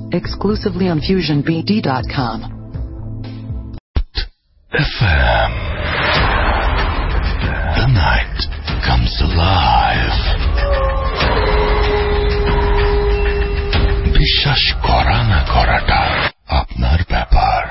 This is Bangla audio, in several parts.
exclusively on FusionBD.com. FM. The night comes alive. বিশ্বাস করা না করাটা আপনার ব্যাপার।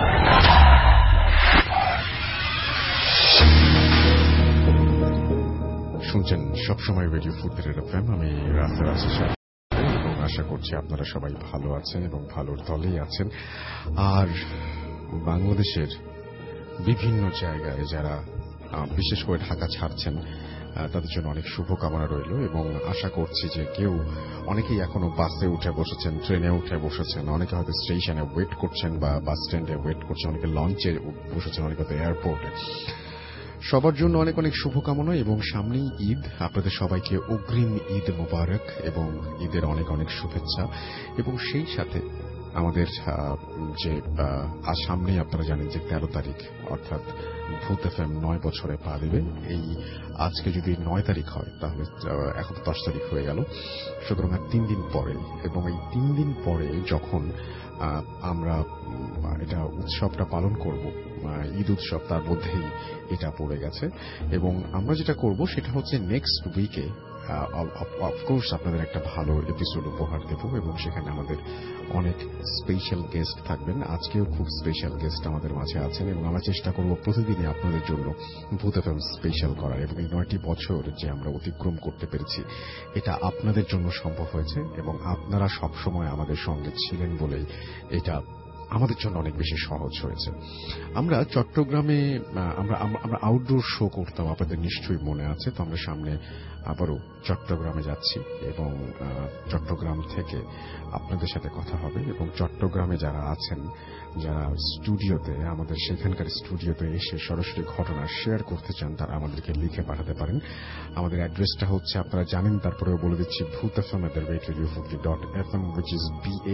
শুনছেন সবসময় রেডিও ফুটবলের এফএম। আমি রাসেল আসিফ এবং আশা করছি আপনারা সবাই ভালো আছেন এবং ভালোর দলেই আছেন। আর বাংলাদেশের বিভিন্ন জায়গায় যারা বিশেষ করে ঢাকা ছাড়ছেন তাদের জন্য অনেক শুভকামনা রইল এবং আশা করছি যে অনেকেই এখনো বাসে উঠে বসেছেন, ট্রেনে উঠে বসেছেন, অনেকে হয়তো স্টেশনে ওয়েট করছেন বা বাস স্ট্যান্ডে ওয়েট করছেন, অনেকে লঞ্চে বসেছেন, অনেকে হয়তো এয়ারপোর্টে। সবার জন্য অনেক অনেক শুভকামনা এবং সামনেই ঈদ। আপনাদের সবাইকে অগ্রিম ঈদ মোবারক এবং ঈদের অনেক অনেক শুভেচ্ছা। এবং সেই সাথে আমাদের যে আজ সামনেই আপনারা জানেন যে 13 তারিখ অর্থাৎ ভূত এফএম 9 বছরে পা দেবে। এই আজকে যদি 9 তারিখ হয় তাহলে এখন 10 তারিখ হয়ে গেল, সুতরাং 3 দিন পরে। এবং এই 3 দিন পরে যখন আমরা এটা উৎসবটা পালন করব, ঈদ উৎসব, তার মধ্যেই এটা পড়ে গেছে। এবং আমরা যেটা করব সেটা হচ্ছে নেক্সট উইকে অফকোর্স আপনাদের একটা ভালো এপিসোড উপহার দেব এবং সেখানে আমাদের অনেক স্পেশাল গেস্ট থাকবেন। আজকেও খুব স্পেশাল গেস্ট আমাদের মাঝে আছেন এবং আমরা চেষ্টা করব প্রতিদিনই আপনাদের জন্য ভূত এফএম স্পেশাল করার। এবং এই 9টি বছর যে আমরা অতিক্রম করতে পেরেছি এটা আপনাদের জন্য সম্ভব হয়েছে এবং আপনারা সবসময় আমাদের সঙ্গে ছিলেন বলেই এটা আমাদের জন্য অনেক বেশি সহজ হয়েছে। আমরা চট্টগ্রামে আমরা আউটডোর শো করতাম, আপনাদের নিশ্চয়ই মনে আছে। তো আমরা সামনে আবারও চট্টগ্রামে যাচ্ছি এবং চট্টগ্রাম থেকে আপনাদের সাথে কথা হবে। এবং চট্টগ্রামে যারা আছেন, যারা স্টুডিওতে আমাদের সেখানকার স্টুডিওতে এসে সরাসরি ঘটনা শেয়ার করতে চান, তারা আমাদেরকে লিখে পাঠাতে পারেন। আমাদের অ্যাড্রেসটা হচ্ছে, আপনারা জানেন তারপরেও বলে দিচ্ছি, bhootfm@radiofutli.fm, which is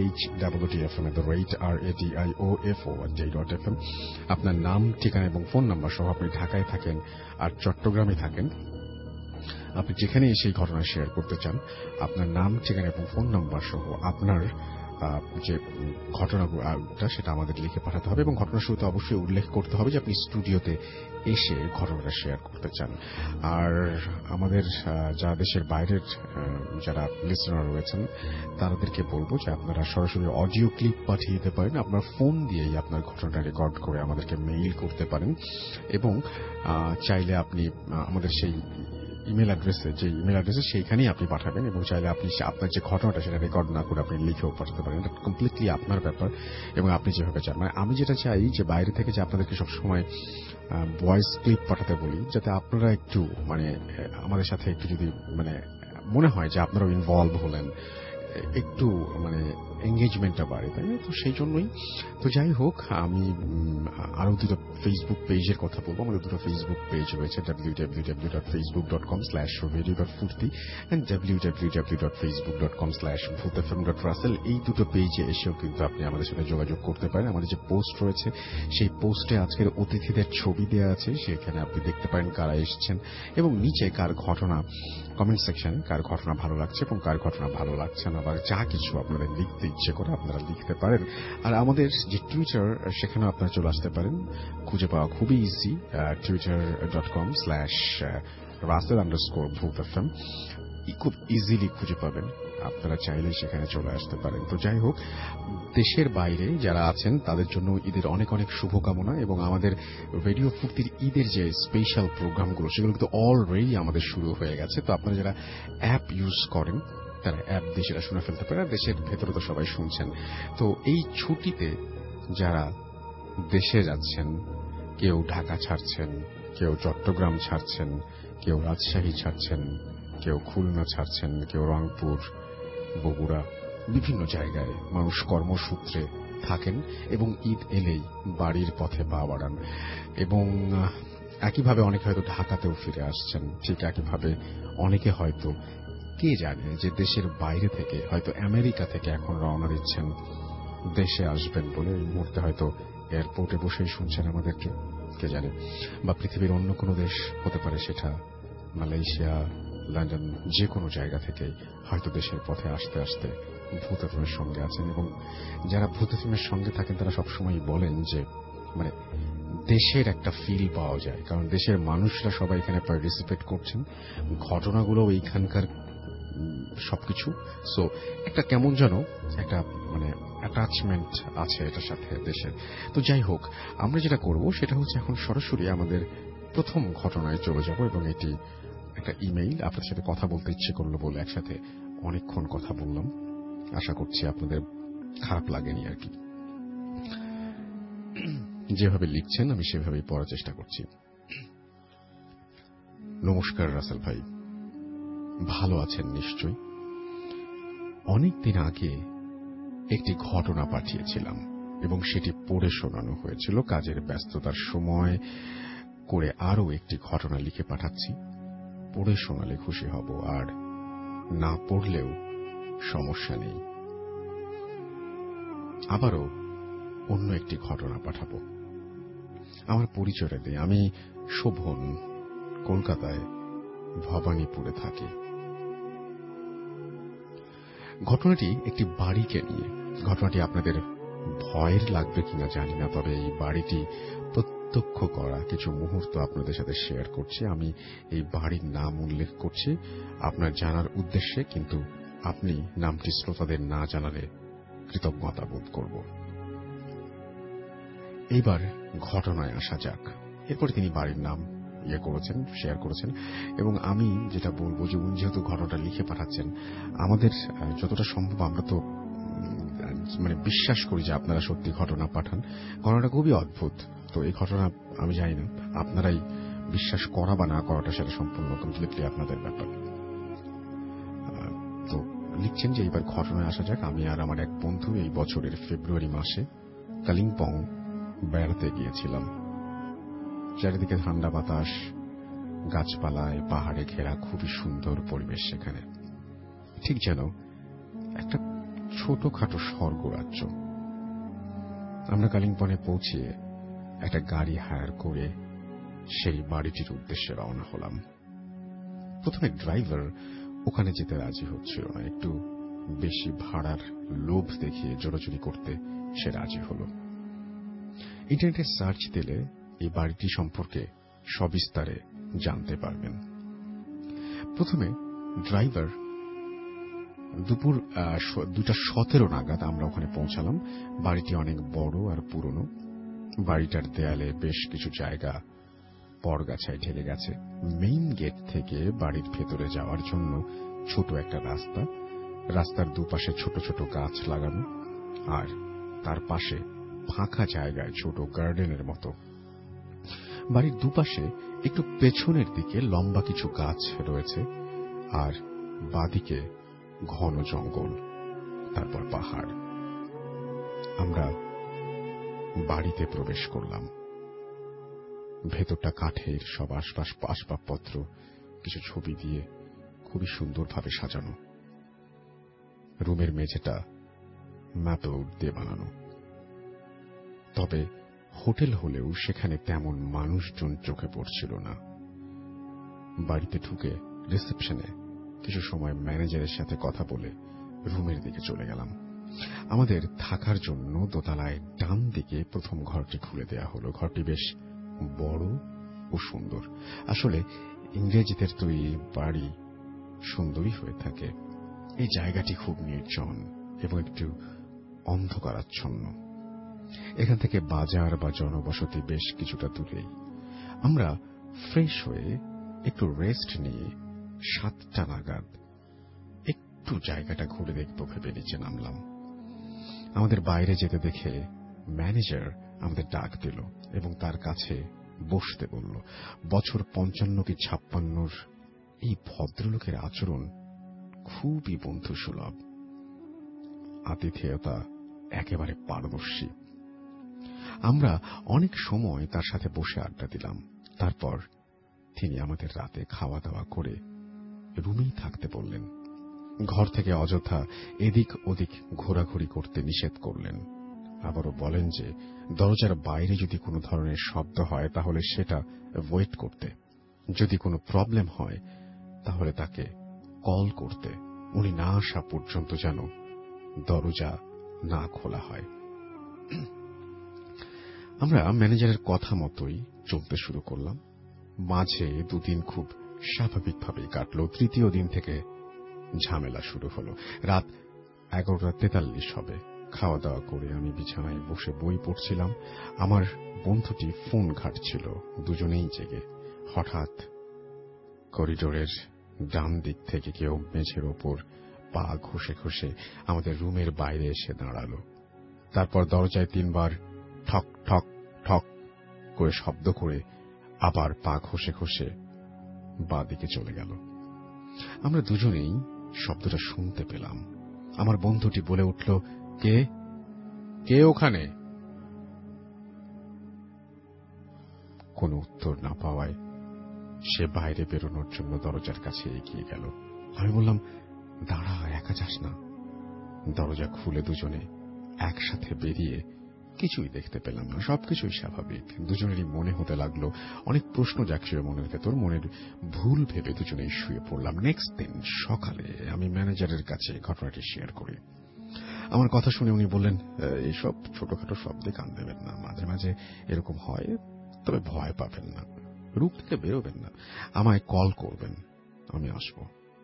bhootfm@radio.fm। আপনার নাম, ঠিকানা এবং ফোন নাম্বার সহ, আপনি ঢাকায় থাকেন আর চট্টগ্রামে থাকেন, আপনি যেখানে এসে এই ঘটনা শেয়ার করতে চান, আপনার নাম, ঠিকানা এবং ফোন নাম্বার সহ আপনার যে ঘটনাটা সেটা আমাদের লিখে পাঠাতে হবে। এবং ঘটনার শুরুতে অবশ্যই উল্লেখ করতে হবে যে আপনি স্টুডিওতে এসে ঘটনাটা শেয়ার করতে চান। আর আমাদের যারা দেশের বাইরের যারা লিসনার রয়েছেন তাদেরকে বলবো যে আপনারা সরাসরি অডিও ক্লিপ পাঠিয়ে দিতে পারেন। আপনার ফোন দিয়েই আপনার ঘটনাটা রেকর্ড করে আমাদেরকে মেইল করতে পারেন এবং চাইলে আপনি আমাদের সেই ইমেল অ্যাড্রেসে সেইখানেই আপনি পাঠাবেন এবং চাইলে আপনি আপনার যে ঘটনাটা সেটা রেকর্ড না করে আপনি লিখেও পাঠাতে পারেন। এটা কমপ্লিটলি আপনার ব্যাপার এবং আপনি যেভাবে চান। মানে আমি যেটা চাই যে বাইরে থেকে যে আপনাদেরকে সবসময় ভয়েস ক্লিপ পাঠাতে বলি, যাতে আপনারা একটু আমাদের সাথে একটু যদি মনে হয় যে আপনারাও ইনভলভ হলেন, একটু এঙ্গেজমেন্টটা বাড়ে, তাই না? তো সেই জন্যই। তো যাই হোক, আমি আরো দুটো ফেসবুক পেজের কথা বলবো। আমাদের দুটো ফেসবুক পেজ রয়েছে, www.facebook.com/radio.furti and www.facebook.com/bhootfm.russell। এই দুটো পেজে এসেও কিন্তু আপনি আমাদের সাথে যোগাযোগ করতে পারেন। আমাদের যে পোস্ট রয়েছে সেই পোস্টে আজকের অতিথিদের ছবি দেওয়া আছে, সেখানে আপনি দেখতে পারেন কারা এসেছেন এবং নিচে কার ঘটনা, কমেন্ট সেকশনে কার ঘটনা ভালো লাগছে এবং কার ঘটনা ভালো লাগছে না, বা যা কিছু আপনাদের লিখতে ইচ্ছে করে আপনারা লিখতে পারেন। আর আমাদের যে টুইটার, সেখানেও আপনারা চলে আসতে পারেন, খুঁজে পাওয়া খুবই ইজি, twitter.com/russell_bhootfm, খুব ইজিলি খুঁজে পাবেন। আপনারা চাইলে সেখানে চলে আসতে পারেন। তো যাই হোক, দেশের বাইরে যারা আছেন তাদের জন্য ঈদের অনেক অনেক শুভকামনা। এবং আমাদের রেডিও ফুর্তির ঈদের যে স্পেশাল প্রোগ্রামগুলো সেগুলো কিন্তু অলরেডি আমাদের শুরু হয়ে গেছে। তো আপনারা যারা অ্যাপ ইউজ করেন তারা অ্যাপ দিয়ে সেটা শুনে ফেলতে পারেন। দেশের ভেতরে তো সবাই শুনছেন। তো এই ছুটিতে যারা দেশে যাচ্ছেন, কেউ ঢাকা ছাড়ছেন, কেউ চট্টগ্রাম ছাড়ছেন, কেউ রাজশাহী ছাড়ছেন, কেউ খুলনা ছাড়ছেন, কেউ রংপুর, বগুড়া, বিভিন্ন জায়গায় মানুষ কর্মসূত্রে থাকেন এবং ঈদ এলেই বাড়ির পথে পা বাড়ান। এবং একইভাবে অনেকে হয়তো ঢাকাতেও ফিরে আসছেন, ঠিক একইভাবে অনেকে হয়তো কে জানে যে দেশের বাইরে থেকে, হয়তো আমেরিকা থেকে এখন রওনা দিচ্ছেন দেশে আসবেন বলে। এই মুহূর্তে হয়তো এয়ারপোর্টে বসেই শুনছেন আমাদেরকে, কে জানে, বা পৃথিবীর অন্য কোনো দেশ হতে পারে, সেটা মালয়েশিয়া, লন্ডন, যে কোনো জায়গা থেকে হয়তো দেশের পথে আসতে আসতে ভূত এফএমের সঙ্গে আছেন, এবং যারা ভূত এফএমের সঙ্গে থাকেন তারা সবসময় বলেন যে মানে দেশের একটা ফিল পাওয়া যায়, কারণ দেশের মানুষরা সবাই এখানে পার্টিসিপেট করছেন, ঘটনাগুলো এইখানকার সবকিছু। সো একটা কেমন যেন একটা মানে অ্যাটাচমেন্ট আছে এটার সাথে দেশের। তো যাই হোক, আমরা যেটা করব সেটা হচ্ছে এখন সরাসরি আমাদের প্রথম ঘটনায় চলে যাব, এবং এটি একটা ইমেইল। আপনার সাথে কথা বলতে ইচ্ছে করলো বলে একসাথে অনেকক্ষণ কথা বললাম, আশা করছি আপনাদের খারাপ লাগেনি আর কি। যেভাবে লিখছেন আমি সেভাবেই পড়ার চেষ্টা করছি। নমস্কার রাসেল ভাই, ভালো আছেন নিশ্চয়? অনেকদিন আগে একটি ঘটনা পাঠিয়েছিলাম এবং সেটি পড়ে শোনানো হয়েছিল। কাজের ব্যস্ততার সময় করে আরও একটি ঘটনা লিখে পাঠাচ্ছি। পড়ে শোনালে খুশি হব, আর না পড়লেও সমস্যা নেই। আবারও অন্য একটি ঘটনা পাঠাবো। আমার পরিচয়টা দিই, আমি শোভন, কলকাতায় ভবানীপুরে থাকি। ঘটনাটি একটি বাড়িকে নিয়ে। ঘটনাটি আপনাদের ভয়ের লাগবে কিনা জানি না, তবে এই বাড়িটি প্রত্যক্ষ করা কিছু মুহূর্ত আপনাদের সাথে শেয়ার করছি। আমি এই বাড়ির নাম উল্লেখ করছি আপনার জানার উদ্দেশ্যে, কিন্তু আপনি নামটি শ্রোতাদের না জানালে কৃতজ্ঞতা বোধ করব। এইবার ঘটনায় আসা যাক। এরপরে তিনি বাড়ির নাম শেয়ার করেছেন, এবং আমি যেটা বলবো যে উনি যেহেতু ঘটনাটা লিখে পাঠাচ্ছেন, আমাদের যতটা সম্ভব আমরা তো মানে বিশ্বাস করি যে আপনারা সত্যি ঘটনা পাঠান। ঘটনাটা খুবই অদ্ভুত। তো এই ঘটনা আমি জানি না, আপনারাই বিশ্বাস করা বা না করাটা সেটা সম্পূর্ণ কমপ্লিটলি আপনাদের ব্যাপার। তো লিখছেন যে এইবার ঘটনায় আসা যাক। আমি আর আমার এক বন্ধু এই বছরের ফেব্রুয়ারি মাসে কালিম্পং বেড়াতে গিয়েছিলাম। চারিদিকে ঠান্ডা বাতাস, গাছপালায় পাহাড়ে ঘেরা খুবই সুন্দর পরিবেশ সেখানে, ঠিক যেন একটা ছোটখাটো স্বর্গরাজ্য। আমরা কালিম্পংয়ে পৌঁছে একটা গাড়ি হায়ার করে সেই বাড়িটির উদ্দেশ্যে রওনা হলাম। প্রথমে ড্রাইভার ওখানে যেতে রাজি হচ্ছিল না, একটু বেশি ভাড়ার লোভ দেখিয়ে জোরাজুরি করতে সে রাজি হল। ইন্টারনেটে সার্চ দিলে এই বাড়িটি সম্পর্কে সবিস্তারে জানতে পারবেন। প্রথমে ড্রাইভার দুপুর 2:17 নাগাদ আমরা ওখানে পৌঁছালাম। বাড়িটি অনেক বড় আর পুরনো। বাড়িটার দেয়ালে বেশ কিছু জায়গা পরগাছায় ঢেলে গেছে। মেইন গেট থেকে বাড়ির ভেতরে যাওয়ার জন্য ছোট একটা রাস্তা, রাস্তার দুপাশে ছোট ছোট গাছ লাগানো, আর তার পাশে ফাঁকা জায়গায় ছোট গার্ডেনের মতো। বাড়ির দুপাশে একটু পেছনের দিকে লম্বা কিছু গাছ রয়েছে, আর বাদিকে ঘন জঙ্গল, তারপর পাহাড়। আমরা বাড়িতে প্রবেশ করলাম। ভেতরটা কাঠের, সব আসবাবপত্র কিছু ছবি দিয়ে খুবই সুন্দরভাবে সাজানো। রুমের মেঝেটা ম্যাপউড দিয়ে বানানো। তবে হোটেল হলেও সেখানে তেমন মানুষজন চোখে পড়ছিল না। বাড়িতে ঢুকে রিসেপশনে কিছু সময় ম্যানেজারের সাথে কথা বলে রুমের দিকে চলে গেলাম। আমাদের থাকার জন্য দোতলায় ডান দিকে প্রথম ঘরটি খুলে দেয়া হলো। ঘরটি বেশ বড় ও সুন্দর। আসলে ইংরেজিদের তৈরি বাড়ি সুন্দরই হয়ে থাকে। এই জায়গাটি খুব নির্জন এবং একটু অন্ধকারাচ্ছন্ন। এখান থেকে বাজার বা জনবসতি বেশ কিছুটা দূরেই। আমরা ফ্রেশ হয়ে একটু রেস্ট নিয়ে 7টা নাগাদ একটু জায়গাটা ঘুরে দেখব ভেবে নিচে নামলাম। আমাদের বাইরে যেতে দেখে ম্যানেজার আমাদের ডাক দিল এবং তার কাছে বসতে বলল। বছর 55 কি 56 এই ভদ্রলোকের আচরণ খুবই বন্ধুসুলভ, আতিথেয়তা একেবারে পারদর্শী। আমরা অনেক সময় তার সাথে বসে আড্ডা দিলাম। তারপর তিনি আমাদের রাতে খাওয়া দাওয়া করে রুমেই থাকতে বললেন। ঘর থেকে অযথা এদিক ওদিক ঘোরাঘুরি করতে নিষেধ করলেন। আবারও বলেন যে দরজার বাইরে যদি কোনো ধরনের শব্দ হয় তাহলে সেটা অ্যাভয়েড করতে, যদি কোনো প্রবলেম হয় তাহলে তাকে কল করতে, উনি না আসা পর্যন্ত যেন দরজা না খোলা হয়। আমরা ম্যানেজারের কথা মতোই চলতে শুরু করলাম। মাঝে দুদিন খুব স্বাভাবিকভাবেই কাটলো। তৃতীয় দিন থেকে ঝামেলা শুরু হলো। রাত 11:43 হবে। খাওয়া দাওয়া করে আমি বিছানায় বসে বই পড়ছিলাম। আমার বন্ধুটি ফোন ঘাঁটছিল, দুজনেই জেগে। হঠাৎ করিডোরের ডান দিক থেকে কেউ মেঝের ওপর পা ঘষে ঘষে আমাদের রুমের বাইরে এসে দাঁড়ালো। তারপর দরজায় 3 বার ঠক ঠক ঠক করে শব্দ করে আবার পা ঘষে ঘষে বাঁ দিকে চলে গেল। আমরা দুজনেই শব্দটা শুনতে পেলাম। আমার বন্ধুটি বলে উঠল, কে কে ওখানে? কোনো উত্তর না পাওয়ায় সে বাইরে বেরোনোর জন্য দরজার কাছে এগিয়ে গেল। আমি বললাম, দাঁড়া, একা যাস না। দরজা খুলে দুজনে একসাথে বেরিয়ে কিছুই দেখতে পেলাম না। সবকিছুই স্বাভাবিক। দুজনেরই মনে হতে লাগলো অনেক প্রশ্ন জাগছিল মনের ভেতর। মনের ভুল ভেবে দুজনেই শুয়ে পড়লাম। নেক্সট দিন সকালে আমি ম্যানেজারের কাছে ঘটনাটি শেয়ার করি। আমার কথা শুনে উনি বললেন, এইসব ছোটখাটো শব্দে কান দেবেন না, মাঝে মাঝে এরকম হয়, তবে ভয় পাবেন না, রূপ থেকে বেরোবেন না, আমায় কল করবেন, আমি আসব।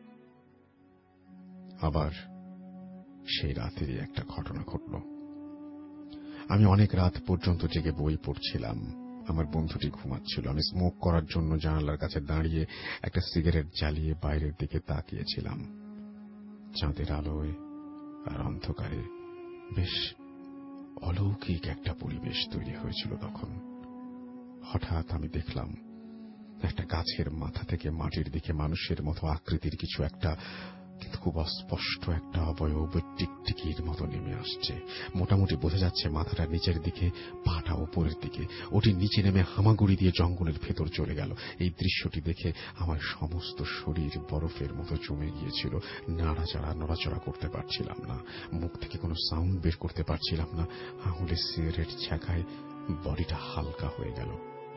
আবার সেই রাতেরই একটা ঘটনা ঘটল। আমি অনেক রাত পর্যন্ত জেগে বই পড়ছিলাম। আমার বন্ধুটি ঘুমাচ্ছিল। আমি স্মোক করার জন্য জানালার কাছে দাঁড়িয়ে একটা সিগারেট জ্বালিয়ে বাইরের দিকে তাকিয়েছিলাম। চাঁদের আলোয় আর অন্ধকারে বেশ অলৌকিক একটা পরিবেশ তৈরি হয়েছিল তখন। হঠাৎ আমি দেখলাম একটা গাছের মাথা থেকে মাটির দিকে মানুষের মতো আকৃতির কিছু একটা, কিন্তু খুব অস্পষ্ট একটা অবয়ব টিকটিকির মতো নেমে আসছে। মোটামুটি বোঝা যাচ্ছে মাথাটা নিচের দিকে, পাটা উপরের দিকে। ওটি নিচে নেমে হামাগুড়ি দিয়ে জঙ্গলের ভেতর চলে গেল। এই দৃশ্যটি দেখে আমার সমস্ত শরীর বরফের মতো জমে গিয়েছিল। নড়াচড়া করতে পারছিলাম না, মুখ থেকে কোনো সাউন্ড বের করতে পারছিলাম না। আঙুলে সিগারেট ছ্যাঁকায় বডিটা হালকা হয়ে গেল।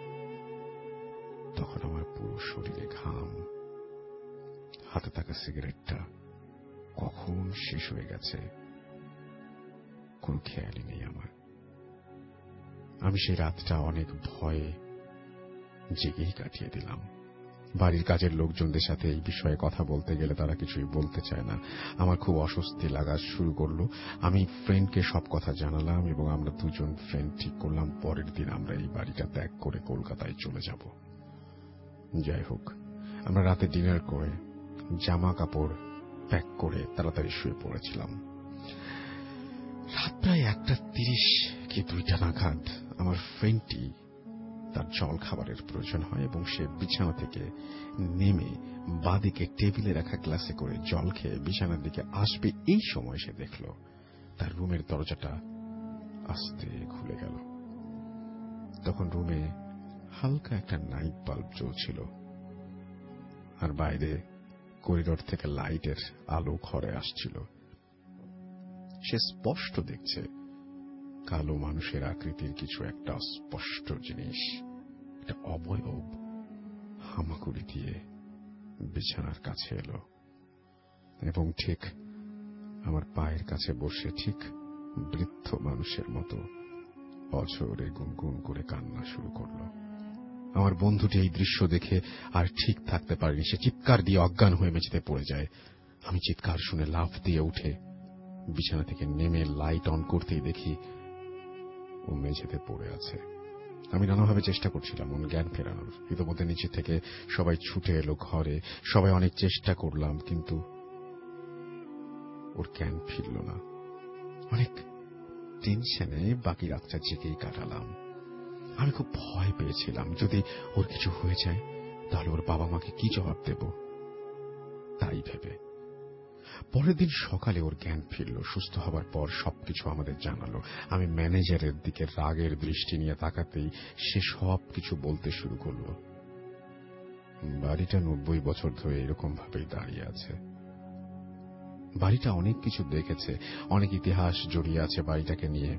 তখন আমার পুরো শরীরে ঘাম। হাতে থাকা সিগারেটটা কখন শেষ হয়ে গেছে কোনো খেয়ালই নেই আমার। আমি সেই রাতটা অনেক ভয়ে জেগেই কাটিয়ে দিলাম। বাড়ির কাজের লোকজনদের সাথে এই বিষয়ে কথা বলতে গেলে তারা কিছুই বলতে চায় না। আমার খুব অস্বস্তি লাগা শুরু করলো। আমি ফ্রেন্ডকে সব কথা জানালাম এবং আমরা দুজন ফ্রেন্ড ঠিক করলাম পরের দিন আমরা এই বাড়িটা ত্যাগ করে কলকাতায় চলে যাব। যাই হোক, আমরা রাতে ডিনার করে জামা কাপড় প্যাক করে তাড়াতাড়ি শুয়ে পড়েছিলাম। রাত প্রায় 1:30 কি 2টা নাগাদ আমার ফ্রেন্ডটি তার জল খাবারের প্রয়োজন হয় এবং সে বিছানা থেকে নেমে বাঁদিকে টেবিলে রাখা গ্লাসে করে জল খেয়ে বিছানার দিকে আসবে। এই সময় সে দেখল তার রুমের দরজাটা আস্তে খুলে গেল। তখন রুমে হালকা একটা নাইট বাল্ব জ্বলছিল আর বাইরে করিডোর থেকে লাইটের আলো ঘরে আসছিল। সে স্পষ্ট দেখছে কালো মানুষের আকৃতির কিছু একটা স্পষ্ট জিনিস, একটা অবয়ব হামাগুড়ি দিয়ে বিছানার কাছে এলো এবং ঠিক আমার পায়ের কাছে বসে ঠিক বৃদ্ধ মানুষের মতো অঝরে গুনগুন করে কান্না শুরু করলো। আমার বন্ধুটি এই দৃশ্য দেখে আর ঠিক থাকতে পারেনি। সে চিৎকার দিয়ে অজ্ঞান হয়ে মেঝেতে পড়ে যায়। আমি চিৎকার শুনে লাফ দিয়ে উঠে বিছানা থেকে নেমে লাইট অন করতেই দেখি ও মেঝেতে পড়ে আছে। আমি নানাভাবে চেষ্টা করছিলাম ওর জ্ঞান ফেরানোর। ইতিমধ্যে নিচে থেকে সবাই ছুটে এলো ঘরে। সবাই অনেক চেষ্টা করলাম, কিন্তু ওর জ্ঞান ফিরল না। অনেক টেনশনে বাকি রাতটা জেগেই কাটালাম। আমি খুব ভয় পেয়েছিলাম, যদি ওর কিছু হয়ে যায় তাহলে ওর বাবা মাকে কি জবাব দেব, তাই ভেবে। পরের দিন সকালে ওর জ্ঞান ফিরল। সুস্থ হবার পর সবকিছু আমাদের জানালো। আমি ম্যানেজারের দিকে রাগের দৃষ্টি নিয়ে তাকাতেই সে সবকিছু বলতে শুরু করল। বাড়িটা 90 বছর ধরে এরকম ভাবেই দাঁড়িয়ে আছে। বাড়িটা অনেক কিছু দেখেছে, অনেক ইতিহাস জড়িয়ে আছে বাড়িটাকে নিয়ে।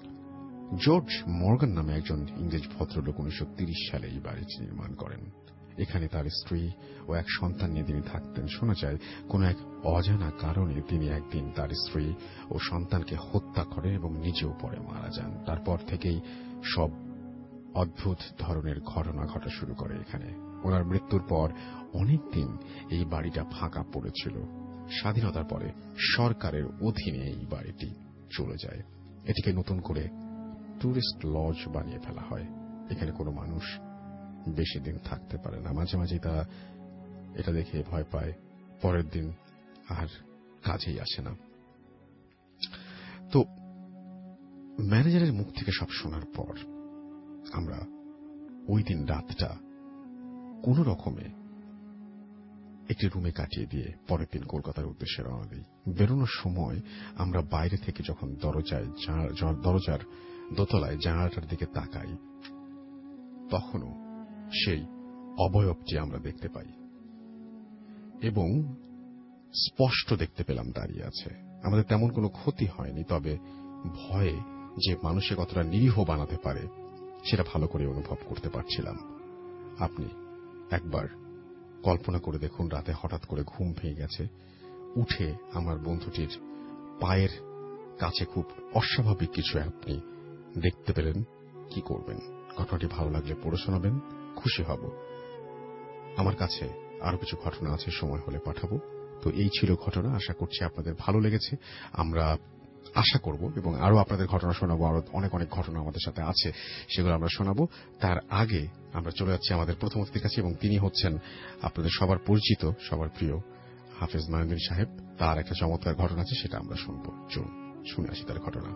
জর্জ মর্গান নামে একজন ইংরেজ ভদ্রলোক 1930 সালে এই বাড়িটি নির্মাণ করেন। এখানে তার স্ত্রী ও এক সন্তান নিয়ে তিনি থাকতেন। শোনা যায় কোন এক অজানা কারণে তিনি একদিন তার স্ত্রী ও সন্তানকে হত্যা করেন এবং নিজেও পরে মারা যান। তারপর থেকেই সব অদ্ভুত ধরনের ঘটনা ঘটা শুরু করে এখানে। ওনার মৃত্যুর পর অনেকদিন এই বাড়িটা ফাঁকা পড়েছিল। স্বাধীনতার পরে সরকারের অধীনে এই বাড়িটি চলে যায়। এটিকে নতুন করে টুরিস্ট লজ বানিয়ে ফেলা হয়। এখানে কোনো মানুষ বেশি দিন থাকতে পারে না। মাঝে মাঝে তারা এটা দেখে ভয় পায়, পরের দিন আর কাজেই আসে না। তো ম্যানেজারের মুখ থেকে সব শোনার পর আমরা ওই দিন রাতটা কোন রকমে একটি রুমে কাটিয়ে দিয়ে পরের দিন কলকাতার উদ্দেশ্যে রওনা দিই। বেরোনোর সময় আমরা বাইরে থেকে যখন দরজার দোতলায় জানালাটার দিকে তাকাই, তখনও সেই অবয়বটি আমরা দেখতে পাই এবং স্পষ্ট দেখতে পেলাম দাঁড়িয়ে আছে। আমাদের তেমন কোনো ক্ষতি হয়নি, তবে ভয়ে যে মানুষকে কতটা নিরীহ বানাতে পারে সেটা ভালো করে অনুভব করতে পারছিলাম। আপনি একবার কল্পনা করে দেখুন, রাতে হঠাৎ করে ঘুম ভেঙে গেছে, উঠে আমার বন্ধুটির পায়ের কাছে খুব অস্বাভাবিক কিছু আপনি দেখতে পেলেন, কি করবেন? ঘটনাটি ভালো লাগলে পড়ে শোনাবেন, খুশি হব। আমার কাছে আরো কিছু ঘটনা আছে, সময় হলে পাঠাবো। তো এই ছিল ঘটনা, আশা করছি আপনাদের ভালো লেগেছে। আমরা আশা করব এবং আরো আপনাদের ঘটনা শোনাবো। আরো অনেক অনেক ঘটনা আমাদের সাথে আছে, সেগুলো আমরা শোনাবো। তার আগে আমরা চলে যাচ্ছি আমাদের প্রথম অতিথির কাছে এবং তিনি হচ্ছেন আপনাদের সবার পরিচিত, সবার প্রিয় হাফেজ মাইনুদ্দিন সাহেব। তার একটা চমৎকার ঘটনা আছে, সেটা আমরা শুনবো। চলুন শুনে আসি তার ঘটনা।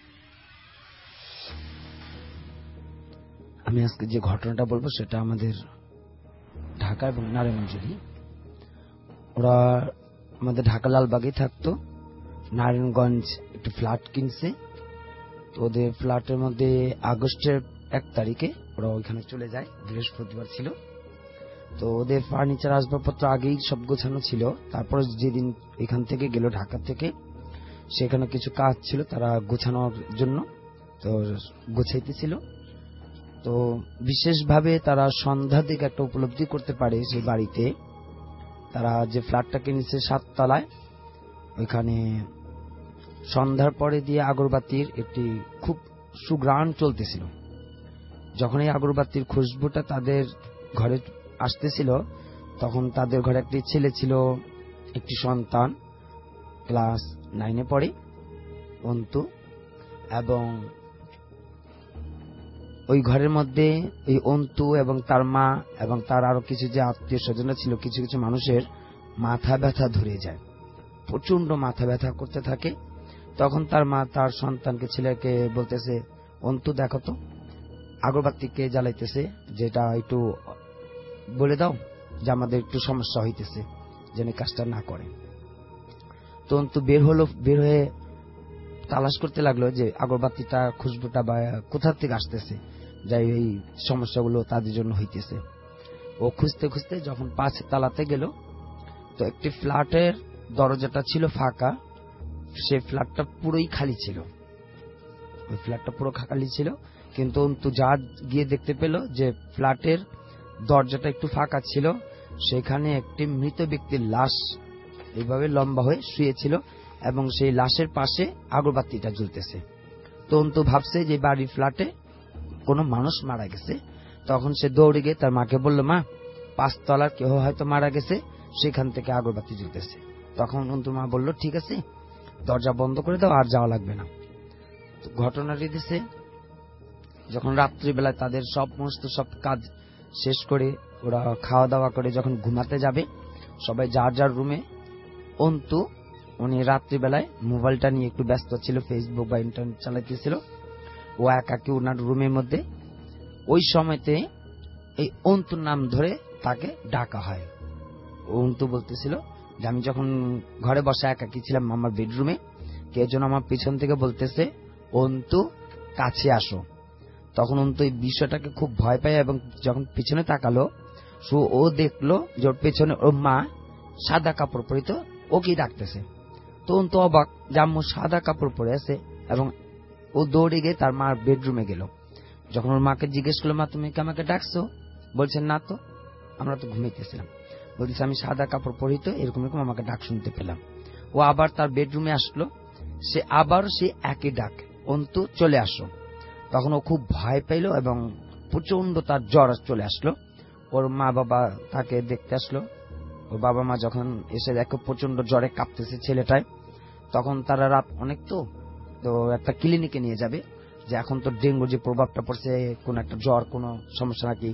আমি আজকে যে ঘটনাটা বলবো সেটা আমাদের ঢাকা এবং নারায়ণগঞ্জেরই। ওরা আমাদের ঢাকা লালবাগে থাকতো, নারায়ণগঞ্জ একটু ফ্ল্যাট কিনছে। তো ওদের ফ্ল্যাটের মধ্যে আগস্টের 1 তারিখে ওরা ওইখানে চলে যায়, বৃহস্পতিবার ছিল। তো ওদের ফার্নিচার আসবাবপত্র আগেই সব গোছানো ছিল। তারপর যেদিন এখান থেকে গেল ঢাকা থেকে, সেখানে কিছু কাজ ছিল তারা গোছানোর জন্য, তো গোছাইতেছিল। তো বিশেষভাবে তারা সন্ধ্যার দিকে একটা উপলব্ধি করতে পারে সেই বাড়িতে, তারা যে ফ্ল্যাটটা কিনেছে 7 তলায়, ওইখানে সন্ধ্যার পরে দিয়ে আগরবাতির একটি খুব সুঘ্রাণ চলতেছিল। যখন এই আগরবাতির খুশবুটা তাদের ঘরে আসতেছিল, তখন তাদের ঘরে একটি ছেলে ছিল, একটি সন্তান, ক্লাস 9-এ পড়ে, অন্তু। এবং ওই ঘরের মধ্যে এই অন্তু এবং তার মা এবং তার আরো কিছু যে আত্মীয় স্বজনরা ছিল, কিছু কিছু মানুষের মাথা ব্যথা ধরে যায়, প্রচন্ড মাথা ব্যথা করতে থাকে। তখন তার মা তার সন্তানকে, ছেলেকে বলতেছে, অন্তু দেখো তো আগরবাতি কে জ্বালাইতেছে, যেটা একটু বলে দাও, যে আমাদের একটু সমস্যা হইতেছে, যেন কাজটা না করে। তো অন্তু বের হয়ে তালাশ করতে লাগলো যে আগরবাতিটা খুশবুটা বা কোথা থেকে আসতেছে, যাই এই সমস্যাগুলো তাদের জন্য হইতেছে। ও খুঁজতে খুঁজতে যখন 5 তলাতে গেল, তো একটি ফ্ল্যাটের দরজাটা ছিল ফাঁকা, সেই ফ্ল্যাটটা পুরোই খালি ছিল। ওই ফ্ল্যাটটা পুরো খালি ছিল, কিন্তু অন্তু যা গিয়ে দেখতে পেল যে ফ্ল্যাটের দরজাটা একটু ফাঁকা ছিল, সেখানে একটি মৃত ব্যক্তির লাশ এইভাবে লম্বা হয়ে শুয়েছিল এবং সেই লাশের পাশে আগরবাতিটা জ্বলতেছে। তো অন্তু ভাবছে যে বাড়ির ফ্ল্যাটে কোনো মানুষ মারা গেছে। তখন সে দৌড়ে গিয়ে তার মাকে বলল, মা 5 তলার কেউ হয়তো মারা গেছে, সেখান থেকে আগরবাতি জ্বলতেছে। তখন অন্তুর মা বলল, ঠিক আছে, দরজা বন্ধ করে দাও, আর যাওয়া লাগবে না। ঘটনাটি দিছে, যখন রাত্রিবেলায় তাদের সমস্ত কাজ শেষ করে ওরা খাওয়া দাওয়া করে যখন ঘুমাতে যাবে, সবাই যার যার রুমে, অন্তু উনি রাত্রিবেলায় মোবাইলটা নিয়ে একটু ব্যস্ত ছিল, ফেসবুক বা ইন্টারনেট চালাইতেছিল। ও একাকি ওনার রুমের মধ্যে। ওই সময়তে এই অন্তুর নাম ধরে তাকে ডাকা হয়। অন্তু বলতেছিল যে আমি যখন ঘরে বসে একাকি ছিলাম আমার বেডরুমে, কে যেন আমার পিছন থেকে বলতেছে, অন্তু কাছে আসো। তখন অন্তু এই বিষয়টাকে খুব ভয় পায় এবং যখন পিছনে তাকালো, ও দেখলো যে ওর পেছনে ওর মা সাদা কাপড় পরিত ওকে ডাকতেছে। তো অন্তু অবাক, জাম্মু সাদা কাপড় পরে আছে, এবং ও দৌড়ে গিয়ে তার মার বেডরুমে গেল। যখন ওর মাকে জিজ্ঞেস করলো, মা তুমি কি আমাকে ডাকছো? বলছেন না তো। আমরা তো ঘুমাইতেছিলাম। বলতেছে আমি সাদা কাপড় পরিহিত এরকম এরকম আমাকে ডাক শুনতে পেলাম। ও আবার তার বেডরুমে আসলো, সে আবার সে একই ডাক, অন্তু চলে আসো। তখন ও খুব ভয় পাইল এবং প্রচন্ড তার জ্বর চলে আসলো। ওর মা বাবা তাকে দেখতে আসলো। ওর বাবা মা যখন এসে দেখো প্রচন্ড জ্বরে কাঁপতেছে ছেলেটায়, তখন তারা রাত অনেক তো একটা ক্লিনিকে নিয়ে যাবে, যে এখন তো ডেঙ্গুর যে প্রভাবটা পড়ছে, কোন একটা জ্বর কোন সমস্যা নাকি।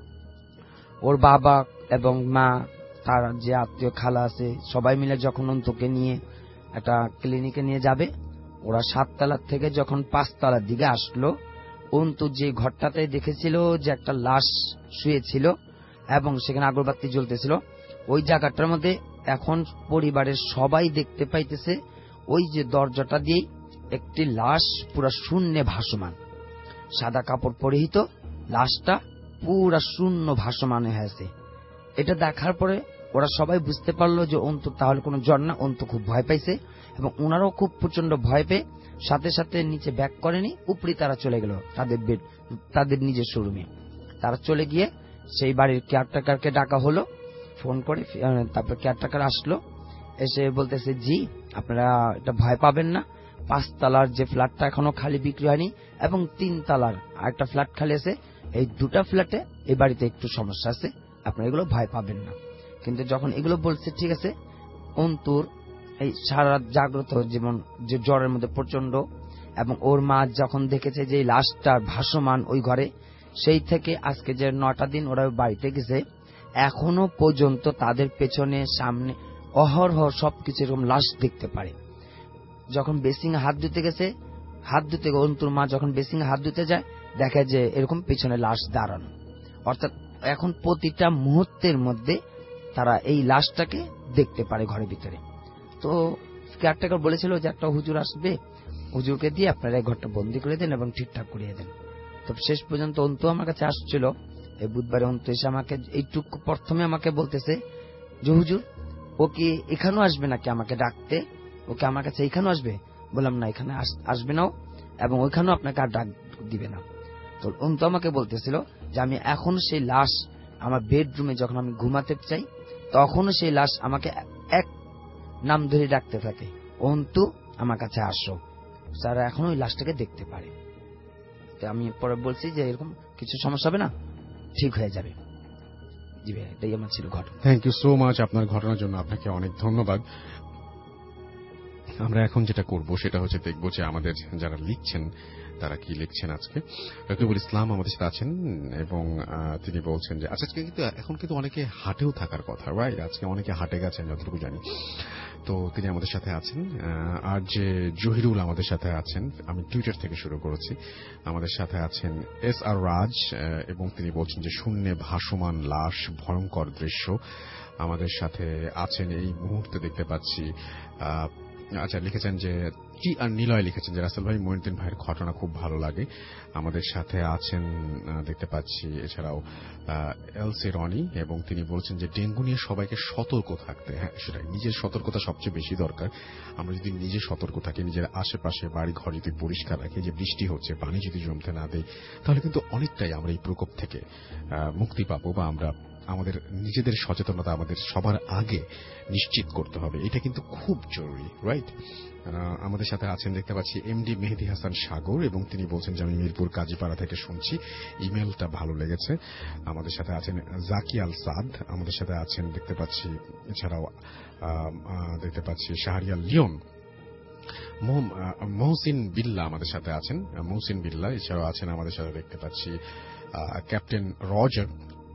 ওর বাবা এবং মা, তার যে আত্মীয় খালা আছে, সবাই মিলে যখন অন্তুকে নিয়ে একটা ক্লিনিকে নিয়ে যাবে, ওরা 7 তলার থেকে যখন 5 তলার দিকে আসলো, অন্তু যে ঘরটাতে দেখেছিল যে একটা লাশ শুয়েছিল এবং সেখানে আগরবাতি জ্বলতেছিল, ওই জায়গাটার মধ্যে এখন পরিবারের সবাই দেখতে পাইতেছে ওই যে দরজাটা দিয়ে একটি লাশ পুরা শূন্যে ভাসমান, সাদা কাপড় পরিহিত লাশটা পুরা শূন্য ভাসমান হয়েছে। এটা দেখার পরে ওরা সবাই বুঝতে পারলো যে অন্তু তাহলে কোনো জ্বর না। অন্তু খুব ভয় পাইছে এবং ওনারাও খুব প্রচন্ড ভয় পেয়ে সাথে সাথে নিচে ব্যাক করেনি, উপরে তারা চলে গেল তাদের নিজস্ব রুমে। তারা চলে গিয়ে সেই বাড়ির কেয়ারটেকারকে ডাকা হলো ফোন করে। তারপর কেয়ারটেকার আসলো, এসে বলতেছে জি আপনারা এটা ভয় পাবেন না, 5 তলার যে ফ্ল্যাটটা এখনো খালি বিক্রি হয়নি এবং 3 তলার আরেকটা ফ্ল্যাট খালি আছে, এই 2টা ফ্ল্যাটে এই বাড়িতে একটু সমস্যা আছে, আপনারা এগুলো ভয় পাবেন না। কিন্তু যখন এগুলো বলছে ঠিক আছে, অন্তুর এই সারা জাগ্রত জীবন যে জ্বরের মধ্যে প্রচন্ড, এবং ওর মা যখন দেখেছে যে লাশটার ভাসমান ওই ঘরে, সেই থেকে আজকে যে 9টা দিন ওরা বাড়িতে গেছে, এখনো পর্যন্ত তাদের পেছনে সামনে অহরহ সবকিছু এরকম লাশ দেখতে পারে। যখন বেসিং হাত ধুতে গেছে, হাত ধুতে অন্তুর মা যখন বেসিং হাত ধুতে যায়, দেখে যে এরকম পেছনে লাশ দাঁড়ানো। অর্থাৎ এখন প্রতিটা মুহূর্তের মধ্যে তারা এই লাশটাকে দেখতে পারে ঘরের ভিতরে। তো কেয়ারটেকার বলেছিল যে একটা হুজুর আসবে, হুজুরকে দিয়ে আপনারা এই ঘরটা বন্দি করে দেন এবং ঠিকঠাক করিয়ে দেন। তো শেষ পর্যন্ত অন্তু আমার কাছে আসছিল এই বুধবারে। অন্তু এসে আমাকে এইটুকু প্রথমে আমাকে বলতেছে যে হুজুর ও কি এখানেও আসবে নাকি আমাকে ডাকতে, ওকে আমার কাছে এখানেও আসবে? বললাম না, এখানে আসবে না এবং ওইখানেও আপনাকে আর ডাক দিবে না। তো অন্তু আমাকে বলতেছিল যে আমি এখন সেই লাশ আমার বেডরুমে যখন আমি ঘুমাতে চাই, তখনও সেই লাশ আমাকে এক নাম ধরে ডাকতে থাকে, অন্তু আমার কাছে আসো। তারা এখনো ওই লাশটাকে দেখতে পারে। তো আমি পরে বলছি যে এরকম কিছু সমস্যা হবে না, ঠিক হয়ে যাবে। জি ভাই, এটাই আমার ছিল ঘটনা। থ্যাংক ইউ সো মাচ আপনার ঘটনার জন্য, আপনাকে অনেক ধন্যবাদ। আমরা এখন যেটা করব সেটা হচ্ছে দেখব যে আমাদের যারা লিখছেন তারা কি লিখছেন। আজকে রকিবুল ইসলাম আমাদের সাথে আছেন এবং তিনি বলছেন যে আজকে কিন্তু এখন কিন্তু অনেকে হাটেও থাকার কথা, রাইট? আজকে অনেকে হাটে গেছেন যতটুকু জানি। তো তিনি আমাদের সাথে আছেন। আর যে জহিরুল আমাদের সাথে আছেন, আমি টুইটার থেকে শুরু করেছি। আমাদের সাথে আছেন SR রাজ এবং তিনি বলছেন যে শূন্যে ভাসমান লাশ, ভয়ঙ্কর দৃশ্য। আমাদের সাথে আছেন এই মুহূর্তে দেখতে পাচ্ছি আচ্ছা লিখেছেন যে কি আর নিলয় লিখেছেন যে রাসেল ভাই মঈনুদ্দিন ভাইয়ের ঘটনা খুব ভালো লাগে। আমাদের সাথে আছেন দেখতে পাচ্ছি এছাড়াও এলসি রনি এবং তিনি বলছেন যে ডেঙ্গু নিয়ে সবাইকে সতর্ক থাকতে। হ্যাঁ সেটাই, নিজের সতর্কতা সবচেয়ে বেশি দরকার। আমরা যদি নিজে সতর্ক থাকি, নিজের আশেপাশে বাড়ি ঘর যদি পরিষ্কার রাখি, যে বৃষ্টি হচ্ছে পানি যদি জমতে না দেয়, তাহলে কিন্তু অনেকটাই আমরা এই প্রকোপ থেকে মুক্তি পাবো, বা আমরা আমাদের নিজেদের সচেতনতা আমাদের সবার আগে নিশ্চিত করতে হবে। এটা কিন্তু খুব জরুরি, রাইট? আমাদের সাথে আছেন দেখতে পাচ্ছি এমডি মেহেদী হাসান সাগর এবং তিনি বলছেন যে আমি মিরপুর কাজীপাড়া থেকে শুনছি, ইমেলটা ভালো লেগেছে। আমাদের সাথে আছেন জাকি আল সাদ, আমাদের সাথে আছেন দেখতে পাচ্ছি এছাড়াও দেখতে পাচ্ছি শাহরিয়ার লিওন, মহসিন বিল্লা আমাদের সাথে আছেন, মহসিন বিল্লা। এছাড়াও আছেন আমাদের সাথে দেখতে পাচ্ছি ক্যাপ্টেন রজার,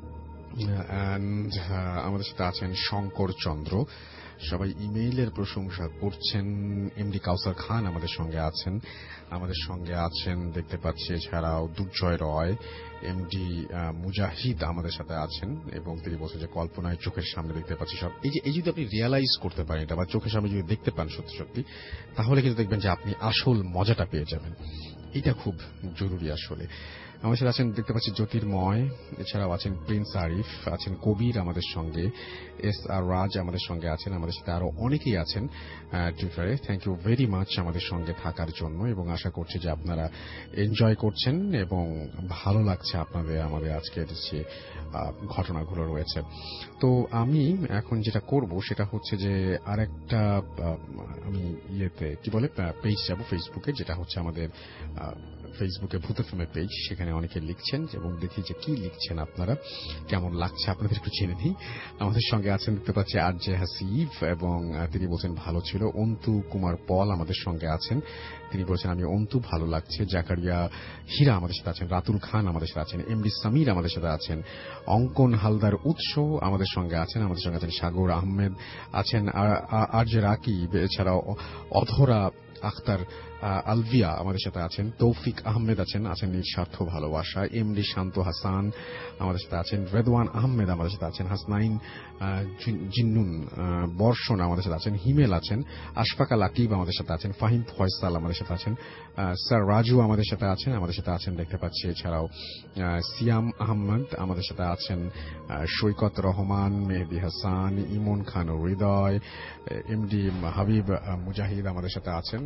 আমাদের সাথে আছেন শঙ্কর চন্দ্র। সবাই ইমেইলের প্রশংসা করছেন। এমডি কাউসার খান আমাদের সঙ্গে আছেন, আমাদের সঙ্গে আছেন দেখতে পাচ্ছি এছাড়াও দুর্জয় রয়, এমডি মুজাহিদ আমাদের সাথে আছেন এবং তিনি বলছেন যে কল্পনায় চোখের সামনে দেখতে পাচ্ছি সব। এই যদি আপনি রিয়ালাইজ করতে পারেন এটা, বা চোখের সামনে যদি দেখতে পান সত্যি সত্যি, তাহলে কিন্তু দেখবেন যে আপনি আসল মজাটা পেয়ে যাবেন। এটা খুব জরুরি আসলে। আমাদের সাথে আছেন দেখতে পাচ্ছি জ্যোতির্ময়, এছাড়াও আছেন প্রিন্স আরিফ, আছেন কবির আমাদের সঙ্গে, এস আর রাজ আমাদের সঙ্গে আছেন, আমাদের সাথে আরো অনেকেই আছেন টুইটারে। থ্যাংক ইউ ভেরি মাচ আমাদের সঙ্গে থাকার জন্য, এবং আশা করছি যে আপনারা এনজয় করছেন এবং ভালো লাগছে আপনাদের আমাদের আজকের যে ঘটনাগুলো রয়েছে। তো আমি এখন যেটা করব সেটা হচ্ছে যে আরেকটা আমি কি বলে পেজ যাব ফেসবুকে, যেটা হচ্ছে আমাদের ফেসবুকে ভূত এফএমের পেজ। সেখানে অনেকে লিখছেন এবং দেখি যে কি লিখছেন আপনারা, কেমন লাগছে আপনাদের একটু জেনে নিই। আমাদের সঙ্গে আছেন দেখতে পাচ্ছি আরজে হাসিফ, এবং তিনি বলছেন ভালো ছিল। অন্তু কুমার পল আমাদের সঙ্গে আছেন, তিনি বলছেন আমি অন্তু ভালো লাগছে। জাকারিয়া হীরা আমাদের সাথে আছেন, রাতুল খান আমাদের সাথে আছেন, এমডি সামির আমাদের সাথে আছেন, অঙ্কন হালদার উৎস আমাদের সঙ্গে আছেন, আমাদের সঙ্গে আছেন সাগর আহমেদ আছেন, আরজে রাকিব, এছাড়াও অধরা আখতার আলভিয়া আমাদের সাথে আছেন, তৌফিক আহমেদ আছেন নিঃস্বার্থ ভালোবাসা, এমডি শান্ত হাসান আমাদের সাথে আছেন, রেদওয়ান আহমেদ আমাদের সাথে আছেন, হাসনাইন জিন্নুন বর্ষণ আমাদের সাথে আছেন, হিমেল আছেন, আশফাক আল আকিব আমাদের সাথে আছেন, ফাহিম ফয়সাল আমাদের সাথে আছেন, স্যার রাজু আমাদের সাথে আছেন দেখতে পাচ্ছি। এছাড়াও সিয়াম আহমদ আমাদের সাথে আছেন, সৈকত রহমান, মেহেদি হাসান, ইমন খান হৃদয়, এমডি হাবিব মুজাহিদ আমাদের সাথে আছেন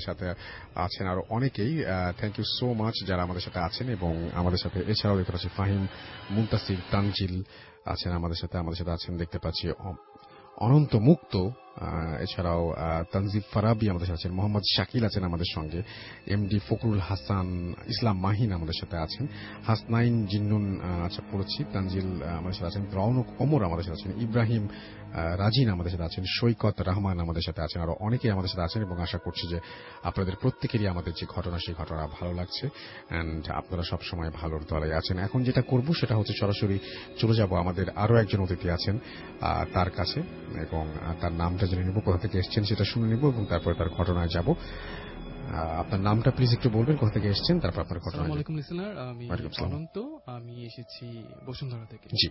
আরো অনেকেই। থ্যাংক ইউ সো মাচ যারা আমাদের সাথে আছেন এবং আমাদের সাথে। এছাড়াও দেখতে পাচ্ছি ফাহিম, মুন্তাসির, তানজিল আছেন আমাদের সাথে আছেন দেখতে পাচ্ছি অনন্ত মুক্ত, এছাড়াও তানজিব ফারাবি আমাদের সাথে আছেন, মোহাম্মদ শাকিল আছেন আমাদের সঙ্গে, এমডি ফকরুল হাসান, ইসলাম মাহিন আমাদের সাথে আছেন, হাসনাইন জিন্নুন পড়েছি, তানজিল আমাদের সাথে আছেন, রৌনক ওমর আমাদের সাথে আছেন, ইব্রাহিম রাজিন আমাদের সাথে আছেন, সৈকত রহমান আমাদের সাথে আছেন, আরো অনেকেই আমাদের সাথে আছেন। এবং আশা করছি যে আপনাদের প্রত্যেকেরই আমাদের যে ঘটনা সেই ঘটনা ভালো লাগছে, এন্ড আপনারা সবসময় ভালোর দলে আছেন। এখন যেটা করব সেটা হচ্ছে সরাসরি চলে যাব আমাদের আরো একজন অতিথি আছেন তার কাছে, এবং তার নামটা জেনে নেব, কোথা থেকে এসেছেন সেটা শুনে নেব, এবং তারপরে তার ঘটনায় যাব। আপনার নামটা প্লিজ একটু বলবেন, কোথা থেকে এসেছেন, তারপর আপনার ঘটনা। আসসালামু আলাইকুম লিসেনার, আমি অনন্ত, আমি এসেছি বসুন্ধরা থেকে। জি।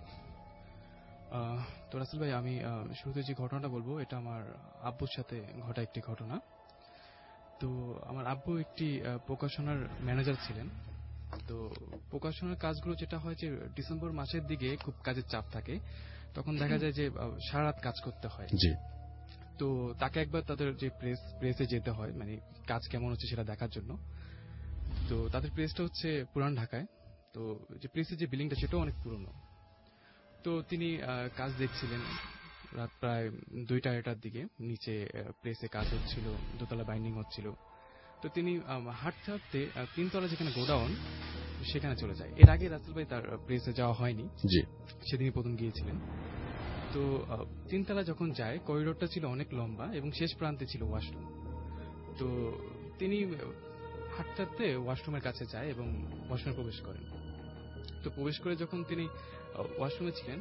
তো রাসেল ভাই, আমি শুরুতে যে ঘটনাটা বলবো এটা আমার আব্বুর সাথে ঘটা একটি ঘটনা। তো আমার আব্বু একটি প্রকাশনার ম্যানেজার ছিলেন। তো প্রকাশনার কাজগুলো যেটা হয় যে ডিসেম্বর মাসের দিকে খুব কাজের চাপ থাকে, তখন দেখা যায় যে সারা রাত কাজ করতে হয়। জি। তো তাকে একবার তাদের যে প্রেসে যেতে হয়, মানে কাজ কেমন হচ্ছে সেটা দেখার জন্য। তো তাদের প্রেসটা হচ্ছে পুরান ঢাকায়। তো যে প্রেসের যে বিল্ডিংটা সেটাও অনেক পুরনো। তো তিনি কাজ দেখছিলেন রাত প্রায় 2টা-2টার দিকে, নিচে প্রেসে কাজ হচ্ছিল, দোতলা বাইন্ডিং হচ্ছিল। তো তিনি হাঁটতে হাঁটতে 3তলা যেখানে গোডাউন সেখানে চলে যায়। এর আগে রাসেল ভাই তার প্রেসে যাওয়া হয়নি, সেদিনই প্রথম গিয়েছিলেন। তো 3তলা যখন যায়, করিডোরটা ছিল অনেক লম্বা এবং শেষ প্রান্তে ছিল ওয়াশরুম। তো তিনি হাঁটতে হাঁটতে ওয়াশরুমের কাছে যায় এবং ওয়াশরুমে প্রবেশ করেন। তো প্রবেশ করে যখন তিনি ওয়াশরুমে ছিলেন,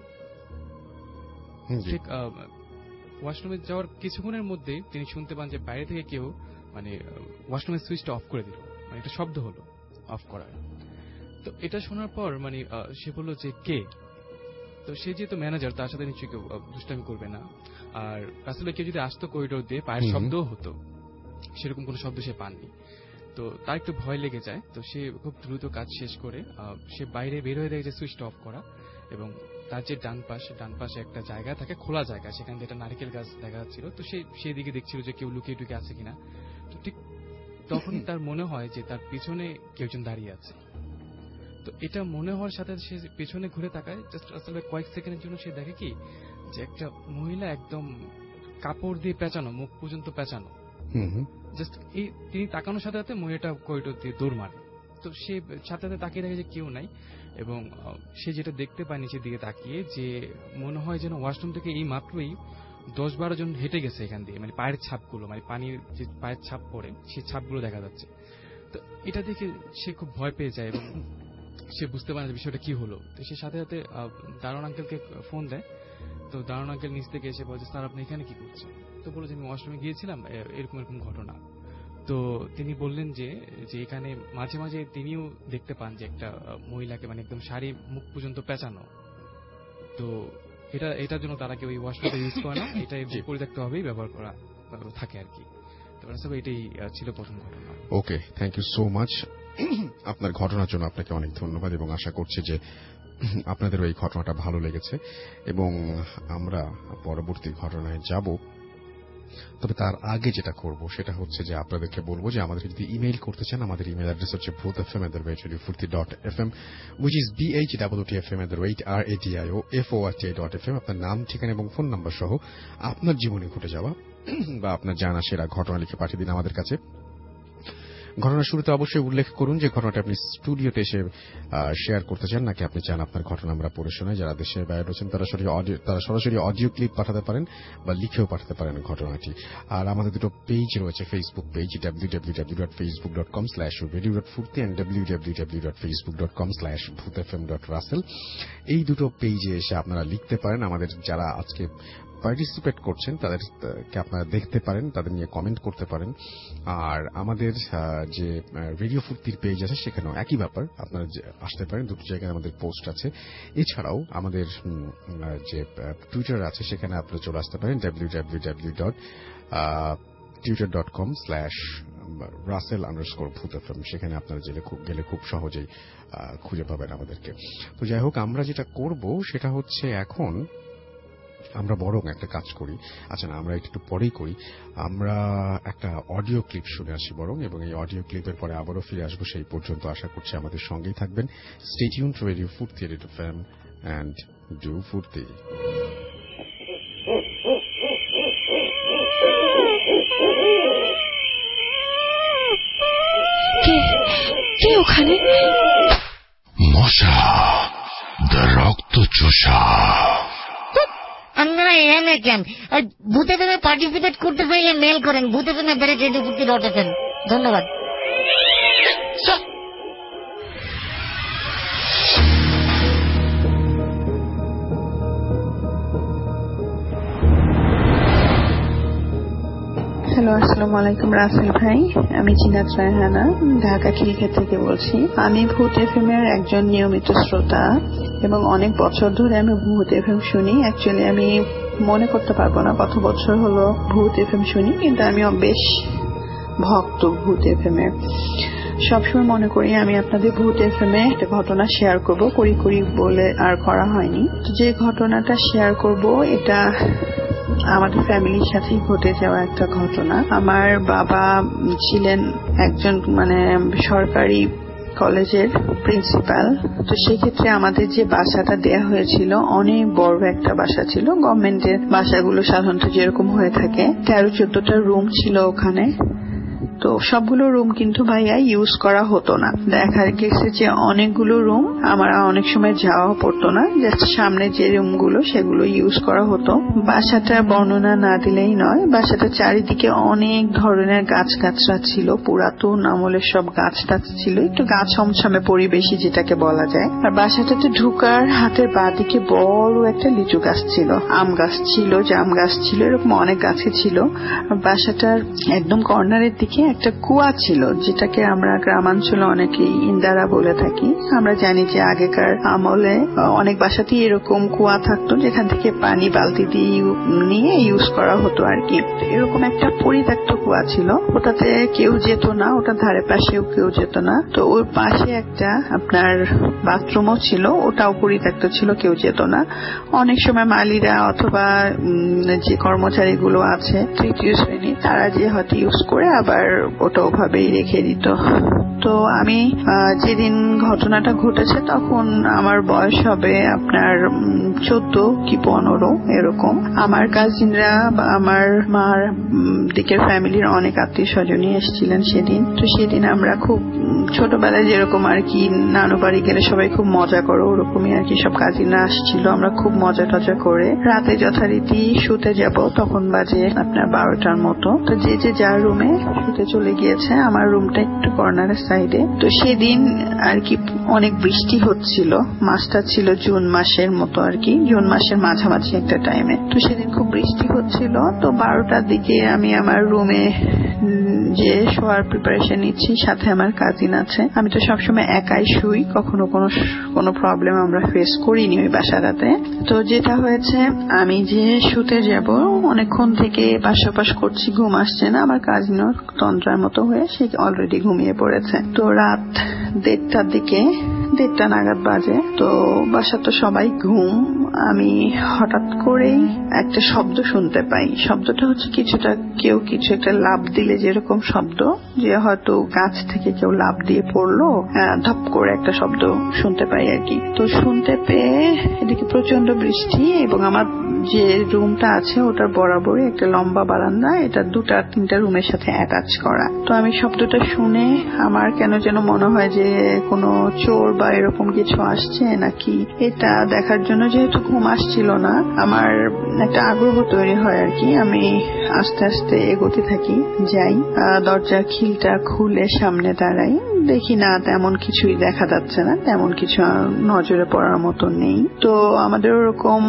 ঠিক ওয়াশরুমে যাওয়ার কিছুক্ষণের মধ্যেই তিনি শুনতে পান যে বাইরে থেকে কেউ মানে ওয়াশরুমের সুইচটা অফ করে দিল, মানে একটা শব্দ হলো অফ করার। তো এটা শোনার পর মানে সে বলল যে কে। তো সে যেহেতু ম্যানেজার, তার সাথে নিশ্চয়ই কেউ দুষ্টামি করবে না। আর আসলে কেউ যদি আসতো করিডোর দিয়ে, পায়ের শব্দও হতো, সেরকম কোনো শব্দ সে পাননি। তো তার একটু ভয় লেগে যায়। তো সে খুব দ্রুত কাজ শেষ করে সে বাইরে বের হয়ে দেখে যে সুইচটা অফ করা, এবং তার যে ডান পাশে একটা জায়গা থাকে, খোলা জায়গা, সেখান থেকে একটা নারকেল গাছ দেখা যাচ্ছিল। তো সেই দিকে দেখছিল যে কেউ লুকিয়ে টুকিয়ে আছে কিনা। তো ঠিক তখন তার মনে হয় যে তার পিছনে কেউ একজন দাঁড়িয়ে আছে। তো এটা মনে হওয়ার সাথে সে পেছনে ঘুরে তাকায়। জাস্ট আসলে কয়েক সেকেন্ডের জন্য সে দেখে কি যে একটা মহিলা একদম কাপড় দিয়ে পেঁচানো, মুখ পর্যন্ত পেঁচানো। জাস্ট তিনি তাকানোর সাথে সাথে মহিলাটা করিডোর দিয়ে দৌড় মারে। তো সে সাথে সাথে তাকিয়ে দেখে যে কেউ নাই, এবং সে যেটা দেখতে পায় নিচের দিকে তাকিয়ে, যে মনে হয় যেন ওয়াশরুম থেকে এই মাত্রই 10-12 জন হেঁটে গেছে এখান দিয়ে, মানে পায়ের ছাপগুলো, মানে পানির যে পায়ের ছাপ পড়ে সেই ছাপগুলো দেখা যাচ্ছে। তো এটা দেখে সে খুব ভয় পেয়ে যায় এবং সে বুঝতে পারে না বিষয়টা কি হলো। তো সে সাথে সাথে দারোয়ান আঙ্কেলকে ফোন দেয়। তো দারোয়ান আঙ্কেল নিচ থেকে এসে বলছে, স্যার আপনি এখানে কি করছেন? তো বলে যে আমি ওয়াশরুমে গিয়েছিলাম, এরকম এরকম ঘটনা। তো তিনি বললেন যে এখানে মাঝে মাঝে তিনিও দেখতে পান যে একটা মহিলাকে মানে একদম শাড়ি মুখ পর্যন্ত পেঁচানো। তো এটার জন্য তারা কেউ এই ওয়াশরুমটা ইউজ করে না, এটা পরিত্যক্ত ভাবেই ব্যবহার করা থাকে আর কি। তো এটাই ছিল প্রথম ঘটনা। Okay, thank you so much. আপনার ঘটনার জন্য আপনাকে অনেক ধন্যবাদ এবং আশা করছি যে আপনাদেরও এই ঘটনাটা ভালো লেগেছে এবং আমরা পরবর্তী ঘটনায় যাব। তবে তার আগে যেটা করব সেটা হচ্ছে যে আপনাদেরকে বলবো যে আমাদের যদি ইমেইল করতে চান, আমাদের ইমেইল অ্যাড্রেস হচ্ছে bhfm@radiofurti.fm, which is bhwtfm@radio.fm। আপনার নাম, ঠিকানা এবং ফোন নাম্বার সহ আপনার জীবনে ঘটে যাওয়া বা আপনার জানা সেরা ঘটনা লিখে পাঠিয়ে দিন আমাদের কাছে। ঘটনার শুরুতে অবশ্যই উল্লেখ করুন যে ঘটনাটা আপনি স্টুডিওতে এসে শেয়ার করতে চান নাকি আপনি চান আপনার ঘটনা আমরা পড়ে শোনাই। যারা দেশের বাইরে রয়েছেন তারা সরাসরি অডিও ক্লিপ পাঠাতে পারেন বা লিখেও পাঠাতে পারেন ঘটনাটি। আর আমাদের দুটো পেজ রয়েছে, Facebook page www.facebook.com/radio.furti and www.facebook.com/bhutfm.russell। এই দুটো পেজে এসে আপনারা লিখতে পারেন। আমাদের যারা আজকে পার্টিসিপেট করছেন তাদেরকে আপনারা দেখতে পারেন, তাদের নিয়ে কমেন্ট করতে পারেন। আর আমাদের যে রেডিও ফুর্তির পেজ আছে সেখানেও একই ব্যাপার, আপনারা আসতে পারেন। দুটো জায়গায় আমাদের পোস্ট আছে। এছাড়াও আমাদের যে টুইটার আছে সেখানে আপনারা চলে আসতে পারেন www.twitter.com/russell_bhutfm। সেখানে আপনারা গেলে খুব সহজেই খুঁজে পাবেন আমাদেরকে। তো যাই হোক, আমরা যেটা করব সেটা হচ্ছে এখন আমরা বরং একটা কাজ করি। আচ্ছা না, আমরা একটু পরেই করি। আমরা একটা অডিও ক্লিপ শুনে আসি বরং, এবং এই অডিও ক্লিপের পরে আবারও ফিরে আসবো। সেই পর্যন্ত আশা করছি আমাদের সঙ্গেই থাকবেন। Stay tuned to radio Foorti, radio FM, and do Foorti. কে ওখানে? মশা, দ্য রক্ত চোষা। আপনারা এখানে কেন? ভূতে ফেমে পার্টিসিপেট করতে চাইলে মেল করেন bhutfm@radiofurti.fm। ধন্যবাদ। হ্যালো, আসসালামু আলাইকুম রাসেল ভাই। আমি জিনাত রায়হানা, ঢাকা খিলক্ষেত থেকে বলছি। আমি ভূত এফএম এর একজন নিয়মিত শ্রোতা এবং অনেক বছর ধরে আমি ভূত এফএম শুনি। অ্যাকচুয়ালি আমি মনে করতে পারবো না কত বছর হলো ভূত এফএম শুনি, কিন্তু আমিও বেশ ভক্ত ভূত এফএম এর। সবসময় মনে করি আমি আপনাদের ভূত এফএম এ একটা ঘটনা শেয়ার করব, করি বলে আর করা হয়নি। তো যে ঘটনাটা শেয়ার করব এটা আমাদের ফ্যামিলির সাথেই ঘটে যাওয়া একটা ঘটনা। আমার বাবা ছিলেন একজন সরকারি কলেজের প্রিন্সিপাল। তো সেক্ষেত্রে আমাদের যে বাসাটা দেয়া হয়েছিল অনেক বড় একটা বাসা ছিল। গভর্নমেন্টের বাসাগুলো সাধারণত যেরকম হয়ে থাকে 13-14টা রুম ছিল ওখানে। তো সবগুলো রুম কিন্তু ভাইয়া ইউজ করা হতো না। দেখা গেছে যে অনেকগুলো রুম আমরা অনেক সময় যাওয়া পড়তো না, জাস্ট সামনে যে রুমগুলো সেগুলো ইউজ করা হতো। বাসাটা বর্ণনা না দিলেই নয়, বাসাটা চারিদিকে অনেক ধরনের গাছগাছরা ছিল, পুরাতন আমলের সব গাছ টাছ ছিল, একটু গাছ ছমছমে পরিবেশই যেটাকে বলা যায়। আর বাসাটাতে ঢুকার হাতের বাঁদিকে বড় একটা লিচু গাছ ছিল, আম গাছ ছিল, জাম গাছ ছিল, এরকম অনেক গাছই ছিল। বাসাটার একদম কর্নারের দিকে একটা কুয়া ছিল, যেটাকে আমরা গ্রামাঞ্চলে অনেকেই ইন্দারা বলে থাকি। আমরা জানি যে আগেকার আমলে অনেক বাসাতেই এরকম কুয়া থাকতো, যেখান থেকে পানি বালতি দিয়ে নিয়ে ইউজ করা হতো আর কি। এরকম একটা পরিত্যক্ত কুয়া ছিল, ওটাতে কেউ যেত না, ওটার ধারে পাশেও কেউ যেত না। তো ওর পাশে একটা আপনার বাথরুমও ছিল, ওটাও পরিত্যক্ত ছিল, কেউ যেত না। অনেক সময় মালিরা অথবা যে কর্মচারীগুলো আছে তৃতীয় শ্রেণী, তারা যে হয়তো ইউজ করে আবার ওটা ওভাবেই রেখে দিত। তো আমি যেদিন ঘটনাটা ঘটেছে তখন আমার বয়স হবে আপনার 14 কি 15 এরকম। আমার কাজিনরা বা আমার মার দিকের ফ্যামিলির অনেক আত্মীয় স্বজনই এসেছিলেন সেদিন। তো সেদিন আমরা খুব ছোটবেলায় যেরকম আর কি নানু বাড়ি গেলে সবাই খুব মজা করো, ওরকমই আর কি সব কাজিনরা আসছিল। আমরা খুব মজা টজা করে রাতে যথারীতি শুতে যাব, তখন বাজে আপনার 12টার মতো। তো যে যার রুমে শুতে চলে গিয়েছে। আমার রুমটা একটু কর্নারের সাইডে। তো সেদিন আর কি অনেক বৃষ্টি হচ্ছিল, মাসটা ছিল জুন মাসের মতো আর কি, জুন মাসের মাঝামাঝি একটা টাইমে। তো সেদিন খুব বৃষ্টি হচ্ছিল। তো 12টার দিকে আমি আমার রুমে যে শোয়ার প্রিপারেশন নিচ্ছি, সাথে আমার কাজিন আছে। আমি তো সবসময় একাই শুই, কখনো কোনো প্রবলেম আমরা ফেস করিনি ওই বাসাটাতে। তো যেটা হয়েছে, আমি যে শুতে যাব অনেকক্ষণ থেকে পাশাপাশ করছি, ঘুম আসছে না। আমার কাজিনও তন্দ্রার মতো হয়ে সে অলরেডি ঘুমিয়ে পড়েছে। তো রাত 1:30 নাগাদ বাজে। তো বাসা তো সবাই ঘুম। আমি হঠাৎ করেই একটা শব্দ শুনতে পাই। শব্দটা হচ্ছে কেউ কিছু একটা লাফ দিলে যেরকম শব্দ, যে হয়তো গাছ থেকে কেউ লাফ দিয়ে পড়লো, ধপ করে একটা শব্দ শুনতে পাই আর কি। তো শুনতে পেয়ে এদিকে প্রচন্ড বৃষ্টি, এবং আমার যে রুমটা আছে ওটার বরাবরই একটা লম্বা বারান্দা, এটা 2-3টা রুমের সাথে অ্যাটাচ করা। তো আমি শব্দটা শুনে আমার কেন যেন মনে হয় যে কোনো চোর বা এরকম কিছু আসছে নাকি, এটা দেখার জন্য যেহেতু ঘুম আসছিল না, আমার একটা আগ্রহ তৈরি হয় আর কি। আমি আস্তে আস্তে এগোতে থাকি, যাই, দরজার খিলটা খুলে সামনে দাঁড়াই, দেখি না তেমন কিছুই দেখা যাচ্ছে না, তেমন কিছু নজরে পড়ার মতো নেই। তো আমাদের ওরকম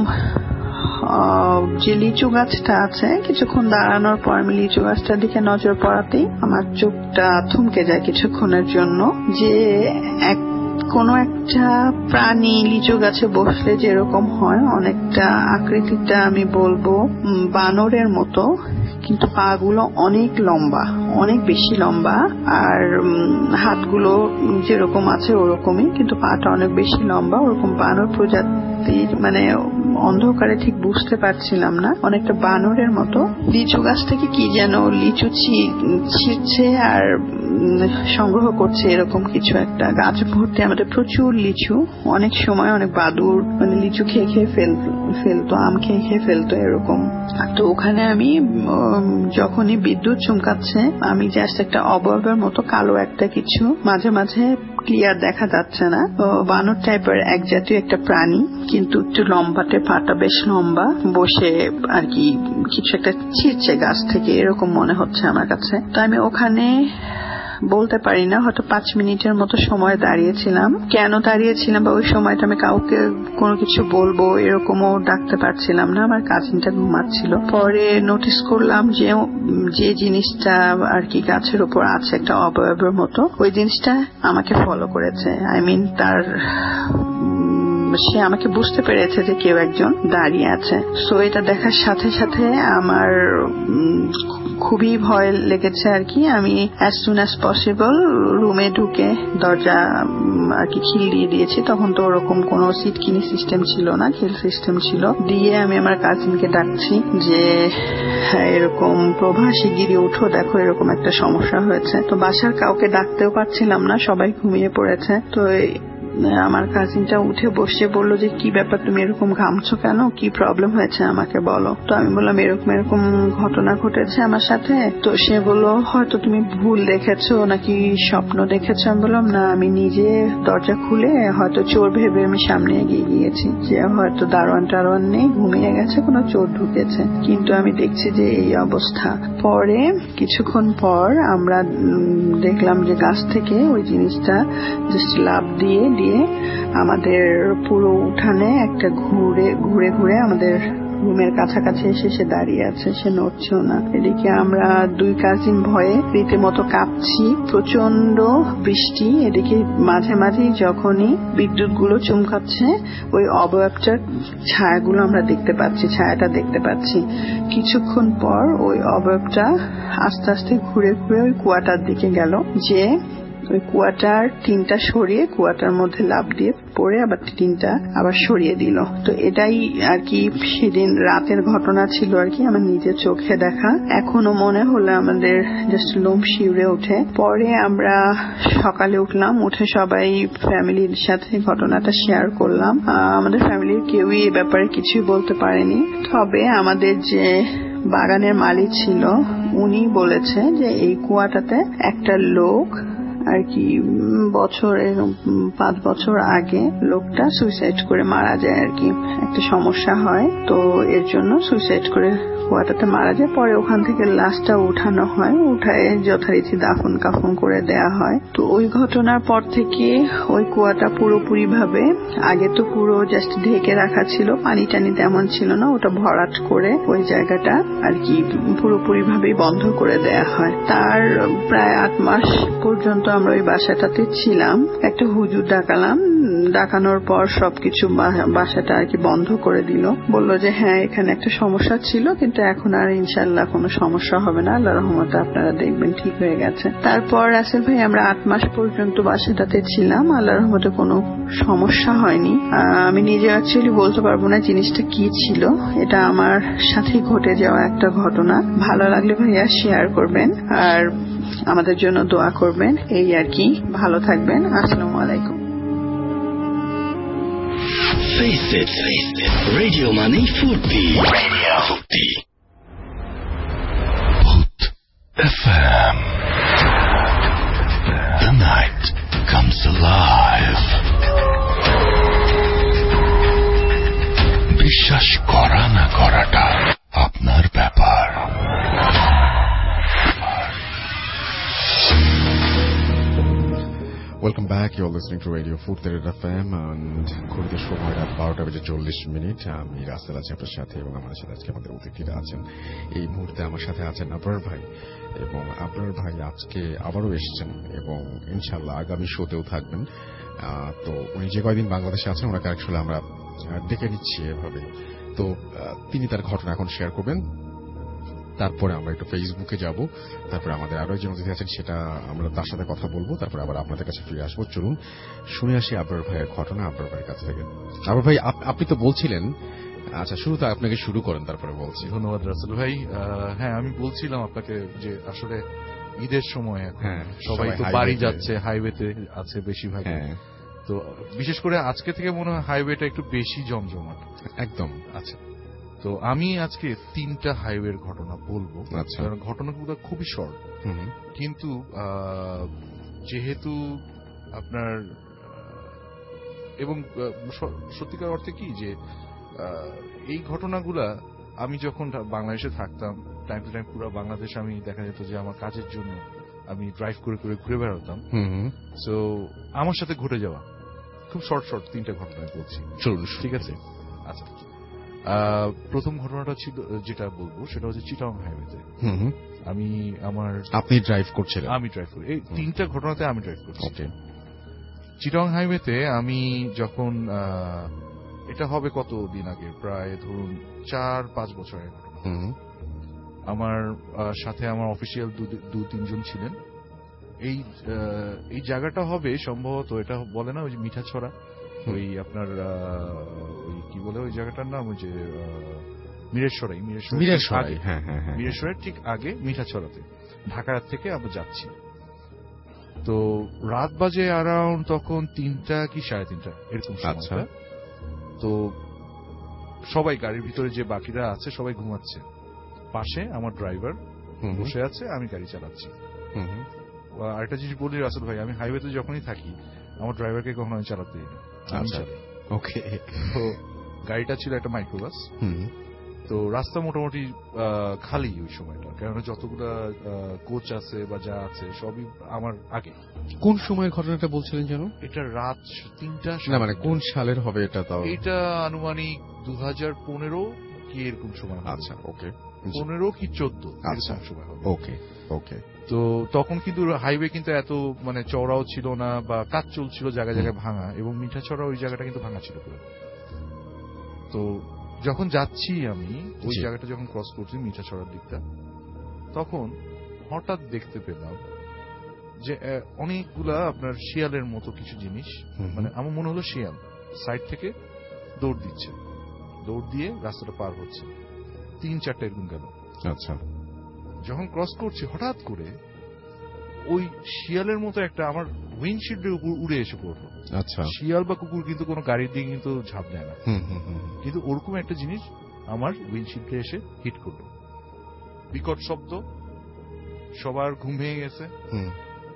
যে লিচু গাছটা আছে, কিছুক্ষণ দাঁড়ানোর পর আমি লিচু গাছটার দিকে নজর পড়াতেই আমার চোখটা থমকে যায় কিছুক্ষণের জন্য, যে কোনো একটা প্রাণী লিচু গাছে বসলে যেরকম হয়, অনেকটা আকৃতিটা আমি বলবো বানরের মতো, কিন্তু পাগুলো অনেক লম্বা, অনেক বেশি লম্বা, আর হাতগুলো যেরকম আছে ওরকমই, কিন্তু পাটা অনেক বেশি লম্বা। ওরকম বানর প্রজাতির, মানে অন্ধকারে ঠিক বুঝতে পারছিলাম না, অনেকটা বানরের মতো লিচু গাছ থেকে কি যেন লিচু ছিঁড়ছে আর সংগ্রহ করছে, এরকম কিছু একটা। গাছ ভর্তি আমাদের প্রচুর লিচু, অনেক সময় অনেক বাদুর মানে লিচু খেয়ে ফেলতো, আম খেয়ে ফেলতো এরকম। তো ওখানে আমি যখনই বিদ্যুৎ চমকাচ্ছে, আমি জাস্ট একটা অবয়বের মতো কালো একটা কিছু, মাঝে মাঝে ক্লিয়ার দেখা যাচ্ছে না, বানর টাইপের এক জাতীয় একটা প্রাণী, কিন্তু একটু লম্বাটে, পাটা বেশ লম্বা, বসে আর কি কিছু একটা ছিঁড়ছে গাছ থেকে, এরকম মনে হচ্ছে আমার কাছে। তো আমি ওখানে বলতে পারি না, হয়তো 5 মিনিটের মতো সময় দাঁড়িয়েছিলাম। কেন দাঁড়িয়েছিলাম বা ওই সময়টা আমি কাউকে কোনো কিছু বলবো এরকমও ডাকতে পারছিলাম না, আমার কাজিনটা ঘুমাচ্ছিল। পরে নোটিস করলাম যে জিনিসটা আর কি গাছের উপর আছে একটা অবয়বের মতো, ওই জিনিসটা আমাকে ফলো করেছে। সে আমাকে বুঝতে পেরেছে যে কেউ একজন দাঁড়িয়ে আছে। সো এটা দেখার সাথে সাথে আমার খুবই ভয় লেগেছে আর কি। আমি as soon as possible রুমে ঢুকে দরজা আর কি খিল দিয়ে দিয়েছি। তখন তো ওরকম কোনো সিটকিনি সিস্টেম ছিল না, খিল সিস্টেম ছিল। দিয়ে আমি আমার কাজিনকে ডাকছি যে এরকম প্রভা শিগগিরই উঠো, দেখো এরকম একটা সমস্যা হয়েছে। তো বাসার কাউকে ডাকতেও পারছিলাম না, সবাই ঘুমিয়ে পড়েছে। তো আমার কাজিনটা উঠে বসে বললো যে কি ব্যাপার, তুমি এরকম ঘামছো কেন, কি প্রবলেম হয়েছে আমাকে বলো। তো আমি বললাম এরকম ঘটনা ঘটেছে আমার সাথে। তো সে বললো হয়তো তুমি ভুল দেখেছো নাকি স্বপ্ন দেখেছো। আমি বললাম না, আমি নিজে দরজা খুলে হয়তো চোর ভেবে আমি সামনে এগিয়ে গিয়েছি, যে হয়তো দারোয়ান নেই, ঘুমিয়ে গেছে, কোনো চোর ঢুকেছে, কিন্তু আমি দেখছি যে এই অবস্থা। পরে কিছুক্ষণ পর আমরা দেখলাম যে গাছ থেকে ওই জিনিসটা জাস্ট লাফ দিয়ে আমাদের পুরো উঠানে একটা ঘুরে ঘুরে আমাদের রুমের কাছাকাছি এসে সে দাঁড়িয়ে আছে, সে নড়ছেও না। এদিকে আমরা 2 কাজিন ভয়ে রীতিমতো কাঁপছি, প্রচন্ড বৃষ্টি। এদিকে মাঝে মাঝেই যখনই বিদ্যুৎ গুলো চমকাচ্ছে, ওই অবয়বটার ছায়াগুলো আমরা ছায়াটা দেখতে পাচ্ছি। কিছুক্ষণ পর ওই অবয়বটা আস্তে আস্তে ঘুরে ঘুরে ওই কুয়াটার দিকে গেল, যে ওই কুয়াটার টিনটা সরিয়ে কুয়াটার মধ্যে লাফ দিয়ে পড়ে আবার টিনটা আবার সরিয়ে দিল। তো এটাই আর কি সেদিন রাতের ঘটনা ছিল আর কি, আমার নিজের চোখে দেখা। এখনো মনে হলো আমাদের জাস্ট লোম শিউরে ওঠে। পরে আমরা সকালে উঠলাম, উঠে সবাই ফ্যামিলির সাথে ঘটনাটা শেয়ার করলাম। আমাদের ফ্যামিলির কেউই এ ব্যাপারে কিছুই বলতে পারেনি, তবে আমাদের যে বাগানের মালিক ছিল উনি বলেছে যে এই কুয়াটাতে একটা লোক আর কি বছর 5 বছর আগে লোকটা সুইসাইড করে মারা যায় আর কি, একটা সমস্যা হয় তো এর জন্য সুইসাইড করে কুয়াটাতে মারা যায়। পরে ওখান থেকে লাশটা উঠানো হয়, উঠায় যথারীতি দাফন কাফন করে দেয়া হয়। তো ওই ঘটনার পর থেকে ওই কুয়াটা পুরোপুরি ভাবে, আগে তো পুরো জাস্ট ঢেকে রাখা ছিল, পানি টানি তেমন ছিল না, ওটা ভরাট করে ওই জায়গাটা আর কি পুরোপুরি ভাবে বন্ধ করে দেয়া হয়। তার প্রায় 8 মাস পর্যন্ত আমরা ওই বাসাটাতে ছিলাম। একটা হুজুর ডাকালাম, ডাকানোর পর সবকিছু বাসাটা আর কি বন্ধ করে দিল, বললো যে হ্যাঁ এখানে একটা সমস্যা ছিল কিন্তু এখন আর ইনশাল্লাহ কোনো সমস্যা হবে না, আল্লাহর রহমতে আপনারা দেখবেন ঠিক হয়ে গেছে। তারপর রাসেল ভাই আমরা 8 মাস পর্যন্ত বাসাটাতে ছিলাম, আল্লাহর রহমতে কোনো সমস্যা হয়নি। আমি নিজে অ্যাকচুয়ালি বলতে পারবো না জিনিসটা কি ছিল, এটা আমার সাথে ঘটে যাওয়া একটা ঘটনা। ভালো লাগলে ভাইয়া শেয়ার করবেন আর আমাদের জন্য দোয়া করবেন, এই আর কি। ভালো থাকবেন, আসসালামু আলাইকুম। Face it. Radio Money Furti. Put FM. The night comes alive. বিশ্বাস করা না করাটা আপনার ব্যাপার। Welcome back. You're listening to Radio Furti FM and ঘড়িতে সময় রাত 12:40 আমি রাসেল আছি আপনার সাথে এবং আমার সাথে আজকে আমাদের অতিথিরা আছেন। এই মুহূর্তে আমার সাথে আছেন আবরার ভাই, এবং আবরার ভাই আজকে আবারও এসেছেন এবং ইনশাআল্লাহ আগামী শোতেও থাকবেন। তো উনি যে কয়দিন বাংলাদেশে আছেন ওনাকে আসলে আমরা ডেকে নিচ্ছি এভাবে। তো তিনি তার ঘটনা এখন শেয়ার করবেন, তারপরে আমরা একটু ফেসবুকে যাব, তারপরে আমাদের আরো একজন অতিথি আছেন সেটা আমরা তার সাথে কথা বলবো, তারপরে আবার আপনাদের কাছে ফিরে আসবো। চলুন শুনে আসি আবরার ভাইয়ের ঘটনা আবরার ভাইয়ের কাছ থেকে। আবরার ভাই আপনি তো বলছিলেন, আচ্ছা শুরুতে আপনাকে শুরু করেন তারপরে বলছি। ধন্যবাদ রাসেল ভাই। হ্যাঁ আমি বলছিলাম আপনাকে যে আসলে ঈদের সময় সবাই তো বাড়ি যাচ্ছে, হাইওয়েতে আছে বেশিরভাগ। তো বিশেষ করে আজকে থেকে মনে হয় হাইওয়েটা একটু বেশি জমজমাট একদম। আচ্ছা, তো আমি আজকে 3টা হাইওয়ের ঘটনা বলবো। কারণ ঘটনাগুলো খুবই শর্ট, কিন্তু যেহেতু আপনার এবং সত্যিকার অর্থে কি যে এই ঘটনাগুলা আমি যখন বাংলাদেশে থাকতাম টাইম টু টাইম পুরো বাংলাদেশ আমি দেখা যেত যে আমার কাজের জন্য আমি ড্রাইভ করে করে ঘুরে বেড়াতাম। সো আমার সাথে ঘটে যাওয়া খুব শর্ট 3টা ঘটনা বলছি। চলুন, ঠিক আছে। আচ্ছা, প্রথম ঘটনাটা ছিল যেটা বলবো সেটা হচ্ছে চিটাগং হাইওয়েতে। আপনি ড্রাইভ করছিলেন? আমি ড্রাইভ করি। এই 3টা ঘটনাতে আমি ড্রাইভ করছি। চিটাগং হাইওয়েতে আমি যখন এটা হবে কতদিন আগে, প্রায় ধরুন 4-5 বছরের ঘটনা। আমার সাথে আমার অফিসিয়াল 2-3 জন ছিলেন। এই জায়গাটা হবে সম্ভবত, এটা বলে না ওই যে মিঠাছড়া, ওই আপনার ওই কি বলে ওই জায়গাটার নাম, ওই যে মিরেশ্বরের ঠিক আগে মিঠাছড়াতে, ঢাকা থেকে আমরা যাচ্ছি। তো রাত বাজে অ্যারাউন্ড তখন 3টা কি 3:30 এরকম সময়। তো সবাই গাড়ির ভিতরে যে বাকিরা আছে সবাই ঘুমাচ্ছে, পাশে আমার ড্রাইভার বসে আছে, আমি গাড়ি চালাচ্ছি। আরেকটা জিনিস বলি রাসেল ভাই, আমি হাইওয়েতে যখনই থাকি আমার ড্রাইভারকে কখনো আমি চালাতে দিই না, আমি চালাই। ওকে। তো গাড়িটা ছিল একটা মাইক্রোবাস। তো রাস্তা মোটামুটি খালি ওই সময়টা, কারণ যতগুলো কোচ আছে বা যা আছে সবই আমার আগে। কোন সময়ের ঘটনাটা বলছিলেন যেন? এটা রাত 3টা। না মানে কোন সালের হবে এটা? তাও এটা আনুমানিক 2015 কি এরকম সময়। আচ্ছা, ওকে। 15 কি 14 এরকম সময় হবে। ওকে ওকে। তো তখন কিন্তু হাইওয়ে কিন্তু এত মানে চওড়াও ছিল না, বা কাজ চলছিল জায়গায় জায়গায় ভাঙা, এবং মিঠাছড়া ওই জায়গাটা কিন্তু ভাঙা ছিল পুরো। তো যখন যাচ্ছি আমি ওই জায়গাটা যখন ক্রস করছি মিঠাছড়ার দিকটা, তখন হঠাৎ দেখতে পেলাম যে অনেকগুলা আপনার শিয়ালের মতো কিছু জিনিস, মানে আমার মনে হলো শিয়াল সাইড থেকে দৌড় দিচ্ছে, দৌড় দিয়ে রাস্তাটা পার হচ্ছে। 3-4টা এরকম গেল। আচ্ছা, যখন ক্রস করছি হঠাৎ করে ওই শিয়ালের মতো একটা আমার উইন্ডশিল্ডের উপর উড়ে এসে পড়লো। আচ্ছা, শিয়াল বা কুকুর কিন্তু কোনো গাড়ির দিকে কিন্তু ঝাঁপ দেয় না, কিন্তু ওরকম একটা জিনিস আমার উইন্ডশিল্ডে এসে হিট করলো। বিকট শব্দ, সবার ঘুম ভেঙে গেছে।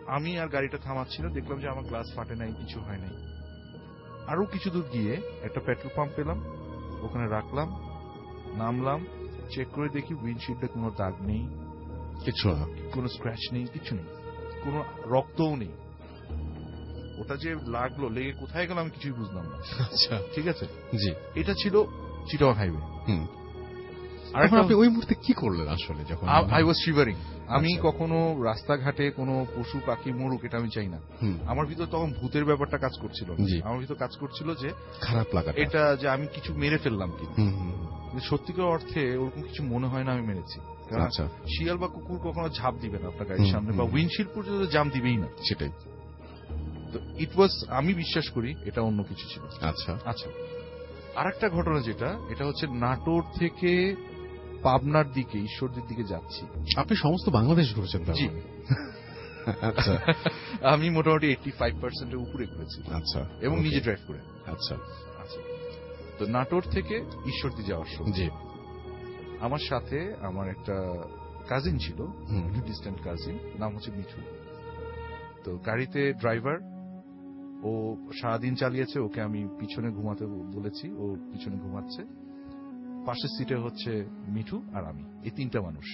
আমি আর গাড়িটা থামাচ্ছি না, দেখলাম যে আমার গ্লাস ফাটে নাই, কিছু হয় নাই। আরো কিছু দূর গিয়ে একটা পেট্রোল পাম্প পেলাম, ওখানে রাখলাম, নামলাম, চেক করে দেখি উইন্ডশিল্ডে কোনো দাগ নেই, কিছু না, কোনো স্ক্র্যাচ নেই, কিছু নেই, কোনো রক্তও নেই। ওটা যে লাগলো, লেগে কোথায় গেল আমি কিছুই বুঝলাম না। আচ্ছা, ঠিক আছে, জি। এটা ছিল চিটাগং হাইওয়ে। আর আপনি ওই মুহূর্তে কি করলেন আসলে? যখন আই ওয়াজ শিভারিং। আমি কখনো রাস্তাঘাটে কোনো পশু পাখি মরুক এটা আমি চাই না। আমার ভিতর তখন ভূতের ব্যাপারটা কাজ করছিল, আমার ভিতর কাজ করছিল যে খারাপ লাগা, এটা যে আমি কিছু মেরে ফেললাম কি। সত্যিকার অর্থে ওরকম কিছু মনে হয় না আমি মেরেছি। আচ্ছা, শিয়াল বা কুকুর কখনো ঝাঁপ দিবে না আপনার গাড়ির সামনে, বা উইন্ডশিল্ড পর্যন্ত জাম দিবেই না। সেটাই তো ইট ওয়াজ, আমি বিশ্বাস করি এটা অন্য কিছু ছিল। আচ্ছা আচ্ছা, আরেকটা ঘটনা যেটা, এটা হচ্ছে নাটোর থেকে পাবনার দিকে, ঈশ্বরদীর দিকে যাচ্ছি। আপনি সমস্ত বাংলাদেশ ঘুরেছেন? জি। আচ্ছা, আমি মোটামুটি 85% এর উপরে ঘুরেছি। আচ্ছা, এবং নিজে ড্রাইভ করে। আচ্ছা আচ্ছা, তো নাটোর থেকে ঈশ্বরদী যাওয়ার সময় জি, আমার সাথে আমার একটা কাজিন ছিল, ডিস্ট্যান্ট কাজিন, নাম হচ্ছে মিঠু। তো গাড়িতে ড্রাইভার, ও সারাদিন চালিয়েছে, ওকে আমি পিছনে ঘুমাতে বলেছি, ও পিছনে ঘুমাচ্ছে। পাশের সিটে হচ্ছে মিঠু আর আমি, এই তিনটা মানুষ।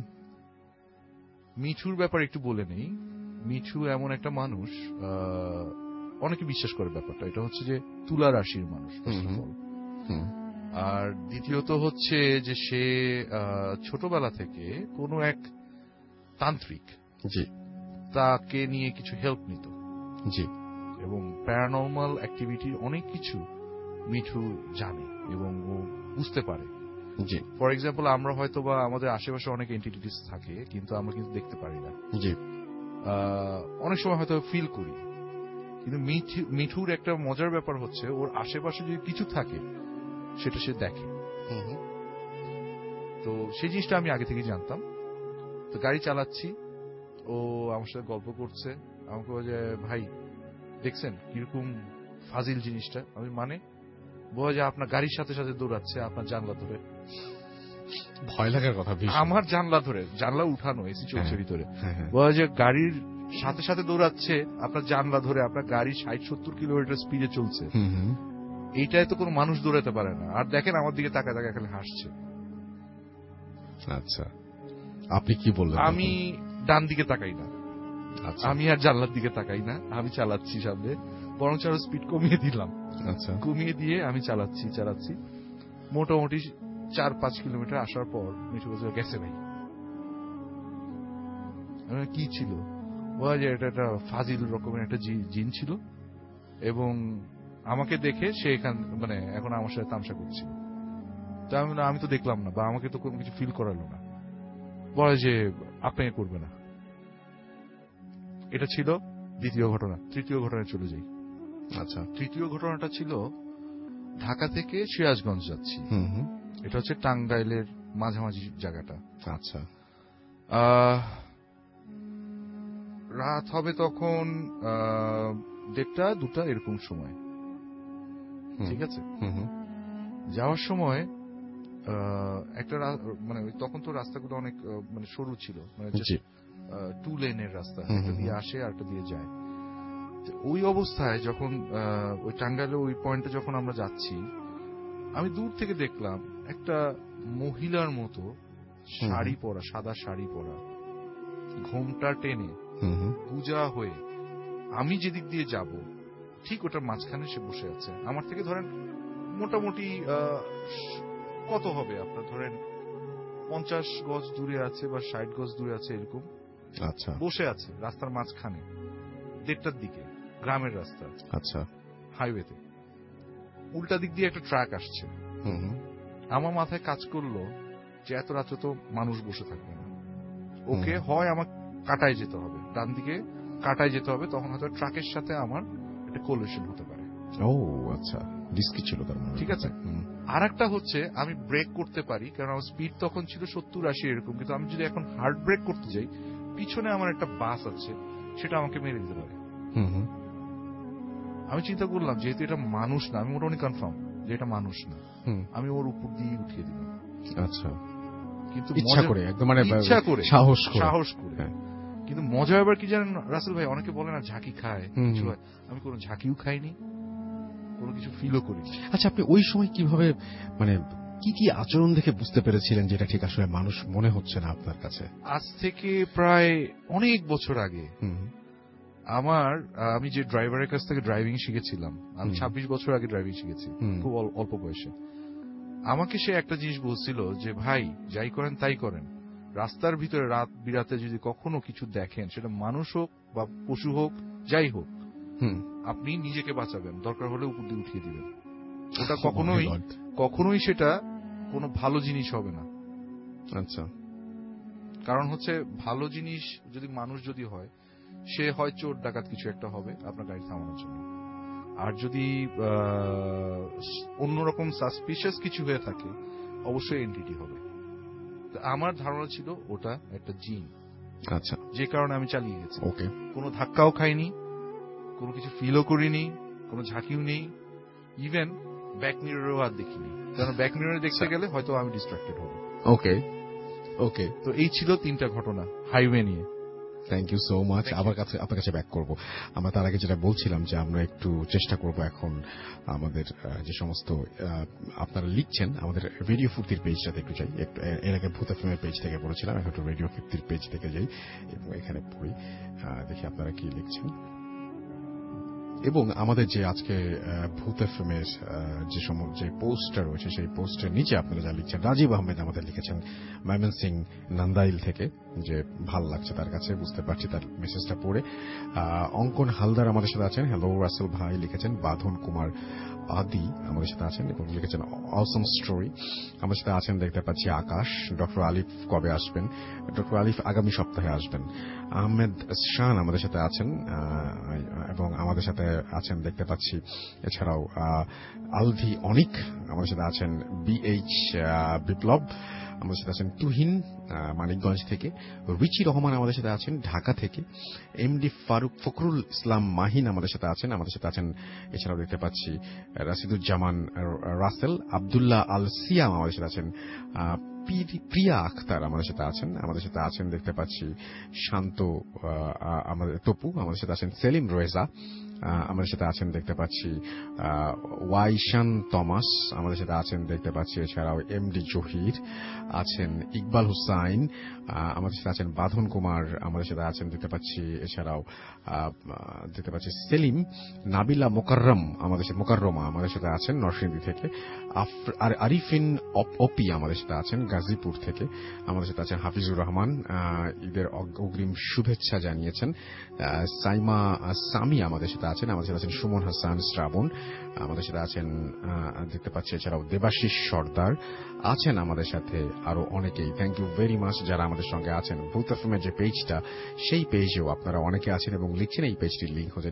মিঠুর ব্যাপারে একটু বলে নেই। মিঠু এমন একটা মানুষ, অনেকে বিশ্বাস করে ব্যাপারটা, এটা হচ্ছে যে তুলা রাশির মানুষ, আর দ্বিতীয়ত হচ্ছে যে সে ছোটবেলা থেকে কোনো এক তান্ত্রিক তাকে নিয়ে কিছু হেল্প নিত, জি, এবং প্যারানর্মাল অ্যাক্টিভিটির অনেক কিছু মিঠু জানে এবং ও বুঝতে পারে। জি, ফর এক্সাম্পল, আমরা হয়তো বা আমাদের আশেপাশে অনেক এন্টিটিস থাকে, কিন্তু আমরা কিন্তু দেখতে পারি না। জি, অনেক সময় হয়তো ফিল করি, কিন্তু মিঠুর একটা মজার ব্যাপার হচ্ছে ওর আশেপাশে যদি কিছু থাকে সেটা সে দেখে। তো সেই জিনিসটা আমি আগে থেকে জানতাম। তো গাড়ি চালাচ্ছি, ও আমার সাথে গল্প করছে, আমাকে বলে যে ভাই দেখছেন কিরকম ফাজিল জিনিসটা। আমি মানে বলে যে আপনার গাড়ির সাথে সাথে দৌড়াচ্ছে আপনার জানলা ধরে। ভয় লাগার কথা। আমার জানলা ধরে, জানলা উঠানো, এসি চলছে ভিতরে, বলে যে গাড়ির সাথে সাথে দৌড়াচ্ছে আপনার জানলা ধরে, আপনার গাড়ি 60-70 কিলোমিটার স্পিডে চলছে, এইটাই তো কোনো মানুষ দৌড়াতে পারে না। আর দেখেন আমার দিকে তাকায় তাকায় খালি হাসছে। আচ্ছা, আপনি কি বললেন? আমি ডান দিকে তাকাই না, আমি আর জানলার দিকে তাকাই না, আমি চালাচ্ছি সামনে, বরং আরো স্পিড কমিয়ে দিলাম। আচ্ছা, কমিয়ে দিয়ে আমি চালাচ্ছি মোটামুটি 4-5 কিলোমিটার আসার পর মিঠু বলছে গেছে ভাই। কি ছিল? বলা যায় এটা একটা ফাজিল রকমের একটা জিন ছিল, এবং আমাকে দেখে সে মানে এখন আমার সাথে তামসা করছিল। তো আমি তো দেখলাম না, বা আমাকে তো কোনো কিছু ফিল করালো না। বলে যে আপনাকে করবে না। এটা ছিল দ্বিতীয় ঘটনা। তৃতীয় ঘটনায় চলে যাই। আচ্ছা, তৃতীয় ঘটনাটা ছিল ঢাকা থেকে সিরাজগঞ্জ যাচ্ছি। এটা হচ্ছে টাঙ্গাইলের মাঝামাঝি জায়গাটা। আচ্ছা, রাত হবে তখন 1:30-2টা এরকম সময়। ঠিক আছে, যাওয়ার সময় একটা মানে তখন তো রাস্তাগুলো অনেক মানে সরু ছিল, মানে 2 লেনের রাস্তা, একটা দিয়ে আসে আর একটা দিয়ে যায়। ওই অবস্থায় যখন ওই টাঙ্গাইলে ওই পয়েন্টে যখন আমরা যাচ্ছি, আমি দূর থেকে দেখলাম একটা মহিলার মতো শাড়ি পরা, সাদা শাড়ি পরা, ঘোমটা টেনে পূজা হয়ে আমি যেদিক দিয়ে যাব ঠিক ওটার মাঝখানে সে বসে আছে। আমার থেকে ধরেন মোটামুটি কত হবে আপনার, ধরেন 50 গজ দূরে আছে বা 60 গজ দূরে আছে এরকম। আচ্ছা, বসে আছে রাস্তার মাঝখানে, 1:30টার দিকে, গ্রামের রাস্তা। আচ্ছা, হাইওয়েতে উল্টা দিক দিয়ে একটা ট্রাক আসছে। আমার মাথায় কাজ করলো যে এত রাত্রে তো মানুষ বসে থাকবে না, ওকে হয় আমার কাটায় যেতে হবে, ডান দিকে কাটায় যেতে হবে, তখন হয়তো ট্রাকের সাথে আমার একটা কোলিশন হতে পারে। ও আচ্ছা, রিস্কি ছিল তার মানে। ঠিক আছে। আর একটা হচ্ছে আমি ব্রেক করতে পারি, কারণ আমার স্পিড তখন ছিল 70-80 এরকম, কিন্তু আমি যদি এখন হার্ড ব্রেক করতে যাই, পিছনে আমার একটা বাস আছে, সেটা আমাকে মেরে দিতে পারে। আমি চিন্তা করলাম যেহেতু এটা মানুষ না, আমি মোটামুটি কনফার্ম যে এটা মানুষ না, আমি ওর উপর দিয়ে উঠিয়ে দিলাম। আচ্ছা, কিন্তু ইচ্ছা করে, একদম মানে ইচ্ছা করে, সাহস করে। কিন্তু মজা এবার কি জানেন রাসেল ভাই, অনেকে বলে না ঝাঁকি খায়, আমি কোনো ঝাঁকিও খাইনি, কোনো কিছু ফিলও করিনি। আচ্ছা, আপনি ওই সময় কিভাবে মানে কি কি আচরণ দেখে বুঝতে পেরেছিলেন যেটা ঠিক আসলে মানুষ মনে হচ্ছে না আপনার কাছে? আজ থেকে প্রায় অনেক বছর আগে আমি যে ড্রাইভারের কাছ থেকে ড্রাইভিং শিখেছিলাম, আমি 26 বছর আগে ড্রাইভিং শিখেছি, খুব অল্প বয়সে। আমাকে সে একটা জিনিস বলছিল যে ভাই, যাই করেন তাই করেন, রাস্তার ভিতরে রাত বিরাতে যদি কখনো কিছু দেখেন, সেটা মানুষ হোক বা পশু হোক, যাই হোক, আপনি নিজেকে বাঁচাবেন, দরকার হলে উপর দিয়ে উঠিয়ে দিবেন। ওটা কখনোই সেটা কোনো ভালো জিনিস হবে না। আচ্ছা, কারণ হচ্ছে ভালো জিনিস যদি মানুষ যদি হয়, সে হয় চোর ডাকাত কিছু একটা হবে আপনার গাড়ি থামানোর জন্য। আর যদি অন্যরকম সাসপিশিয়াস কিছু হয়ে থাকে, অবশ্যই এনটিটি হবে। আমার ধারণা ছিল ওটা একটা জিন। আচ্ছা, যে কারণে আমি চালিয়ে গেছি। ওকে, কোনো ধাক্কাও খাইনি, কোনো কিছু ফিলও করিনি, কোনো ঝাঁকিও নেই, ইভেন ব্যাক মিররেও আর দেখিনি, কারণ ব্যাক মিররে দেখতে গেলে হয়তো আমি ডিস্ট্রাক্টেড হব। ওকে ওকে, তো এই ছিল 3টা ঘটনা হাইওয়ে নিয়ে। Thank you so much. আপনার কাছে ব্যাক করবো। আমরা তার আগে যেটা বলছিলাম যে আমরা একটু চেষ্টা করব এখন আমাদের যে সমস্ত আপনারা লিখছেন আমাদের রেডিও ফুর্তির পেজটাতে একটু যাই। এর আগে ভূত এফএমের পেজ থেকে পড়েছিলাম, এখন একটু রেডিও ফুর্তির পেজ থেকে যাই এবং এখানে পড়ি, দেখি আপনারা কি লিখছেন। এবং আমাদের যে আজকে ভূত এফএমের যে পোস্টটা রয়েছে, সেই পোস্টের নিচে আপনারা যা লিখছেন, রাজীব আহমেদ আমাদের লিখেছেন ময়মনসিং নান্দাইল থেকে, যে ভাল লাগছে তার কাছে, বুঝতে পারছি তার মেসেজটা পড়ে। অঙ্কন হালদার আমাদের সাথে আছেন, হ্যালো রাসেল ভাই লিখেছেন। বাঁধন কুমার আদি আমাদের সাথে আছেন এবং লিখেছেন অসম স্টোরি। আমাদের সাথে আছেন দেখতে পাচ্ছি আকাশ। ডক্টর আলিফ কবে আসবেন? ডক্টর আলিফ আগামী সপ্তাহে আসবেন। আহমেদ শান আমাদের সাথে আছেন এবং আমাদের সাথে আছেন দেখতে পাচ্ছি এছাড়াও আলভি অনিক আমাদের সাথে আছেন, বিএইচ বিপ্লব আমাদের সাথে আছেন, তুহিন মানিকগঞ্জ থেকে, রিচি রহমান আমাদের সাথে আছেন ঢাকা থেকে, এমডি ফখরুল ইসলাম মাহিন আমাদের সাথে আছেন। এছাড়াও দেখতে পাচ্ছি রাশিদুজ্জামান রাসেল, আব্দুল্লাহ আল সিয়াম আমাদের সাথে আছেন, প্রিয়া আখতার আমাদের সাথে আছেন দেখতে পাচ্ছি শান্ত আমাদের তপু আমাদের সাথে আছেন, সেলিম রোয়েজা আমাদের সাথে আছেন দেখতে পাচ্ছি, ওয়াইশান তমাস আমাদের সাথে আছেন দেখতে পাচ্ছি, এছাড়াও এমডি জহির আছেন, ইকবাল হুসাইন আমাদের সাথে আছেন, বাঁধন কুমার আমাদের সাথে আছেন দেখতে পাচ্ছি, এছাড়াও দেখতে পাচ্ছি সেলিম, নাবিলা মোকাররমা আমাদের সাথে আছেন নরসিংদী থেকে, আরিফিন অপি আমাদের সাথে আছেন গাজীপুর থেকে, আমাদের সাথে আছেন হাফিজুর রহমান, ঈদের অগ্রিম শুভেচ্ছা জানিয়েছেন, সাইমা সামি আমাদের সাথে আছেন সুমন হাসান শ্রাবণ আমাদের সাথে আছেন দেখতে পাচ্ছি, এছাড়াও দেবাশিস সর্দার আছেন আমাদের সাথে, আরো অনেকেই। থ্যাংক ইউ ভেরি মাচ যারা আমাদের সঙ্গে আছেন। ভূত এফএমের যে পেজটা, সেই পেজেও আপনারা অনেকে আছেন এবং লিখছেন। এই পেজটির লিঙ্ক হচ্ছে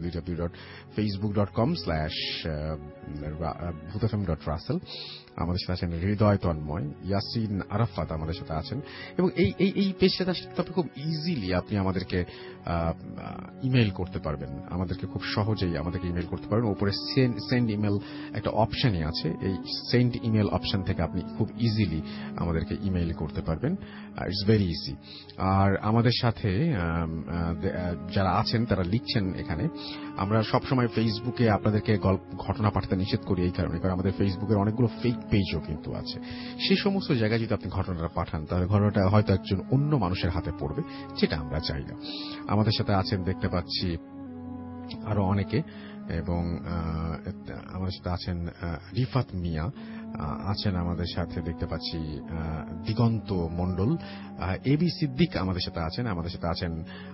www.facebook.com/bhutfm.russell। আমাদের সাথে আছেন হৃদয় তন্ময়, ইয়াসিন আরাফাত আমাদের সাথে আছেন এবং এই পেজটাতে আপনি খুব ইজিলি আপনি আমাদেরকে ইমেইল করতে পারবেন, আমাদেরকে খুব সহজেই আমাদেরকে ইমেইল করতে পারবেন। উপরে সেন্ড ইমেল একটা অপশনই আছে, এই সেন্ড ইমেল অপশন থেকে আপনি খুব ইজিলি আমাদেরকে ইমেইল করতে পারবেন। It's very easy. আর আমাদের সাথে যারা আছেন তারা লিখছেন এখানে। আমরা সবসময় ফেসবুকে আপনাদেরকে ঘটনা পাঠাতে নিষেধ করি এই কারণে, কারণ আমাদের ফেসবুকের অনেকগুলো ফেক পেজও কিন্তু আছে। সেই সমস্ত জায়গায় যদি আপনি ঘটনাটা পাঠান, তাহলে ঘটনাটা হয়তো একজন অন্য মানুষের হাতে পড়বে, যেটা আমরা চাই না। আমাদের সাথে আছেন দেখতে পাচ্ছি আরো অনেকে এবং আমাদের সাথে আছেন রিফাত মিয়া আছেন আমাদের সাথে দেখতে পাচ্ছি, দিগন্ত মণ্ডল, এবি সিদ্দিক আমাদের সাথে আছেন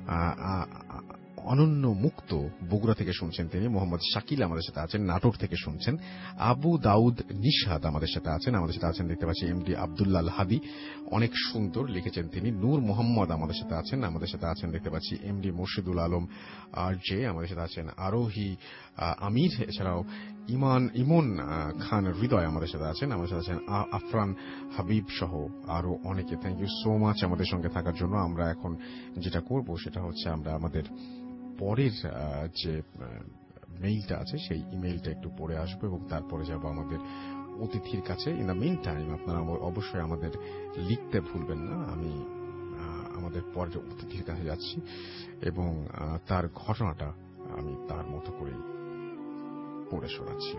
অনন্য মুক্ত বগুড়া থেকে শুনছেন তিনি, মোহাম্মদ শাকিল আমাদের সাথে আছেন নাটোর থেকে শুনছেন, আবু দাউদ নিশাদ আমাদের সাথে আছেন দেখতে পাচ্ছি, এমডি আব্দুল্লাহ হাদি অনেক সুন্দর লিখেছেন তিনি, নূর মোহাম্মদ আমাদের সাথে আছেন দেখতে পাচ্ছি, এমডি মুর্শিদুল আলম আর জে আমাদের সাথে আছেন, আরোহী আমির, এছাড়াও ইমন খান হৃদয় আমাদের সাথে আছেন আফরান হাবিব সহ আরো অনেকে। থ্যাংক ইউ সো মাচ আমাদের সঙ্গে থাকার জন্য। আমরা এখন যেটা করব সেটা হচ্ছে আমরা আমাদের পরের যে মেইলটা আছে সেই ইমেইলটা একটু পড়ে আসবো এবং তারপরে যাব আমাদের অতিথির কাছে। ইন দ্য মিন টাইম আপনারা অবশ্যই আমাদের লিখতে ভুলবেন না। আমি আমাদের পরের অতিথির কাছে যাচ্ছি এবং তার ঘটনাটা আমি তার মতো করেই পড়ে শোনাচ্ছি।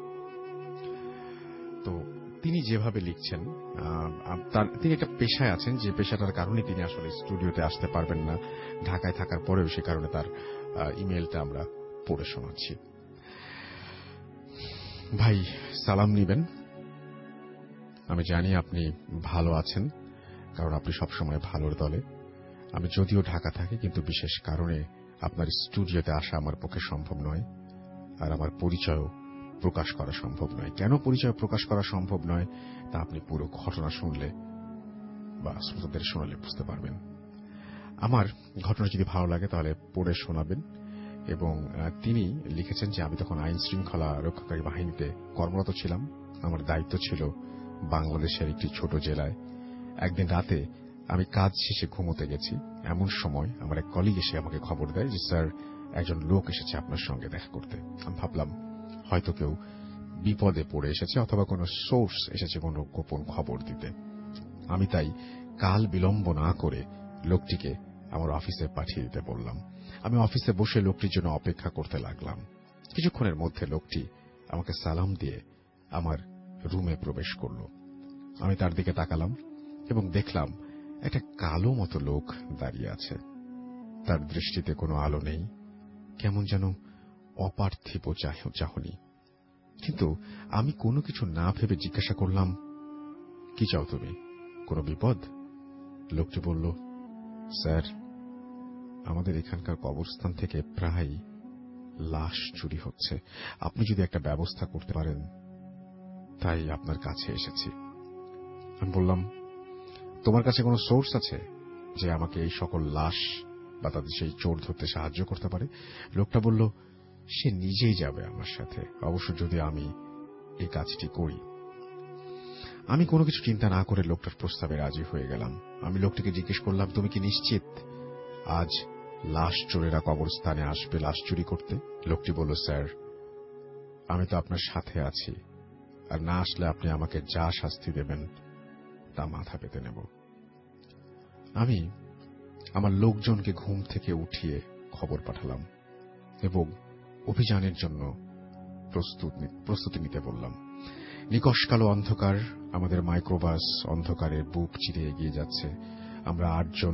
তো তিনি যেভাবে লিখছেন, তিনি একটা পেশায় আছেন যে পেশাটার কারণে তিনি আসলে স্টুডিওতে আসতে পারবেন না, ঢাকায় থাকার পরেও সে কারণে তার ইমেলটা আমরা পড়ে শোনাচ্ছি। ভাই, সালাম নিবেন। আমি জানি আপনি ভালো আছেন, কারণ আপনি সবসময় ভালোর দলে। আমি যদিও ঢাকা থাকি, কিন্তু বিশেষ কারণে আপনার স্টুডিওতে আসা আমার পক্ষে সম্ভব নয়, আর আমার পরিচয়ও প্রকাশ করা সম্ভব নয়। কেন পরিচয় প্রকাশ করা সম্ভব নয় তা আপনি পুরো ঘটনা শুনলে বা শ্রোতাদের শোনালে বুঝতে পারবেন। আমার ঘটনা যদি ভালো লাগে তাহলে পড়ে শোনাবেন। এবং তিনি লিখেছেন যে আমি তখন আইন শৃঙ্খলা রক্ষাকারী বাহিনীতে কর্মরত ছিলাম। আমার দায়িত্ব ছিল বাংলাদেশের একটি ছোট জেলায়। একদিন রাতে আমি কাজ শেষে ঘুমোতে গেছি, এমন সময় আমার এক কলিগ এসে আমাকে খবর দেয় যে স্যার, একজন লোক এসেছে আপনার সঙ্গে দেখা করতে। আমি ভাবলাম হয়তো কেউ বিপদে পড়ে এসেছে অথবা কোনো সোর্স এসেছে কোনো গোপন খবর দিতে। আমি তাই কাল বিলম্ব না করে লোকটিকে আমার অফিসে পাঠিয়ে দিতে বললাম। আমি অফিসে বসে লোকটির জন্য অপেক্ষা করতে লাগলাম। কিছুক্ষণের মধ্যে লোকটি আমাকে সালাম দিয়ে আমার রুমে প্রবেশ করল। আমি তার দিকে তাকালাম এবং দেখলাম একটা কালো মতো লোক দাঁড়িয়ে আছে। তার দৃষ্টিতে কোনো আলো নেই, কেমন যেন অপার্থিব চাহনি। কিন্তু আমি কোনো কিছু না ভেবে জিজ্ঞাসা করলাম, কি চাও তুমি, কোনো বিপদ? লোকটি বলল, স্যার, আমাদের এখানকার কবরস্থান থেকে প্রায় লাশ চুরি হচ্ছে। আপনি যদি একটা ব্যবস্থা করতে পারেন তাই আপনার কাছে এসেছি। আমি বললাম, তোমার কাছে কোনো সোর্স আছে যে আমাকে এই সকল লাশ বা তাদের সেই চোর ধরতে সাহায্য করতে পারে? লোকটা বলল, সে নিজেই যাবে আমার সাথে, অবশ্য যদি আমি এই কাজটি করি। আমি কোনো কিছু চিন্তা না করে লোকটার প্রস্তাবে রাজি হয়ে গেলাম। আমি লোকটিকে জিজ্ঞেস করলাম, তুমি কি নিশ্চিত আজ লাশ চোরেরা কবরস্থানে আসবে লাশ চুরি করতে? লোকটি বলল, স্যার, আমি তো আপনার সাথে আছি, আর না আসলে আপনি আমাকে যা শাস্তি দেবেন তা মাথা পেতে নেব। আমি আমার লোকজনকে ঘুম থেকে উঠিয়ে খবর পাঠালাম এবং অভিযানের জন্য প্রস্তুতি নিতে বললাম। নিকষ কালো অন্ধকার, আমাদের মাইক্রোবাস অন্ধকারের বুক চিরে এগিয়ে যাচ্ছে। আমরা 8 জন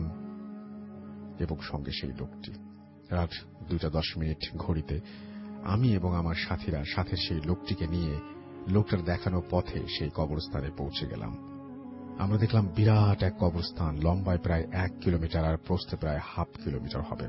এবং সঙ্গে সেই লোকটি। রাত 2:10 ঘড়িতে আমি এবং আমার সাথীরা সাথে সেই লোকটিকে নিয়ে লোকটার দেখানো পথে সেই কবরস্থানে পৌঁছে গেলাম। আমরা দেখলাম বিরাট এক কবরস্থান, লম্বায় প্রায় 1 কিলোমিটার আর প্রস্থে প্রায় ½ কিলোমিটার হবে।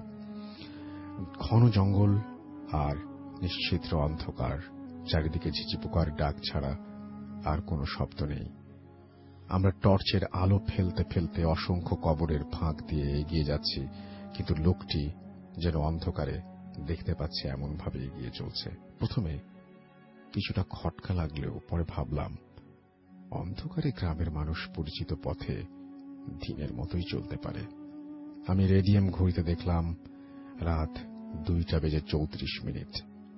ঘন জঙ্গল আর নিশ্চিদ্র অন্ধকার, চারিদিকে ঝিঝি পোকার ডাক ছাড়া আর কোনো শব্দ নেই। আমরা টর্চের আলো ফেলতে ফেলতে অসংখ্য কবরের ফাঁক দিয়ে এগিয়ে যাচ্ছি, কিন্তু লোকটি যেন অন্ধকারে দেখতে পাচ্ছে এমন ভাবে এগিয়ে চলছে। প্রথমে কিছুটা খটকা লাগলেও পরে ভাবলাম, অন্ধকারে গ্রামের মানুষ পরিচিত পথে দিনের মতোই চলতে পারে। আমি রেডিয়াম ঘড়িতে দেখলাম রাত 2:34।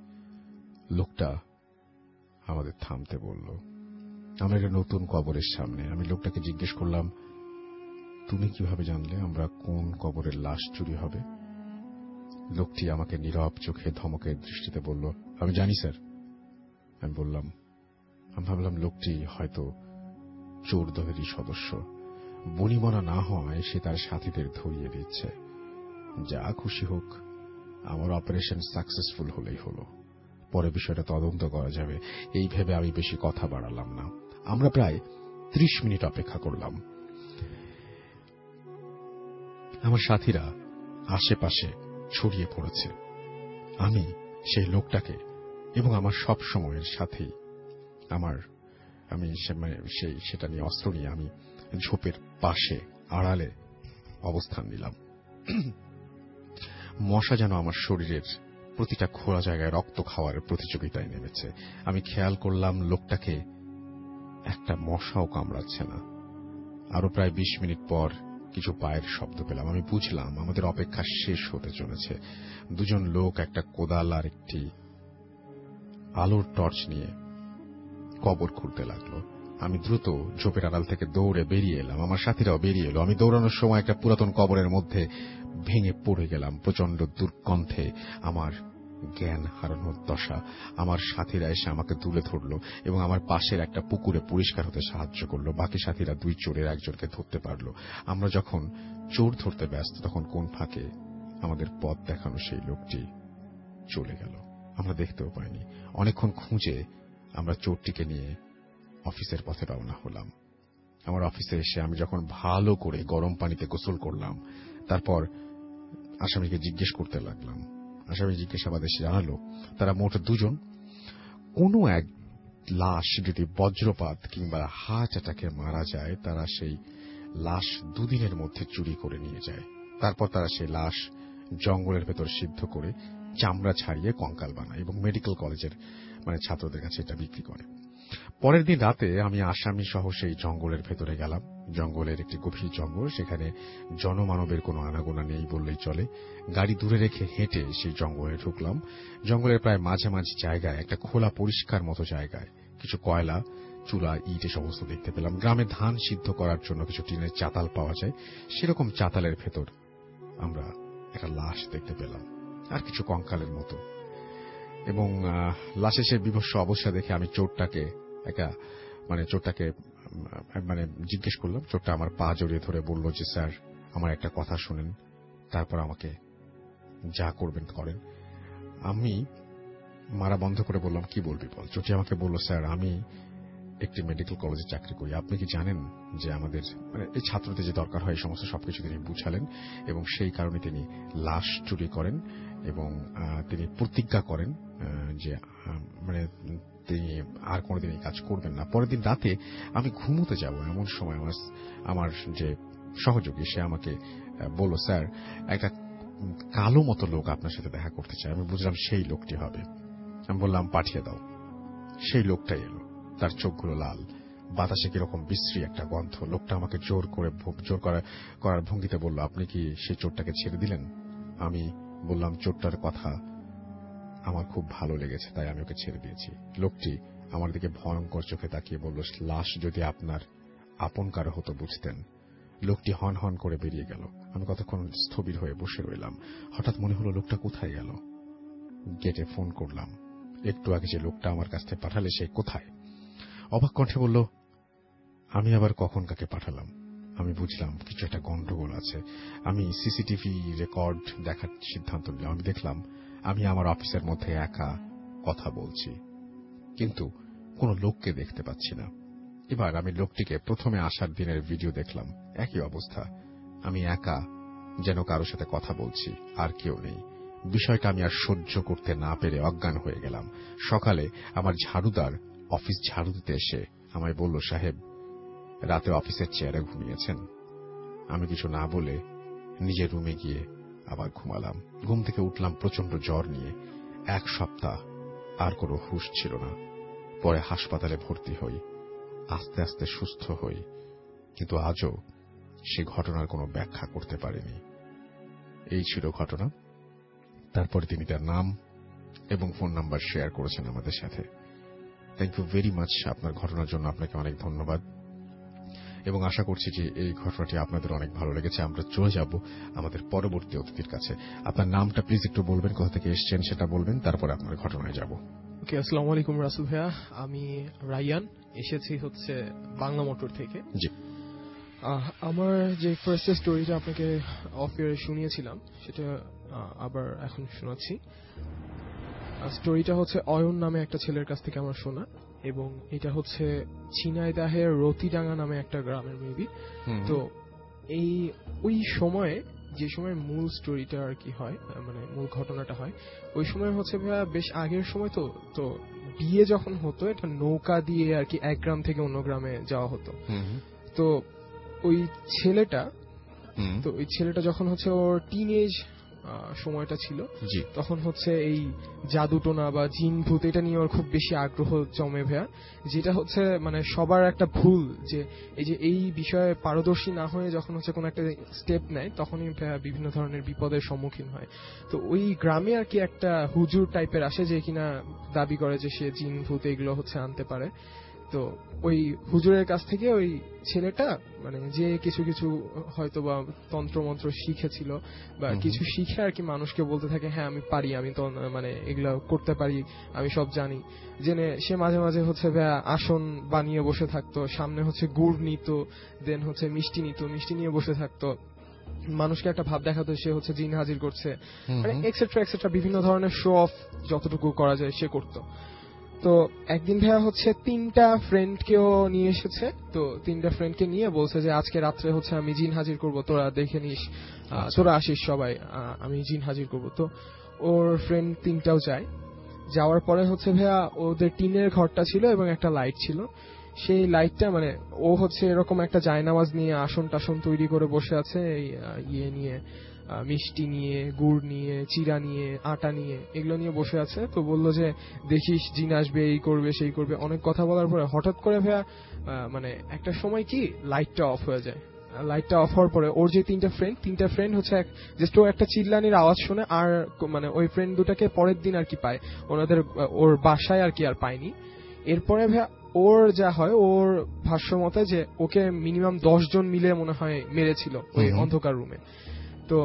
লোকটা আমাদের থামতে বলল। আমরা একটা নতুন কবরের সামনে। আমি লোকটাকে জিজ্ঞেস করলাম, তুমি কিভাবে জানলে আমরা কোন কবরের লাশ চুরি হবে? লোকটি আমাকে নীরব চোখে ধমকের দৃষ্টিতে বলল, আমি জানি স্যার। আমি ভাবলাম লোকটি হয়তো চোর দলেরই সদস্য। বনিবনা না হওয়ায় সে তার সাথীদের ধরিয়ে দিচ্ছে। যা খুশি হোক, আমার অপারেশন সাকসেসফুল হলেই হলো, পরে বিষয়টা তদন্ত করা যাবে। এই ভেবে আমি বেশি কথা বাড়ালাম না। আমরা প্রায় 30 মিনিট অপেক্ষা করলাম। আমার সাথীরা আশেপাশে ছড়িয়ে পড়েছে। আমি সেই লোকটাকে এবং আমার সব সময়ের সাথী সেটা নিয়ে অস্ত্র নিয়ে আমি ঝোপের পাশে আড়ালে অবস্থান নিলাম। মশা যেন আমার শরীরের প্রতিটা খোলা জায়গায় রক্ত খাওয়ার প্রতিযোগিতায় নেমেছে। আমি খেয়াল করলাম লোকটাকে একটা মশাও কামড়াচ্ছে না। আরো প্রায় 20 মিনিট পর কিছু পায়ের শব্দ পেলাম। আমি বুঝলাম আমাদের অপেক্ষা শেষ হতে চলেছে। 2 জন লোক একটা কোদাল আর একটি আলোর টর্চ নিয়ে কবর খুঁড়তে লাগলো। আমি দ্রুত ঝোপের আড়াল থেকে দৌড়ে বেরিয়ে এলাম, আমার সাথীরাও বেরিয়ে এলো। আমি দৌড়ানোর সময় একটা পুরাতন কবরের মধ্যে ভেঙে পড়ে গেলাম। প্রচন্ড দুর্গন্ধে আমার জ্ঞান হারানোর দশা। আমার সাথীরা এসে আমাকে তুলে ধরল এবং আমার পাশের একটা পুকুরে পরিষ্কার হতে সাহায্য করলো। বাকি সাথীরা 2 চোরের একজনকে ধরতে পারল। আমরা যখন চোর ধরতে ব্যস্ত, তখন কোন ফাঁকে আমাদের পথ দেখানো সেই লোকটি চলে গেল। আমরা দেখতেও পাইনি। অনেকক্ষণ খুঁজে আমরা চোরটিকে নিয়ে অফিসের পথে রওনা হলাম। আমার অফিসে এসে আমি যখন ভালো করে গরম পানিতে গোসল করলাম, তারপর আসামিকে জিজ্ঞেস করতে লাগলাম। আসামি জিজ্ঞাসাবাদে সে জানালো তারা মোট 2 জন। কোনো এক লাশ যদি বজ্রপাত কিংবা হার্ট অ্যাটাকে মারা যায়, তারা সেই লাশ 2 দিনের মধ্যে চুরি করে নিয়ে যায়। তারপর তারা সেই লাশ জঙ্গলের ভেতর সিদ্ধ করে চামড়া ছাড়িয়ে কঙ্কাল বানায় এবং মেডিকেল কলেজের ছাত্রদের কাছে এটা বিক্রি করে। পরের দিন রাতে আমি আসামি সহ সেই জঙ্গলের ভেতরে গেলাম। জঙ্গলের একটি গভীর জঙ্গল, সেখানে জনমানবের কোনো আনাগোনা নেই বললেই চলে। গাড়ি দূরে রেখে হেঁটে সেই জঙ্গলে ঢুকলাম। জঙ্গলের প্রায় মাঝামাঝি জায়গায় একটা খোলা পরিষ্কার মতো জায়গায় কিছু কয়লা, চুলা, ইট সমস্ত দেখতে পেলাম। গ্রামে ধান সিদ্ধ করার জন্য কিছু টিনের চাতাল পাওয়া যায়, সেরকম চাতালের ভেতর আমরা একটা লাশ দেখতে পেলাম, আর কিছু কঙ্কালের মতো। এবং লাশের সেই বিভৎস অবস্থা দেখে আমি চোরটাকে জিজ্ঞেস করলাম। চোরটা আমার পা জড়িয়ে ধরে বলল যে, স্যার আমার একটা কথা শুনেন, তারপর আমাকে যা করবেন করেন। আমি মারা বন্ধ করে বললাম, কি বলবি বল। চোরটি আমাকে বলল, স্যার আমি একটি মেডিকেল কলেজে চাকরি করি। আপনি কি জানেন যে আমাদের এই ছাত্রদের যে দরকার হয় এই সমস্ত সবকিছু তিনি বুঝালেন এবং সেই কারণে তিনি লাশ চুরি করেন এবং তিনি প্রতিজ্ঞা করেন যে তিনি আর কোনোদিন এই কাজ করবেন না। পরের দিন রাতে আমি ঘুমোতে যাব, এমন সময় আমার যে সহযোগী সে আমাকে বলল, স্যার একটা কালো মতো লোক আপনার সাথে দেখা করতে চায়। আমি বুঝলাম সেই লোকটি হবে। আমি বললাম, পাঠিয়ে দাও। সেই লোকটাই এলো। তার চোখগুলো লাল, বাতাসে কিরকম বিশ্রী একটা গন্ধ। লোকটা আমাকে জোর করার ভঙ্গিতে বলল, আপনি কি সেই চোরটাকে ছেড়ে দিলেন? আমি বললাম, চোরটার কথা আমার খুব ভালো লেগেছে, তাই আমি ওকে ছেড়ে দিয়েছি। লোকটি আমার দিকে ভয়ঙ্কর চোখে তাকিয়ে বলল, লাশ যদি আপনার আপন কারো হতো বুঝতেন। লোকটি হন হন করে বেরিয়ে গেল। আমি কতক্ষণ স্থবির হয়ে বসে রইলাম। হঠাৎ মনে হলো লোকটা কোথায় গেল। গেটে ফোন করলাম। একটু আগে যে লোকটা আমার কাছ থেকে পাঠালে সে কোথায়? অবাক কণ্ঠে বলল, আমি আবার কখন কাকে পাঠালাম। আমি বুঝলাম কিছু একটা গন্ডগোল আছে। আমি সিসিটিভি রেকর্ড দেখার সিদ্ধান্ত নিলাম। আমি দেখলাম আমি আমার অফিসের মধ্যে একা কথা বলছি, কিন্তু কোনো লোককে দেখতে পাচ্ছি না। এবার আমি লোকটিকে প্রথমে আসার দিনের ভিডিও দেখলাম, একই অবস্থা। আমি একা, যেন কারোর সাথে কথা বলছি, আর কেউ নেই। বিষয়টা আমি আর সহ্য করতে না পেরে অজ্ঞান হয়ে গেলাম। সকালে আমার ঝাড়ুদার অফিস ঝাড়ু দিতে এসে আমায় বলল, সাহেব রাতে অফিসের চেয়ারে ঘুমিয়েছেন। আমি কিছু না বলে নিজের রুমে গিয়ে আবার ঘুমালাম। ঘুম থেকে উঠলাম প্রচন্ড জ্বর নিয়ে। 1 সপ্তাহ আর কোনো হুঁশ ছিল না। পরে হাসপাতালে ভর্তি হই, আস্তে আস্তে সুস্থ হই, কিন্তু আজও সে ঘটনার কোনো ব্যাখ্যা করতে পারেনি। এই ছিল ঘটনা। তারপরে তিনি তার নাম এবং ফোন নাম্বার শেয়ার করেছেন আমাদের সাথে। Thank you very much. আপনার ঘটনার জন্য আপনাকে অনেক ধন্যবাদ এবং আশা করছি যে এই ঘটনাটি আপনাদের অনেক ভালো লেগেছে। আমরা চলে যাব আমাদের পরবর্তী অতিথির কাছে। আপনার নামটা প্লিজ একটু বলবেন, কোথা থেকে এসেছেন সেটা বলবেন, তারপর আপনার ঘটনায় যাব। ওকে, আসসালামু আলাইকুম রাসেল ভাইয়া। আমি রায়ান, এসেছি হচ্ছে বাংলা মোটর থেকে। জি। আমার যে ফার্স্ট স্টোরিটা আপনাকে অফ এয়ারে শুনিয়েছিলাম সেটা আবার এখন শোনাচ্ছি। স্টোরিটা হচ্ছে অয়ন নামে একটা ছেলের কাছ থেকে আমার শোনা, এবং এটা হচ্ছে ঝিনাইদহের রতিডাঙ্গা নামে একটা গ্রামের মেবি। তো ওই সময়ে, যে সময় মূল স্টোরিটা আর কি হয়, মানে মূল ঘটনাটা হয়, ওই সময় হচ্ছে ভাইয়া বেশ আগের সময়। তো বিয়ে যখন হতো এটা নৌকা দিয়ে আর কি এক গ্রাম থেকে অন্য গ্রামে যাওয়া হতো। তো ওই ছেলেটা যখন হচ্ছে ওর টিনেজ সময়টা ছিল, তখন হচ্ছে এই জাদুটোনা বা জিন ভূত এটা নিয়ে ওর খুব বেশি আগ্রহ জমে ভাইয়া। যেটা হচ্ছে মানে সবার একটা ভুল, যে এই বিষয়ে পারদর্শী না হয়ে যখন হচ্ছে কোনো একটা স্টেপ নেয় তখনই ভাইয়া বিভিন্ন ধরনের বিপদের সম্মুখীন হয়। তো ওই গ্রামে আর কি একটা হুজুর টাইপের আসে যে কিনা দাবি করে যে সে জিন ভূত এগুলো হচ্ছে আনতে পারে। তো ওই হুজুরের কাছ থেকে ওই ছেলেটা মানে যে কিছু কিছু হয়তো বা তন্ত্রমন্ত্র শিখেছিল বা কিছু শিখে আর কি মানুষকে বলতে থাকে হ্যাঁ আমি পারি, আমি তো মানে এগুলো করতে পারি, আমি সব জানি জেনে সে মাঝে মাঝে হচ্ছে আসন বানিয়ে বসে থাকতো, সামনে হচ্ছে গুড় নিত, দেন হচ্ছে মিষ্টি নিত, মিষ্টি নিয়ে বসে থাকতো, মানুষকে একটা ভাব দেখাতো সে হচ্ছে জিন হাজির করছে, মানে এক্সেট্রা এক্সেট্রা বিভিন্ন ধরনের শো অফ যতটুকু করা যায় সে করতো। তো একদিন ভাইয়া হচ্ছে 3টা ফ্রেন্ডকেও নিয়ে এসেছে, তো 3টা ফ্রেন্ডকে নিয়ে বলছে যে আজকে রাত্রে হচ্ছে আমি জিন হাজির করব, তোরা দেখে নিস, তোরা আসিস সবাই, আমি জিন হাজির করব। তো ওর ফ্রেন্ড 3টাও যায়। যাওয়ার পরে হচ্ছে ভাইয়া ওদের টিনের ঘরটা ছিল এবং একটা লাইট ছিল, সেই লাইটটা মানে ও হচ্ছে এরকম একটা জায়নামাজ নিয়ে আসন টাসন তৈরি করে বসে আছে, ইয়ে নিয়ে মিষ্টি নিয়ে, গুড় নিয়ে, চিরা নিয়ে, আটা নিয়ে, এগুলো নিয়ে বসে আছে। তো বললো যে দেখিস জিন আসবে, এই করবে সেই করবে, অনেক কথা বলার পরে হঠাৎ করে ভাইয়া মানে একটা সময় কি লাইটটা অফ হয়ে যায়। লাইটটা অফ হওয়ার পরে ওর যে 3টা ফ্রেন্ড হচ্ছে জাস্ট ও একটা চিল্লানির আওয়াজ শুনে, আর মানে ওই ফ্রেন্ড দুটাকে পরের দিন আর কি পায় ওনাদের ওর বাসায় আর কি, আর পায়নি। এরপরে ভাইয়া ওর যা হয়, ওর ভাষ্য মতে যে ওকে মিনিমাম 10 জন মিলে মনে হয় মেরেছিল ওই অন্ধকার রুমে। তো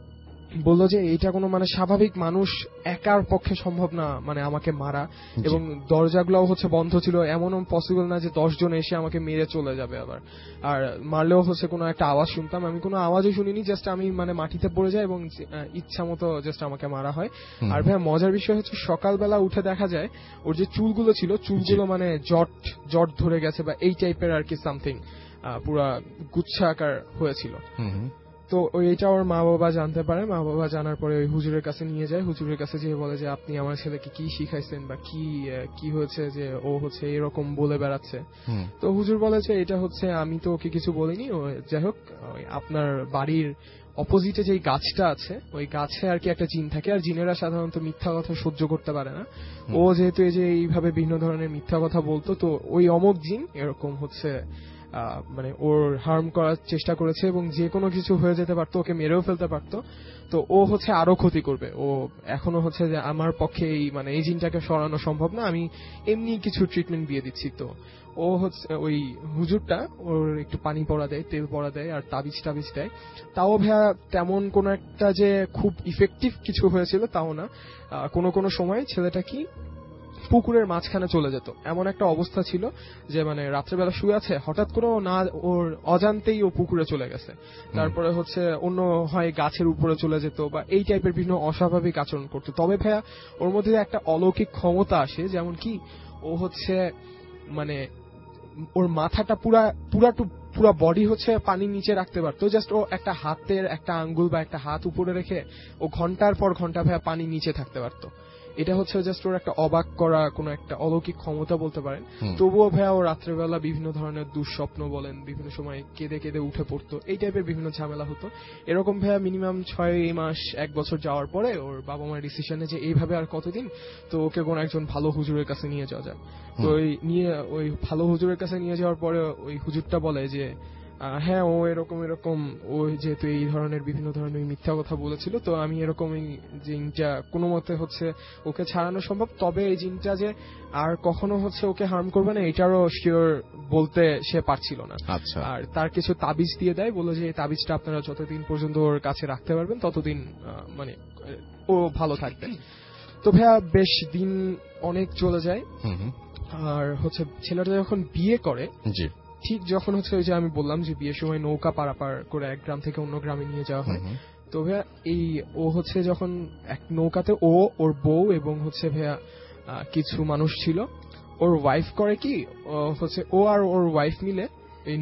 বললো যে এটা কোনো মানে স্বাভাবিক মানুষ একার পক্ষে সম্ভব না মানে আমাকে মারা, এবং দরজাগুলোও হচ্ছে বন্ধ ছিল, এমনও পসিবল না যে 10 জন এসে আমাকে মেরে চলে যাবে আবার, আর মারলেও হচ্ছে কোনো একটা আওয়াজ শুনতাম, আমি কোনো আওয়াজই শুনিনি, জাস্ট আমি মানে মাটিতে পড়ে যাই এবং ইচ্ছা মতো জাস্ট আমাকে মারা হয়। আর ভাই মজার বিষয় হচ্ছে সকালবেলা উঠে দেখা যায় ওর যে চুলগুলো ছিল, চুলগুলো মানে জট ধরে গেছে বা এই টাইপের আর কি সামথিং, পুরা গুচ্ছা আকার হয়েছিল। তো এইটা ওর মা বাবা জানতে পারে, মা বাবা জানার পরে ওই হুজুরের কাছে নিয়ে যায়, হুজুরের কাছে যেয়ে বলে যে আপনি আমার ছেলেকে কি শিখাইছেন বা কি হয়েছে যে ও হচ্ছে এরকম বলে বেড়াচ্ছে। তো হুজুর বলেছে এটা হচ্ছে আমি তো ওকে কিছু বলিনি, যাই হোক আপনার বাড়ির অপোজিটে যে গাছটা আছে ওই গাছে আর কি একটা জিন থাকে, আর জিনেরা সাধারণত মিথ্যা কথা সহ্য করতে পারে না। ও যেহেতু এই যে এইভাবে বিভিন্ন ধরনের মিথ্যা কথা বলতো, তো ওই অমুক জিন এরকম হচ্ছে মানে ওর হার্ম করার চেষ্টা করেছে এবং যে কোনো কিছু হয়ে যেতে পারতো, ওকে মেরেও ফেলতে পারতো। তো ও হচ্ছে আরো ক্ষতি করবে, ও এখনো হচ্ছে যে আমার পক্ষে এই মানে এই জিনটাকে সরানো সম্ভব না, আমি এমনি কিছু ট্রিটমেন্ট দিয়ে দিচ্ছি। তো ও হচ্ছে ওই হুজুরটা ওর একটু পানি পড়া দেয়, তেল পড়া দেয় আর তাবিজ টাবিজ দেয়। তাও ভাইয়া তেমন কোন একটা যে খুব ইফেক্টিভ কিছু হয়েছিল তাও না। কোনো সময় ছেলেটা কি পুকুরের মাঝখানে চলে যেত, এমন একটা অবস্থা ছিল যে মানে রাত্রেবেলা শুয়ে আছে, হঠাৎ করে না ওর অজান্তেই ও পুকুরে চলে গেছে। তারপরে হচ্ছে অন্য হয় গাছের উপরে চলে যেত বা এই টাইপের বিভিন্ন অস্বাভাবিক আচরণ করতো। তবে ভাইয়া ওর মধ্যে একটা অলৌকিক ক্ষমতা আসে, যেমন কি ও হচ্ছে মানে ওর মাথাটা পুরা বডি হচ্ছে পানির নিচে রাখতে পারতো, জাস্ট ও একটা হাতের একটা আঙ্গুল বা একটা হাত উপরে রেখে ও ঘন্টার পর ঘন্টা ভাইয়া পানির নিচে থাকতে পারতো। এটা হচ্ছে জাস্ট ওর একটা অবাক করা কোন একটা অলৌকিক ক্ষমতা বলতে পারেন। তবুও ভাইয়া ও রাত্রেবেলা বিভিন্ন ধরনের দুঃস্বপ্ন বলেন, বিভিন্ন সময় কেঁদে কেঁদে উঠে পড়তো, এই টাইপের বিভিন্ন ঝামেলা হতো। এরকম ভাইয়া মিনিমাম 6 মাস 1 বছর যাওয়ার পরে ওর বাবা মায়ের ডিসিশনে যে এইভাবে আর কতদিন, তো ওকে কোন একজন ভালো হুজুরের কাছে নিয়ে যাওয়া যায়। তো ওই ভালো হুজুরের কাছে নিয়ে যাওয়ার পরে ওই হুজুরটা বলে যে হ্যাঁ ও এরকম ও যেহেতু এই ধরনের বিভিন্ন ধরনের মিথ্যা কথা বলেছিল, তো আমি এরকম এই জিনটা কোনো মতে হচ্ছে ওকে ছাড়ানো সম্ভব, তবে এই জিনটা যে আর কখনো হচ্ছে ওকে হার্ম করবে না এটারও শিওর বলতে সে পারছিল না। আর তার কিছু তাবিজ দিয়ে দেয়, বলে যে এই তাবিজটা আপনারা যতদিন পর্যন্ত ওর কাছে রাখতে পারবেন ততদিন মানে ও ভালো থাকবে। তো ভাইয়া বেশ দিন অনেক চলে যায়, আর হচ্ছে ছেলেটা যখন বিয়ে করে, ঠিক যখন হচ্ছে ওই যে আমি বললাম যে বিয়ের সময় নৌকা পারাপার করে এক গ্রাম থেকে অন্য গ্রামে নিয়ে যাওয়া হয়, তো ভাইয়া এই ও হচ্ছে যখন এক নৌকাতে ওর বউ এবং হচ্ছে ভাইয়া কিছু মানুষ ছিল, ওর ওয়াইফ করে কি হচ্ছে ও আর ওর ওয়াইফ মিলে এই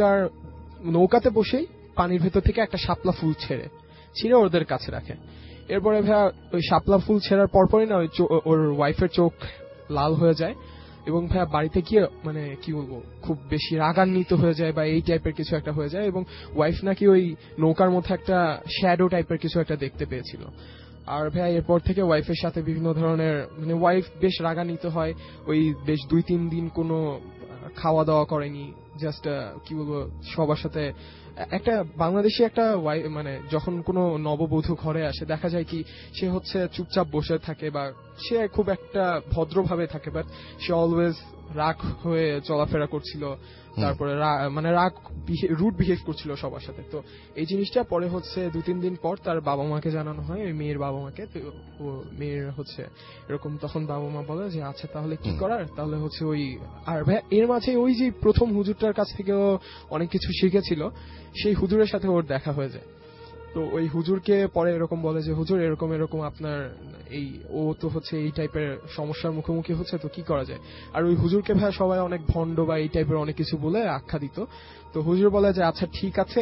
নৌকাতে বসেই পানির ভেতর থেকে একটা শাপলা ফুল ছিঁড়ে ওদের কাছে রাখে। এরপরে ভাইয়া ওই শাপলা ফুল ছেঁড়ার পরপরই না ওর ওয়াইফের চোখ লাল হয়ে যায় এবং ভাইয়া বাড়িতে গিয়ে মানে কি বলবো খুব বেশি রাগান্বিত হয়ে যায় বা এই টাইপের কিছু একটা হয়ে যায়, এবং ওয়াইফ নাকি ওই নৌকার মধ্যে একটা শ্যাডো টাইপের কিছু একটা দেখতে পেয়েছিল। আর ভাইয়া এরপর থেকে ওয়াইফের সাথে বিভিন্ন ধরনের মানে ওয়াইফ বেশ রাগান্বিত হয়, ওই বেশ 2-3 দিন কোনো খাওয়া দাওয়া করেনি, জাস্ট কি বলবো সবার সাথে একটা বাংলাদেশি একটা মানে যখন কোনো নববধূ ঘরে আসে দেখা যায় কি সে হচ্ছে চুপচাপ বসে থাকে বা সে খুব একটা ভদ্রভাবে থাকে, বাট সে অলওয়েজ রাগ হয়ে চলাফেরা করছিল, তারপরে মানে রাগ রুড বিহেভ করছিল সবার সাথে। তো এই জিনিসটা পরে হচ্ছে 2-3 দিন পর তার বাবা মাকে জানানো হয়, ওই মেয়ের বাবা মাকে। তো ও মেয়ের হচ্ছে এরকম, তখন বাবা মা বলে যে আচ্ছা তাহলে কি করার, তাহলে হচ্ছে ওই আর ভাই এর মাঝে ওই যে প্রথম হুজুরটার কাছ থেকে ও অনেক কিছু শিখেছিল, সেই হুজুরের সাথে ওর দেখা হয়ে যায়। তো ওই হুজুরকে পরে এরকম বলে যে হুজুর এরকম এরকম আপনার এই ও তো হচ্ছে এই টাইপের সমস্যার মুখোমুখি হচ্ছে, তো কি করা যায়। আর ওই হুজুরকে ভাই সবাই অনেক ভণ্ড বা এই টাইপের অনেক কিছু বলে আখ্যা দিত। তো হুজুর বলে যে আচ্ছা ঠিক আছে,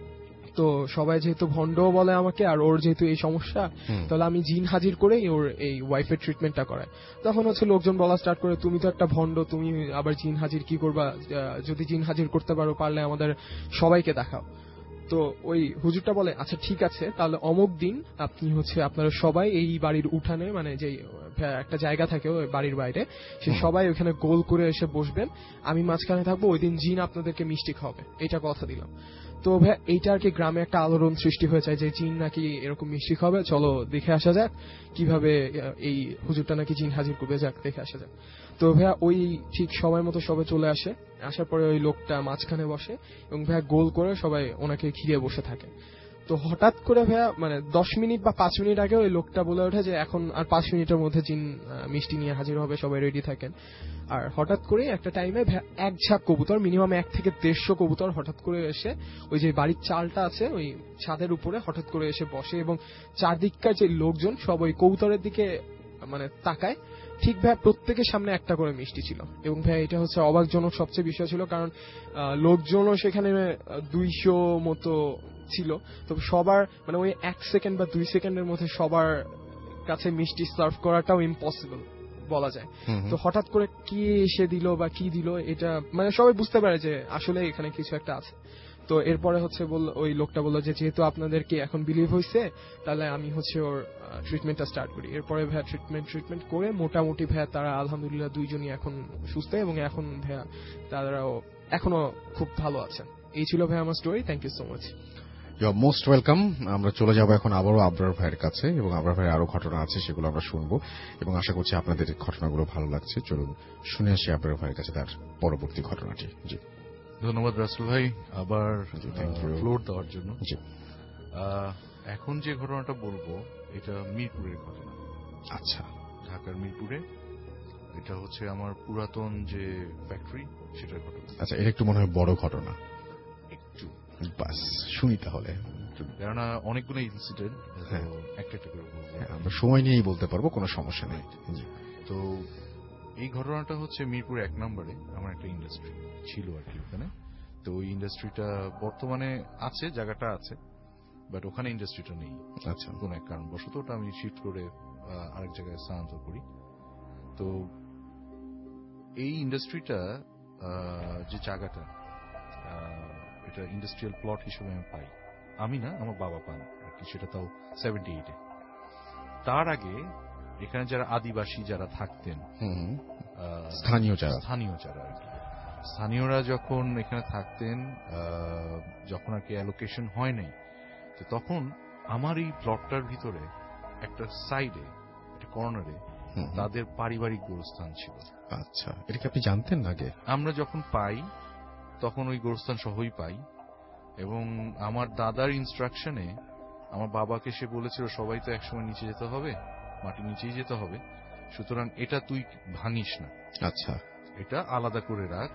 তো সবাই যেহেতু ভণ্ড বলে আমাকে আর ওর যেহেতু এই সমস্যা, তাহলে আমি জিন হাজির করে ওর এই ওয়াইফের ট্রিটমেন্টটা করাই। তখন হচ্ছে লোকজন বলা স্টার্ট করে তুমি তো একটা ভণ্ড, তুমি আবার জিন হাজির কি করবা, যদি জিন হাজির করতে পারো পারলে আমাদের সবাইকে দেখাও। তো ওই হুজুরটা বলে আচ্ছা ঠিক আছে, তাহলে অমুক দিন আপনি হচ্ছে আপনারা সবাই এই বাড়ির উঠানে, মানে যে একটা জায়গা থাকে ওই বাড়ির বাইরে, সে সবাই ওখানে গোল করে এসে বসবেন, আমি মাঝখানে থাকবো, ওই দিন জিন আপনাদেরকে মিষ্টি খাওয়াবে, এটা কথা দিলাম। তো ভাই এইটা আর কি গ্রামে একটা আলোড়ন সৃষ্টি হয়ে যায় যে জিন নাকি এরকম মিষ্টি খাবে, চলো দেখে আসা যাক কিভাবে এই হুজুরটা নাকি জিন হাজির করবে, যাক দেখে আসা যাক। তো ভাইয়া ওই ঠিক সময় মতো সবাই চলে আসে, আসার পরে ওই লোকটা মাঝখানে বসে এবং ভাইয়া গোল করে সবাই ওনাকে ঘিরে বসে থাকে। তো হঠাৎ করে ভাইয়া মানে 10 মিনিট বা 5 মিনিট আগে ওই লোকটা বলে ওঠে যে এখন আর 5 মিনিটের মধ্যে জিন মিষ্টি নিয়ে হাজির হবে, সবাই রেডি থাকেন। আর হঠাৎ করে একটা টাইমে এক ঝাঁক কবুতর, মিনিমাম 1 থেকে 150 কবুতর হঠাৎ করে এসে ওই যে বাড়ির চালটা আছে ওই ছাদের উপরে হঠাৎ করে এসে বসে এবং চারদিককার যে লোকজন সব ওই কবুতরের দিকে মানে তাকায়। ঠিক ভাই প্রত্যেকের সামনে একটা করে মিষ্টি ছিল এবং ভাই এটা হচ্ছে অবাকজনক সবচেয়ে বিষয় ছিল, কারণ লোকজনও সেখানে 200 মতো ছিল। তো সবার মানে ওই 1 সেকেন্ড বা 2 সেকেন্ডের মধ্যে সবার কাছে মিষ্টি সার্ভ করাটাও ইম্পসিবল বলা যায়। তো হঠাৎ করে কি এসে দিল বা কি দিল, এটা মানে সবাই বুঝতে পারে যে আসলে এখানে কিছু একটা আছে। তো এরপরে হচ্ছে ওই লোকটা বললো যে যেহেতু আপনাদেরকে এখন বিলিভ হয়েছে, তাহলে আমি হচ্ছে ওর ট্রিটমেন্টটা স্টার্ট করি। এরপরে ভাইয়া ট্রিটমেন্ট করে মোটামুটি ভাইয়া তারা আলহামদুলিল্লাহ 2জনই এখন সুস্থ এবং এখন ভাইয়া তারাও এখনো খুব ভালো আছে। এই ছিল ভাইয়া আমার story. Thank you so much. You are most welcome. আমরা চলে যাব এখন আবারও আবরার ভাইয়ের কাছে এবং আবরার ভাইয়ের আরো ঘটনা আছে, সেগুলো আমরা শুনবো এবং আশা করছি আপনাদের ঘটনাগুলো ভালো লাগছে। চলুন শুনে আসি আবরার ভাইয়ের কাছে তার পরবর্তী ঘটনাটি। জি ধন্যবাদ রাসেল ভাই আবার ফ্লোর দেওয়ার জন্য। এখন যে ঘটনাটা বলবো এটা মিরপুরের ঘটনা। আচ্ছা, ঢাকার মিরপুরে। এটা হচ্ছে আমার পুরাতন যে ফ্যাক্টরি সেটার ঘটনা। আচ্ছা, এটা একটু মনে হয় বড় ঘটনা। একটু বাস শুনি তাহলে, কেননা অনেকগুলো ইনসিডেন্ট একটা একটা করে বলবো। আমরা সময় নিয়েই বলতে পারবো, কোনো সমস্যা নেই। তো এই ঘটনাটা হচ্ছে মিরপুর 1 নম্বরে আমার একটা ইন্ডাস্ট্রি ছিল আর কি ওখানে। তো ওই ইন্ডাস্ট্রিটা বর্তমানে আছে, জায়গাটা আছে, বাট ওখানে ইন্ডাস্ট্রিটা নেই। আচ্ছা, কোন এক কারণবশত ওটা আমি শিফট করে আরেক জায়গায় স্থানান্তর করি। তো এই ইন্ডাস্ট্রিটা যে জায়গাটা, এটা ইন্ডাস্ট্রিয়াল প্লট হিসেবে আমি পাই, আমি না আমার বাবা পান আর কি, সেটা তাও 78-এ। তার আগে এখানে যারা আদিবাসী যারা থাকতেন, স্থানীয় যারা আর কি, স্থানীয়রা যখন এখানে থাকতেন, যখন আর কি অ্যালোকেশন হয় নাই, তো তখন আমার এই প্লটটার ভিতরে একটা সাইডে, একটা কর্নারে তাদের পারিবারিক গোরস্থান ছিল। আচ্ছা, এটা কি আপনি জানতেন আগে? আমরা যখন পাই তখন ওই গোরস্থান সহই পাই এবং আমার দাদার ইনস্ট্রাকশনে আমার বাবাকে সে বলেছিল সবাই তো একসময় নিচে যেতে হবে, মাটি নিচেই যেতে হবে, সুতরাং এটা তুই ভাঙিস না। আচ্ছা, এটা আলাদা করে রাখ,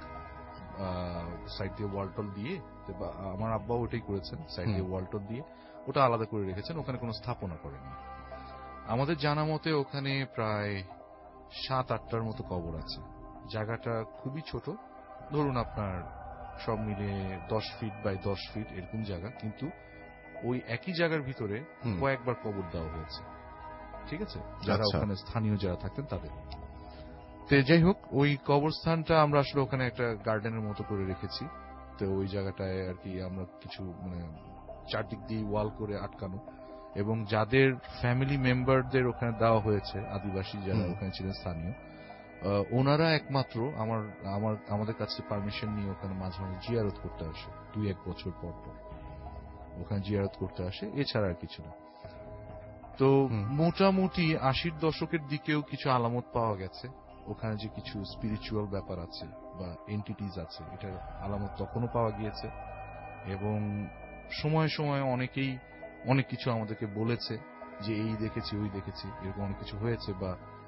সাইড দিয়ে ওয়ালটল দিয়ে। আমার আব্বাও ওটাই করেছেন, সাইড দিয়ে ওয়ালটল দিয়ে ওটা আলাদা করে রেখেছেন, ওখানে কোনো স্থাপনা করেনি। আমাদের জানা মতে ওখানে প্রায় 7-8টার মতো কবর আছে। জায়গাটা খুবই ছোট, ধরুন আপনার সব মিলে 10 ফিট বাই 10 ফিট এরকম জায়গা, কিন্তু ওই একই জায়গার ভিতরে কয়েকবার কবর দেওয়া হয়েছে। ঠিক আছে, যারা ওখানে স্থানীয় যারা থাকতেন তাদের। তো যাই হোক, ওই কবরস্থানটা আমরা আসলে ওখানে একটা গার্ডেনের মতো করে রেখেছি। তো ওই জায়গাটায় আর কি আমরা কিছু মানে চারদিক দিয়ে ওয়াল করে আটকানো, এবং যাদের ফ্যামিলি মেম্বারদের ওখানে দেওয়া হয়েছে, আদিবাসী যারা ওখানে ছিলেন স্থানীয়, ওনারা একমাত্র আমাদের কাছে পারমিশন নিয়ে ওখানে মাঝে মাঝে জিয়ারত করতে আসে, 2-1 বছর পর পর ওখানে জিয়ারত করতে আসে, এছাড়া আর কিছু না। তো মোটামুটি 80-র দশকের দিকেও কিছু আলামত পাওয়া গেছে ওখানে যে কিছু স্পিরিচুয়াল ব্যাপার আছে বা এন্টিটিজ আছে, এটা আলামত তখনও পাওয়া গিয়েছে। এবং সময় সময় অনেকেই অনেক কিছু আমাদেরকে বলেছে যে এই দেখেছি ওই দেখেছি, এরকম অনেক কিছু হয়েছে বা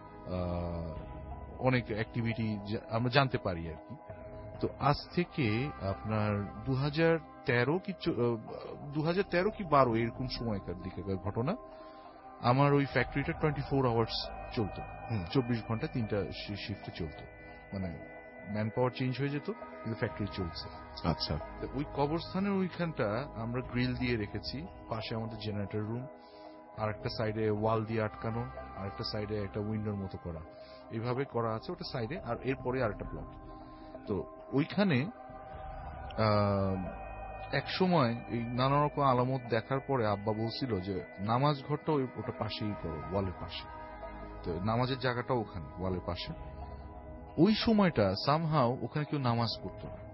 অনেক অ্যাক্টিভিটি আমরা জানতে পারি আর কি। তো আজ থেকে আপনার 2013 কি 12 এরকম সময়কার দিকের ঘটনা। আমার ওই ফ্যাক্টরিটা 24 আওয়ার্স চলতো, 24 ঘন্টা 3টা শিফটে চলতো, মানে ম্যান পাওয়ার চেঞ্জ হয়ে যেত কিন্তু ফ্যাক্টরি চলছে। আচ্ছা, ওই কবরস্থানের ওইখানটা আমরা গ্রিল দিয়ে রেখেছি, পাশে আমাদের জেনারেটর রুম, আর একটা সাইডে ওয়াল দিয়ে আটকানো, আর একটা সাইডে একটা উইন্ডোর মতো করা, এইভাবে করা আছে ওটা সাইডে, আর এরপরে আরেকটা ব্লক। তো ওইখানে এক সময় এই নানা রকম আলামত দেখার পরে আব্বা বলছিল যে নামাজ ঘরটা ওটা পাশেই করো, ওয়ালের পাশে। তো নামাজের জায়গাটা ওখানে ওয়ালের পাশে। ওই সময়টা সামহাও ওখানে কেউ নামাজ পড়তো না।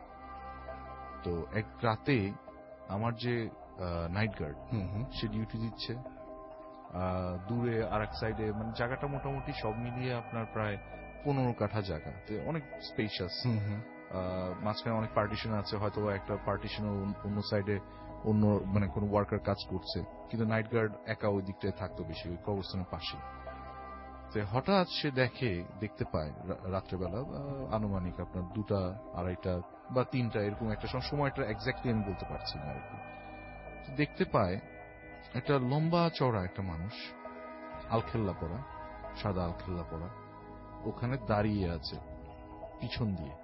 তো এক রাতে আমার যে নাইট গার্ড, সে ডিউটি দিচ্ছে দূরে আর এক সাইডে, মানে জায়গাটা মোটামুটি সব মিলিয়ে আপনার প্রায় 15 কাঠা জায়গা, অনেক স্পেশাস। মাঝখানে অনেক পার্টিশন আছে, হয়তো একটা পার্টিশন অন্য সাইডে অন্য মানে কোনো ওয়ার্কার কাজ করছে, কিন্তু নাইট গার্ড একা ওই দিকটায় থাকতো বেশি, ওই কবরস্থানের পাশে। তো হঠাৎ সে দেখতে পায় রাত্রেবেলা, আনুমানিক আপনার 2টা 2:30 বা 3টা এরকম একটা সময়টা এক্স্যাক্টলি আমি বলতে পারছি না আর কি। দেখতে পায় একটা লম্বা চওড়া একটা মানুষ, আলখেল্লা পরা, সাদা আলখেল্লা পরা, ওখানে দাঁড়িয়ে আছে পিছন দিয়ে।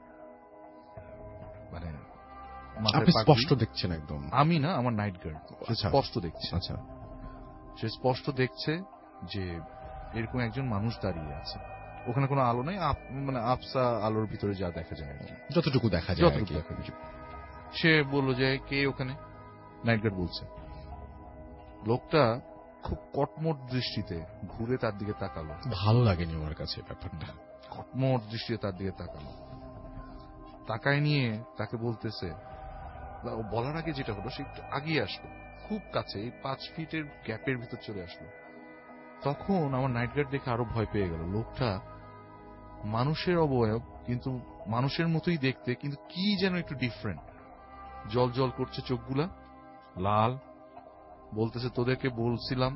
মানে আপনি স্পষ্ট দেখছেন একদম? আমি না, আমার নাইট গার্ড স্পষ্ট দেখছে। আচ্ছা, সে স্পষ্ট দেখছে যে এরকম একজন মানুষ দাঁড়িয়ে আছে। ওখানে কোনো আলো নেই, মানে আবসা আলোর ভিতরে যা দেখা যায় আর কি, যতটুকু দেখা যায়। সে বলল যে কে ওখানে? নাইট গার্ড বলছে। লোকটা খুব কটমট দৃষ্টিতে ঘুরে তার দিকে তাকালো। ভালো লাগেনি আমার কাছে ব্যাপারটা। কটমট দৃষ্টিতে তার দিকে তাকালো, তাকায় নিয়ে তাকে বলতেছে, বলার আগে যেটা হলো সে একটু আগিয়ে আসলো, খুব কাছে, এই 5 ফিটের গ্যাপের ভিতর চলে আসলো। তখন আমার নাইট গার্ড দেখে আরো ভয় পেয়ে গেল। লোকটা মানুষের অবয়ব, কিন্তু মানুষের মতোই দেখতে, কিন্তু কি যেন একটু ডিফারেন্ট। জল জল করছে চোখগুলা, লাল। বলতেছে, তোদেরকে বলছিলাম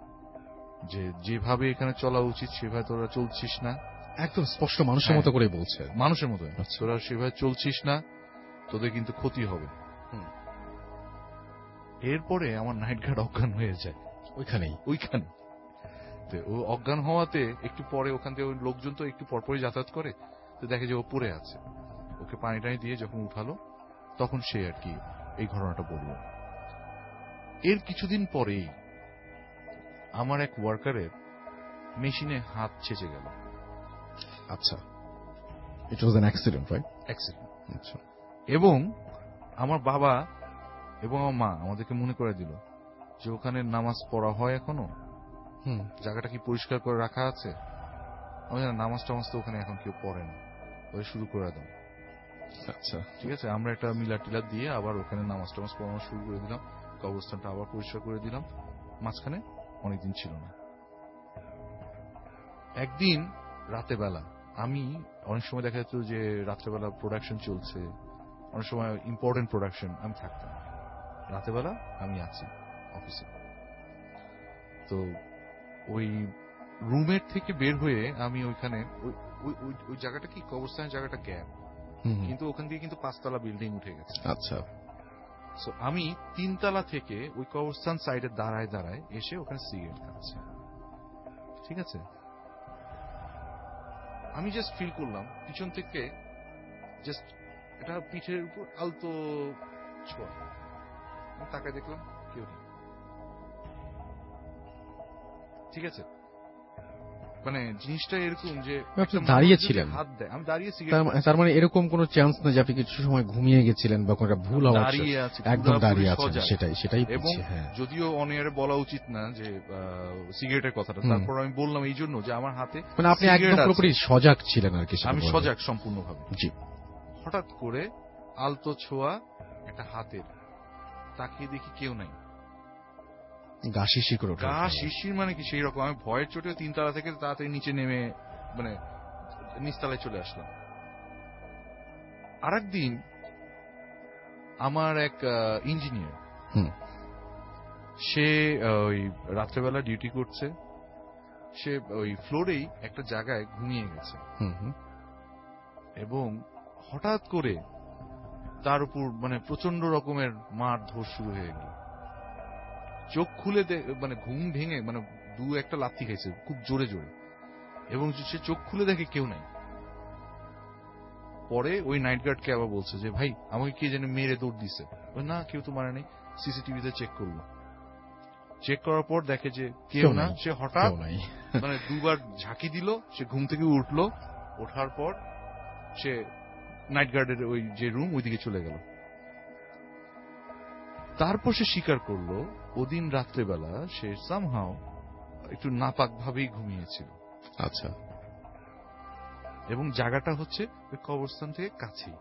যে যেভাবে এখানে চলা উচিত সেভাবে তোরা চলছিস না। একদম স্পষ্ট মানুষের মতো করে বলছে, মানুষের মতো। তোরা সেভাবে চলছিস না, তোদের কিন্তু ক্ষতি হবে। এরপরে আমার নাইট গার্ড অজ্ঞান হয়ে যায় ওইখানে। ও অজ্ঞান হওয়াতে একটু পরে ওখান থেকে লোকজন তো একটু পরপরই যাতায়াত করে, তো দেখে যে ও পড়ে আছে। ওকে পানি টানি দিয়ে যখন উঠালো তখন সে আর কি এই ঘটনাটা বলল। এর কিছুদিন পরেই আমার এক ওয়ার্কারের মেশিনে হাত ছেঁচে গেল। আচ্ছা, it was an accident, right? Accident. আচ্ছা। এবং আমার বাবা এবং আমার মা আমাদেরকে মনে করে দিল যে ওখানে নামাজ পড়া হয় এখনো, জায়গাটা কি পরিষ্কার করে রাখা আছে? নামাজ টামাজ তো ওখানে এখন কেউ পড়ে না, ওই শুরু করে দাও। আচ্ছা, ঠিক আছে। আমরা একটা মিলার টিলার দিয়ে আবার ওখানে নামাজ টামাজ পড়ানো শুরু করে দিলাম, কবরস্থানটা আবার পরিষ্কার করে দিলাম। মাঝখানে অনেকদিন ছিল না। একদিন রাতে বেলা, আমি অনেক সময় দেখা যেত যে রাত্রেবেলা প্রোডাকশন চলছে, অনেক সময় ইম্পর্টেন্ট প্রোডাকশন, আমি থাকতাম। রাতেবেলা আমি আছি অফিসে। তো ওই রুমের থেকে বের হয়ে আমি ওইখানে ওই জায়গাটা কি কবরস্থানের জায়গাটা গ্যাপ, কিন্তু ওখান দিয়ে কিন্তু 5 তলা বিল্ডিং উঠে গেছে। আচ্ছা। সো আমি 3 তলা থেকে ওই কবরস্থান সাইডে দাঁড়ায় দাঁড়ায় এসে ওখানে সিগারেট খাচ্ছি। ঠিক আছে, আমি জাস্ট ফিল করলাম পিছন থেকে জাস্ট এটা পিঠের উপর আলতো ছোঁয়া। তাকায় দেখলাম কেউ নেই। ঠিক আছে, মানে জিনিসটা এরকম যে দাঁড়িয়েছিলেন, হাত দেয়, আমি দাঁড়িয়ে সিগারেট। তার মানে এরকম কোন চান্স না যে আপনি কিছু সময় ঘুমিয়ে গেছিলেন বা কোনো ভুল হওয়ার? একদম দাঁড়িয়ে আছেন, সেটাই। এবং যদিও অন এয়ারে বলা উচিত না যে সিগারেটের কথাটা, তারপর আমি বললাম এই জন্য যে আমার হাতে, মানে আপনি একদম পুরোপুরি সজাগ ছিলেন আর কি? আমি সজাগ সম্পূর্ণভাবে। জি। হঠাৎ করে আলতো ছোঁয়া একটা হাতের, তাকিয়ে দেখি কেউ নাই। গা শিশির মানে কি সেই রকম। আমি ভয়ের চোটে 3 তলা থেকে তাড়াতাড়ি নিচে নেমে মানে নিচতলায় চলে আসলাম। আরেকদিন আমার এক ইঞ্জিনিয়ার, সে ওই রাত্রেবেলা ডিউটি করছে, সে ওই ফ্লোরেই একটা জায়গায় ঘুমিয়ে গেছে এবং হঠাৎ করে তার উপর মানে প্রচন্ড রকমের মারধর শুরু হয়ে গেল। চোখ খুলে মানে ঘুম ভেঙে মানে দু একটা লাথি খাইছে খুব জোরে জোরে, এবং সে চোখ খুলে দেখে কেউ নাই। পরে ওই নাইট গার্ডকে আবার বলছে যে ভাই আমাকে কে যেন মেরে দৌড় দিছে। না, কেউ তো মারে নাই। সিসিটিভিতে চেক করলো, চেক করার পর দেখে যে কেউ না। সে হঠাৎ মানে দুবার ঝাঁকি দিল, সে ঘুম থেকে উঠলো, ওঠার পর সে নাইট গার্ডের ওই যে রুম ওইদিকে চলে গেল। তারপর সে স্বীকার করলো ওদিন রাত্রেবেলা সে সামহাও একটু নাপাক ভাবেই ঘুমিয়েছিল। আচ্ছা। এবং জায়গাটা হচ্ছে কবরস্থান থেকে কাছেই।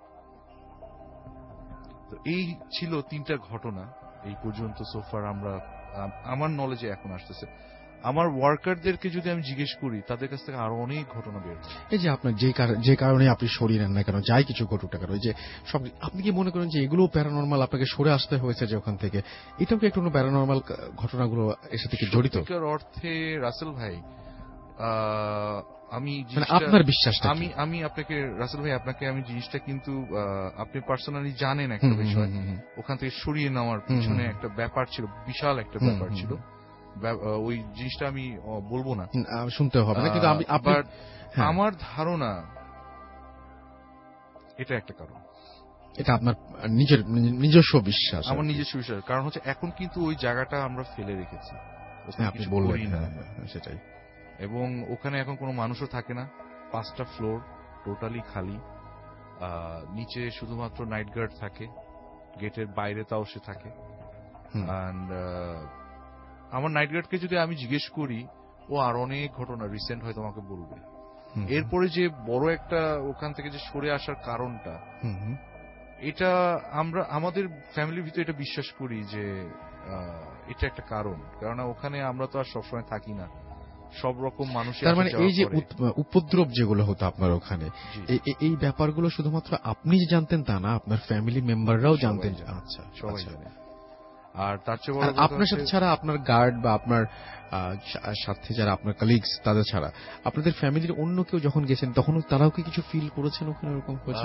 তো এই ছিল 3টা ঘটনা এই পর্যন্ত সোফার আমরা আমার নলেজে এখন আসতেছে। আমার ওয়ার্কারদেরকে যদি আমি জিজ্ঞেস করি তাদের কাছ থেকে আরো অনেক ঘটনা বের হয়। এই যে আপনার যে কারণে আপনি সরিয়ে নেন না কেন, যাই কিছু ঘটুক না কেন, এই যে সব, আপনি কি মনে করেন যে এগুলো প্যারানরমাল, আপনাকে সরে আসতে হয়েছে যে ওখান থেকে, এটাও কি একটু প্যারানরমাল ঘটনাগুলো এর সাথে জড়িত? অর্থে রাসেল ভাই, আমি আপনার বিশ্বাসটা, আমি আপনাকে রাসেল ভাই আপনাকে আমি জিনিসটা কিন্তু আপনি পার্সোনালি জানেন একটা বিষয়, ওখান থেকে সরিয়ে নেওয়ার পিছনে একটা ব্যাপার ছিল, বিশাল একটা ব্যাপার ছিল। ওই জিনিসটা আমি বলবো না, শুনতে হবে না, কিন্তু আমার ধারণা এটা একটা কারণ। এটা আপনার নিজস্ব বিশ্বাস? আমার নিজস্ব বিশ্বাস। কারণ হচ্ছে এখন কিন্তু ওই জায়গাটা আমরা ফেলে রেখেছি, আপনি বললেন সেটাই, এবং ওখানে এখন কোনো মানুষও থাকে না। 5টা ফ্লোর টোটালি খালি, নিচে শুধুমাত্র নাইট গার্ড থাকে, গেটের বাইরে তাও সে থাকে। অ্যান্ড আমার নাইট গার্ডকে যদি আমি জিজ্ঞেস করি, ও আর অনেক ঘটনা রিসেন্ট হয়তো আমাকে বলবে। এরপরে যে বড় একটা ওখান থেকে যে সরে আসার কারণটা, এটা আমরা আমাদের ফ্যামিলির ভিতরে এটা বিশ্বাস করি যে এটা একটা কারণ, কারণ ওখানে আমরা তো আর সবসময় থাকি না, সব রকম মানুষের। তার মানে এই যে উপদ্রব যেগুলো হতো আপনার ওখানে, এই ব্যাপারগুলো শুধুমাত্র আপনি যে জানতেন তা না, আপনার ফ্যামিলি মেম্বাররাও জানতেন? আচ্ছা, সবাই জানে। আর তার চেয়ে বড়, আপনার সাথে ছাড়া, আপনার গার্ড বা আপনার সাথে যারা আপনার কলিগস তাদের ছাড়া আপনাদের ফ্যামিলির অন্য কেউ যখন গেছেন তখনও তারাও কি কিছু ফিল করেছেন ওখানে? এরকম হয়েছে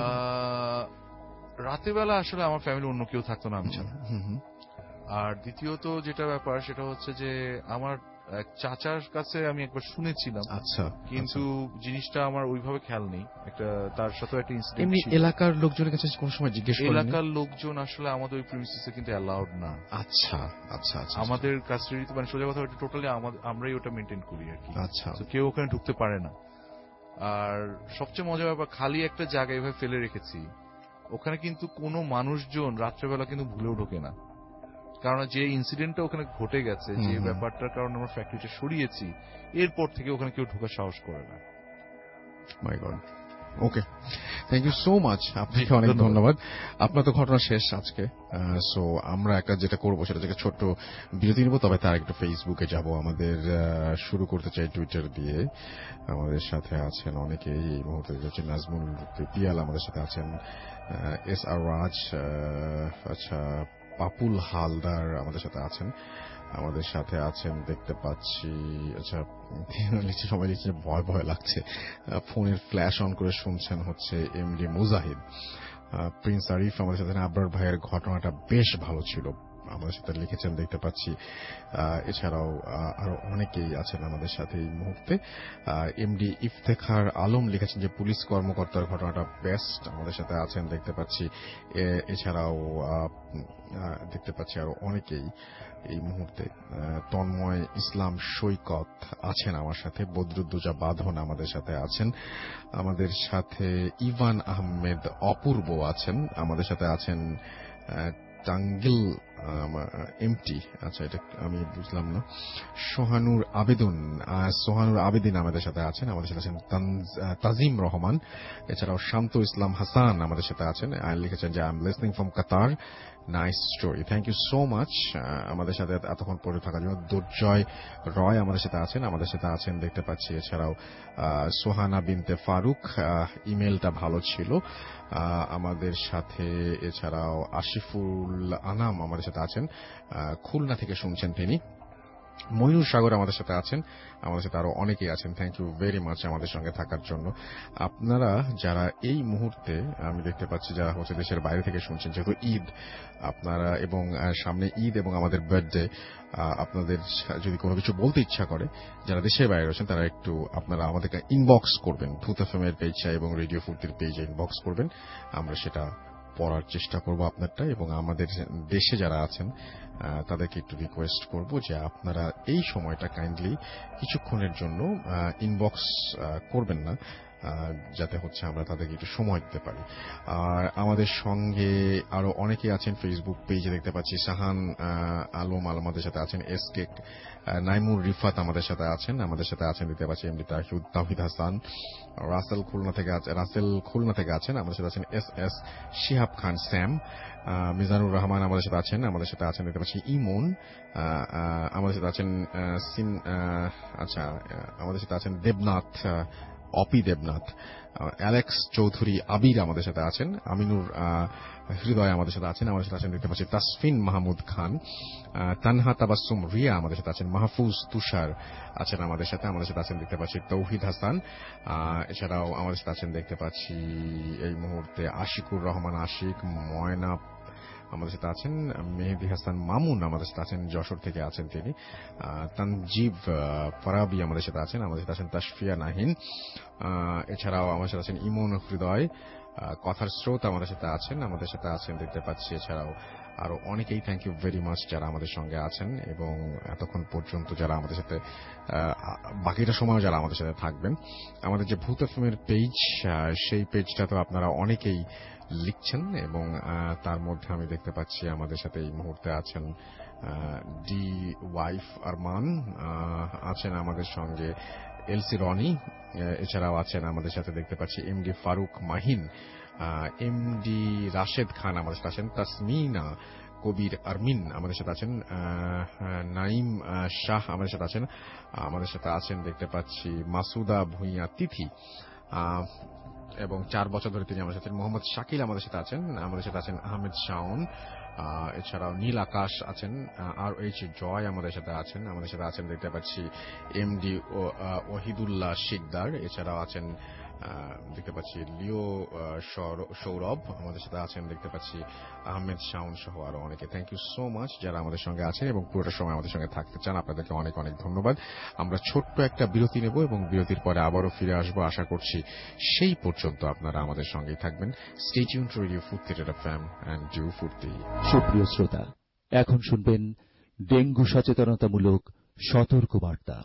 রাতের বেলা আসলে আমার ফ্যামিলি অন্য কেউ থাকতো না আমি ছাড়া। আর দ্বিতীয়ত যেটা ব্যাপার সেটা হচ্ছে যে আমার চাচার কাছে আমি একবার শুনেছিলাম, আচ্ছা, কিন্তু জিনিসটা আমার ওইভাবে খেয়াল নেই। একটা তার সাথে একটা ইনসিডেন্ট ছিল। এলাকার লোকজনের কাছে কোন সময় জিজ্ঞেস করেন? এলাকার লোকজন আসলে আমাদের ওই প্রিমিসিসে কিন্তু অ্যালাউড না। আচ্ছা আচ্ছা আচ্ছা। আমাদের কাস্টডিতে মানে সোজা কথা ওটা টোটালি আমরাই ওটা মেইনটেইন করি আর কি। আচ্ছা, তো কেউ ওখানে ঢুকতে পারে না। আর সবচেয়ে মজার ব্যাপার, খালি একটা জায়গা এভাবে ফেলে রেখেছি, ওখানে কিন্তু কোনো মানুষজন রাত্রেবেলা কিন্তু ভুলেও ঢোকে না। কারণ যে ইনসিডেন্টটা ওখানে ঘটে গেছে, যে ব্যাপারটার কারণে আমরা ফ্যাক্টরিটা সরিয়েছি, এরপর থেকে ওখানে কেউ ঢোকার সাহস করে না। My God. Okay, thank you so much, আপনাকে অনেক ধন্যবাদ। আপনার তো ঘটনা শেষ আজকে, সো আমরা একটা যেটা করবো সেটা থেকে ছোট্ট বিরতি নেব, তবে তার একটু ফেসবুকে যাব। আমাদের শুরু করতে চাই টুইটার দিয়ে। আমাদের সাথে আছেন অনেকেই এই মুহূর্তে, নাজমুল পিয়াল আমাদের সাথে আছেন, এস আর রাজ, আচ্ছা, পাপুল হালদার আমাদের সাথে আছেন, আমাদের সাথে আছেন দেখতে পাচ্ছি, আচ্ছা লিখছে, সবাই লিখছে ভয় ভয় লাগছে, ফোনের ফ্ল্যাশ অন করে শুনছেন হচ্ছে এমডি মুজাহিদ। প্রিন্স আরিফ আমাদের সাথে, আবরার ভাইয়ের ঘটনাটা বেশ ভালো ছিল আমাদের সাথে লিখেছেন দেখতে পাচ্ছি। এছাড়াও আরো অনেকেই আছেন আমাদের সাথে এই মুহূর্তে। এমডি ইফতেখার আলম লিখেছেন যে পুলিশ কর্মকর্তার ঘটনাটা বেস্ট, আমাদের সাথে আছেন দেখতে পাচ্ছি। এছাড়াও দেখতে পাচ্ছি আরো অনেকেই এই মুহূর্তে। তন্ময় ইসলাম সৈকত আছেন আমার সাথে, বদরুদ্দোজা বাঁধন আমাদের সাথে আছেন, আমাদের সাথে ইভান আহমেদ অপূর্ব আছেন, আমাদের সাথে আছেন টাঙ্গিল এমটি, আচ্ছা এটা আমি বুঝলাম না, সোহানুর আবেদিন আমাদের সাথে আছেন, আমাদের সাথে আছেন তাজিম রহমান, এছাড়াও শান্ত ইসলাম হাসান আমাদের সাথে আছেন, লিখেছেন যে I am listening from Qatar, nice story, thank you so much আমাদের সাথে এতক্ষণ পরে থাকার জন্য। দুর্জয় রয় আমাদের সাথে আছেন দেখতে পাচ্ছি। এছাড়াও সোহানা বিনতে ফারুক, ইমেলটা ভালো ছিল আমাদের সাথে। এছাড়াও আসিফুল আনাম আমাদের সাথে আছেন, খুলনা থেকে শুনছেন তিনি। ময়ূর সাগর আমাদের সাথে আছেন, আমাদের সাথে আরো অনেকেই আছেন। থ্যাংক ইউ ভেরি মাচ আমাদের সঙ্গে থাকার জন্য। আপনারা যারা এই মুহূর্তে আমি দেখতে পাচ্ছি যারা হচ্ছে দেশের বাইরে থেকে শুনছেন, যেহেতু ঈদ আপনারা এবং সামনে ঈদ এবং আমাদের বার্থডে, আপনাদের যদি কোনো কিছু বলতে ইচ্ছা করে যারা দেশের বাইরে রয়েছেন তারা একটু আপনারা আমাদেরকে ইনবক্স করবেন, ভূত এফএম এর পেজে এবং রেডিও ফুর্তির পেজে ইনবক্স করবেন। আমরা সেটা পড়ার চেষ্টা করব আপনারটা। এবং আমাদের দেশে যারা আছেন তাদেরকে একটু রিকোয়েস্ট করব যে আপনারা এই সময়টা কাইন্ডলি কিছুক্ষণের জন্য ইনবক্স করবেন না, যাতে হচ্ছে আমরা তাদেরকে একটু সময় দিতে পারি। আর আমাদের সঙ্গে আরো অনেকে আছেন ফেসবুক পেজে দেখতে পাচ্ছি। শাহান আলম আমাদের সাথে আছেন, এসকে নাইমুর রিফাত আমাদের সাথে আছেন দেখতে পাচ্ছি। এমডি তাহিদ হাসান, রাসেল খুলনা থেকে আছেন আমাদের সাথে আছেন। S S Shihab Khan Sam, Mizanur Rahman আমাদের সাথে আছেন দেখতে পাচ্ছি। ইমন আমাদের সাথে আছেন। আমাদের সাথে আছেন দেবনাথ, অপি দেবনাথ, অ্যালেক্স চৌধুরী, আবির আমাদের সাথে আছেন। আমিনুর হৃদয় আমাদের সাথে আছেন দেখতে পাচ্ছি। তাসফিন মাহমুদ খান, তানহা তাবাসসুম রিয়া আমাদের সাথে আছেন। মাহফুজ তুষার আছেন আমাদের সাথে আছেন দেখতে পাচ্ছি। তৌহিদ হাসান, এছাড়াও আমাদের সাথে আছেন দেখতে পাচ্ছি এই মুহূর্তে আশিকুর রহমান আশিক, ময়না আমাদের সাথে আছেন। মেহেদি হাসান মামুন আমাদের সাথে আছেন, যশোর থেকে আছেন তিনি। তানজিব ফারাবি আমাদের সাথে আছেন তাশফিয়া নাহিন, এছাড়াও আমাদের সাথে আছেন ইমন হৃদয়, কথার স্রোত আমাদের সাথে আছেন দেখতে পাচ্ছি। এছাড়াও আরো অনেকেই থ্যাংক ইউ ভেরি মাচ যারা আমাদের সঙ্গে আছেন এবং এতক্ষণ পর্যন্ত যারা আমাদের সাথে বাকিটা সময় যারা আমাদের সাথে থাকবেন। আমাদের যে ভূত এফএমের পেজ, সেই পেজটা তো আপনারা অনেকেই লিখছেন এবং তার মধ্যে আমি দেখতে পাচ্ছি আমাদের সাথে এই মুহূর্তে আছেন ডি ওয়াইফ আরমান, আছেন আমাদের সঙ্গে এলসি রনি, এছাড়াও আছেন আমাদের সাথে দেখতে পাচ্ছি এমডি ফারুক মাহিন, এমডি রাশেদ খান আমাদের সাথে আছেন। তাসমিনা কবির আরমিন আমাদের সাথে আছেন। নাইম শাহ আমাদের সাথে আছেন দেখতে পাচ্ছি। মাসুদা ভুঁইয়া তিথি, এবং 4 বছর ধরে তিনি আমাদের সাথে। মোহাম্মদ শাকিল আমাদের সাথে আছেন। আহমেদ শাওন, এছাড়াও নীল আকাশ আছেন। আর এইচ জয় আমাদের সাথে আছেন দেখতে পাচ্ছি। এমডি ওহিদুল্লাহ শিকদার, এছাড়াও আছেন দেখতে পাচ্ছি লিও সৌরভ আমাদের সাথে আছেন দেখতে পাচ্ছি। আহমেদ শাওন সহ আরো অনেকে। থ্যাংক ইউ সো মাচ যারা আমাদের সঙ্গে আছেন এবং পুরোটা সময় আমাদের সঙ্গে থাকতে চান। আপনাদেরকে অনেক অনেক ধন্যবাদ। আমরা ছোট্ট একটা বিরতি নেব এবং বিরতির পরে আবারও ফিরে আসবো। আশা করছি সেই পর্যন্ত আপনারা আমাদের সঙ্গেই থাকবেন। Stay tuned to radio Foorti FM and do Foorti. সুপ্রিয় শ্রোতা, এখন শুনবেন ডেঙ্গু সচেতনতামূলক সতর্কবার্তা।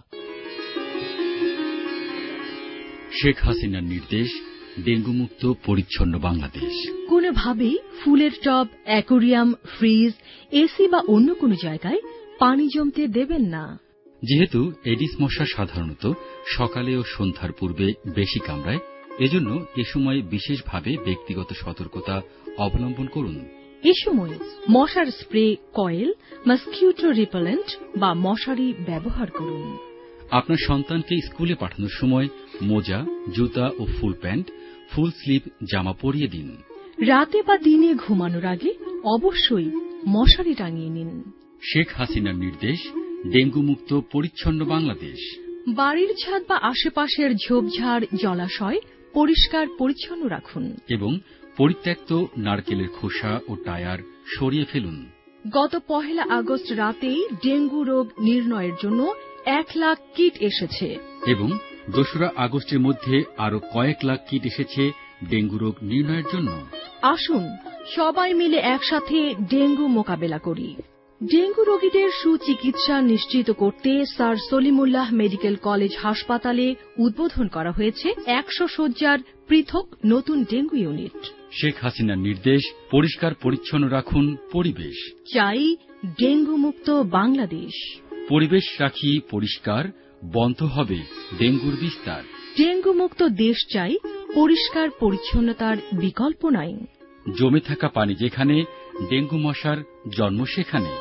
শেখ হাসিনার নির্দেশ, ডেঙ্গু মুক্ত পরিচ্ছন্ন বাংলাদেশ। কোনোভাবেই ফুলের টব, অ্যাকোরিয়াম, ফ্রিজ, এসি বা অন্য কোনো জায়গায় পানি জমতে দেবেন না। যেহেতু এডিস মশা সাধারণত সকালে ও সন্ধ্যার পূর্বে বেশি কামড়ায়, এজন্য এ সময় বিশেষভাবে ব্যক্তিগত সতর্কতা অবলম্বন করুন। এ সময় মশার স্প্রে, কয়েল, মসকিউটো রিপেলেন্ট বা মশারি ব্যবহার করুন। আপনার সন্তানকে স্কুলে পাঠানোর সময় মোজা, জুতা ও ফুল প্যান্ট, ফুল স্লিভ জামা পরিয়ে দিন। রাতে বা দিনে ঘুমানোর আগে অবশ্যই মশারি টাঙিয়ে নিন। শেখ হাসিনার নির্দেশ, ডেঙ্গু মুক্ত পরিচ্ছন্ন বাংলাদেশ। বাড়ির ছাদ বা আশেপাশের ঝোপঝাড়, জলাশয় পরিষ্কার পরিচ্ছন্ন রাখুন এবং পরিত্যক্ত নারকেলের খোসা ও টায়ার সরিয়ে ফেলুন। গত 1 আগস্ট রাতেই ডেঙ্গু রোগ নির্ণয়ের জন্য 1 লাখ কিট এসেছে এবং 2 আগস্টের মধ্যে আরো কয়েক লাখ কিট এসেছে ডেঙ্গু রোগ নির্ণয়ের জন্য। আসুন সবাই মিলে একসাথে ডেঙ্গু মোকাবেলা করি। ডেঙ্গু রোগীদের সুচিকিৎসা নিশ্চিত করতে স্যার সলিমুল্লাহ মেডিকেল কলেজ হাসপাতালে উদ্বোধন করা হয়েছে 100 শয্যার পৃথক নতুন ডেঙ্গু ইউনিট। শেখ হাসিনার নির্দেশ, পরিষ্কার পরিচ্ছন্ন রাখুন পরিবেশ। চাই ডেঙ্গু মুক্ত বাংলাদেশ। পরিবেশ রাখি পরিষ্কার, বন্ধ হবে ডেঙ্গুর বিস্তার। ডেঙ্গু মুক্ত দেশ চাই, পরিষ্কার পরিচ্ছন্নতার বিকল্প নাই। জমে থাকা পানি যেখানে, ডেঙ্গু মশার জন্ম সেখানে।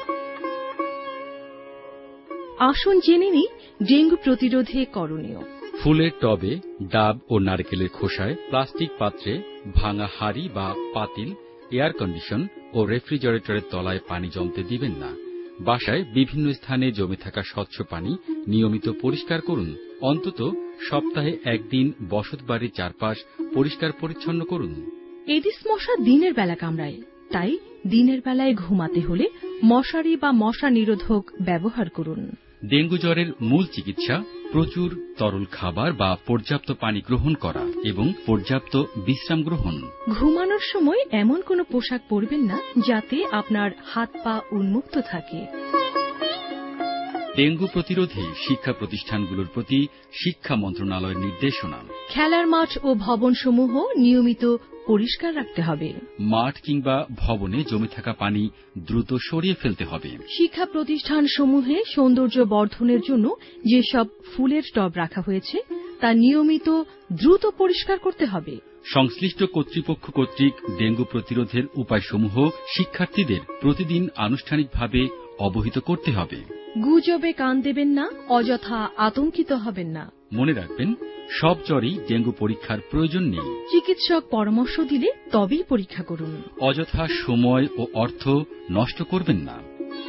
আসুন জেনে নিই ডেঙ্গু প্রতিরোধে করণীয়। ফুলের টবে, ডাব ও নারকেলের খোসায়, প্লাস্টিক পাত্রে, ভাঙা হাঁড়ি বা পাতিল, এয়ার কন্ডিশন ও রেফ্রিজারেটরের তলায় পানি জমতে দিবেন না। বাসায় বিভিন্ন স্থানে জমে থাকা স্বচ্ছ পানি নিয়মিত পরিষ্কার করুন। অন্তত সপ্তাহে একদিন বসতবাড়ির চারপাশ পরিষ্কার পরিচ্ছন্ন করুন। এডিস মশা দিনের বেলা কামড়ায়, তাই দিনের বেলায় ঘুমাতে হলে মশারি বা মশা নিরোধক ব্যবহার করুন। ডেঙ্গু জ্বরের মূল চিকিৎসা প্রচুর তরল খাবার বা পর্যাপ্ত পানি গ্রহণ করা এবং পর্যাপ্ত বিশ্রাম গ্রহণ। ঘুমানোর সময় এমন কোনো পোশাক পরবেন না যাতে আপনার হাত পা উন্মুক্ত থাকে। ডেঙ্গু প্রতিরোধে শিক্ষা প্রতিষ্ঠানগুলোর প্রতি শিক্ষা মন্ত্রণালয়ের নির্দেশনা। খেলার মাঠ ও ভবনসমূহ নিয়মিত পরিষ্কার রাখতে হবে। মাঠ কিংবা ভবনে জমে থাকা পানি দ্রুত সরিয়ে ফেলতে হবে। শিক্ষা প্রতিষ্ঠানসমূহে সৌন্দর্য বর্ধনের জন্য যেসব ফুলের টব রাখা হয়েছে তা নিয়মিত দ্রুত পরিষ্কার করতে হবে। সংশ্লিষ্ট কর্তৃপক্ষ কর্তৃক ডেঙ্গু প্রতিরোধের উপায়সমূহ শিক্ষার্থীদের প্রতিদিন আনুষ্ঠানিকভাবে অবহিত করতে হবে। গুজবে কান দেবেন না, অযথা আতঙ্কিত হবেন না। মনে রাখবেন, সব জ্বরই ডেঙ্গু পরীক্ষার প্রয়োজন নেই। চিকিৎসক পরামর্শ দিলে তবেই পরীক্ষা করুন। অযথা সময় ও অর্থ নষ্ট করবেন না।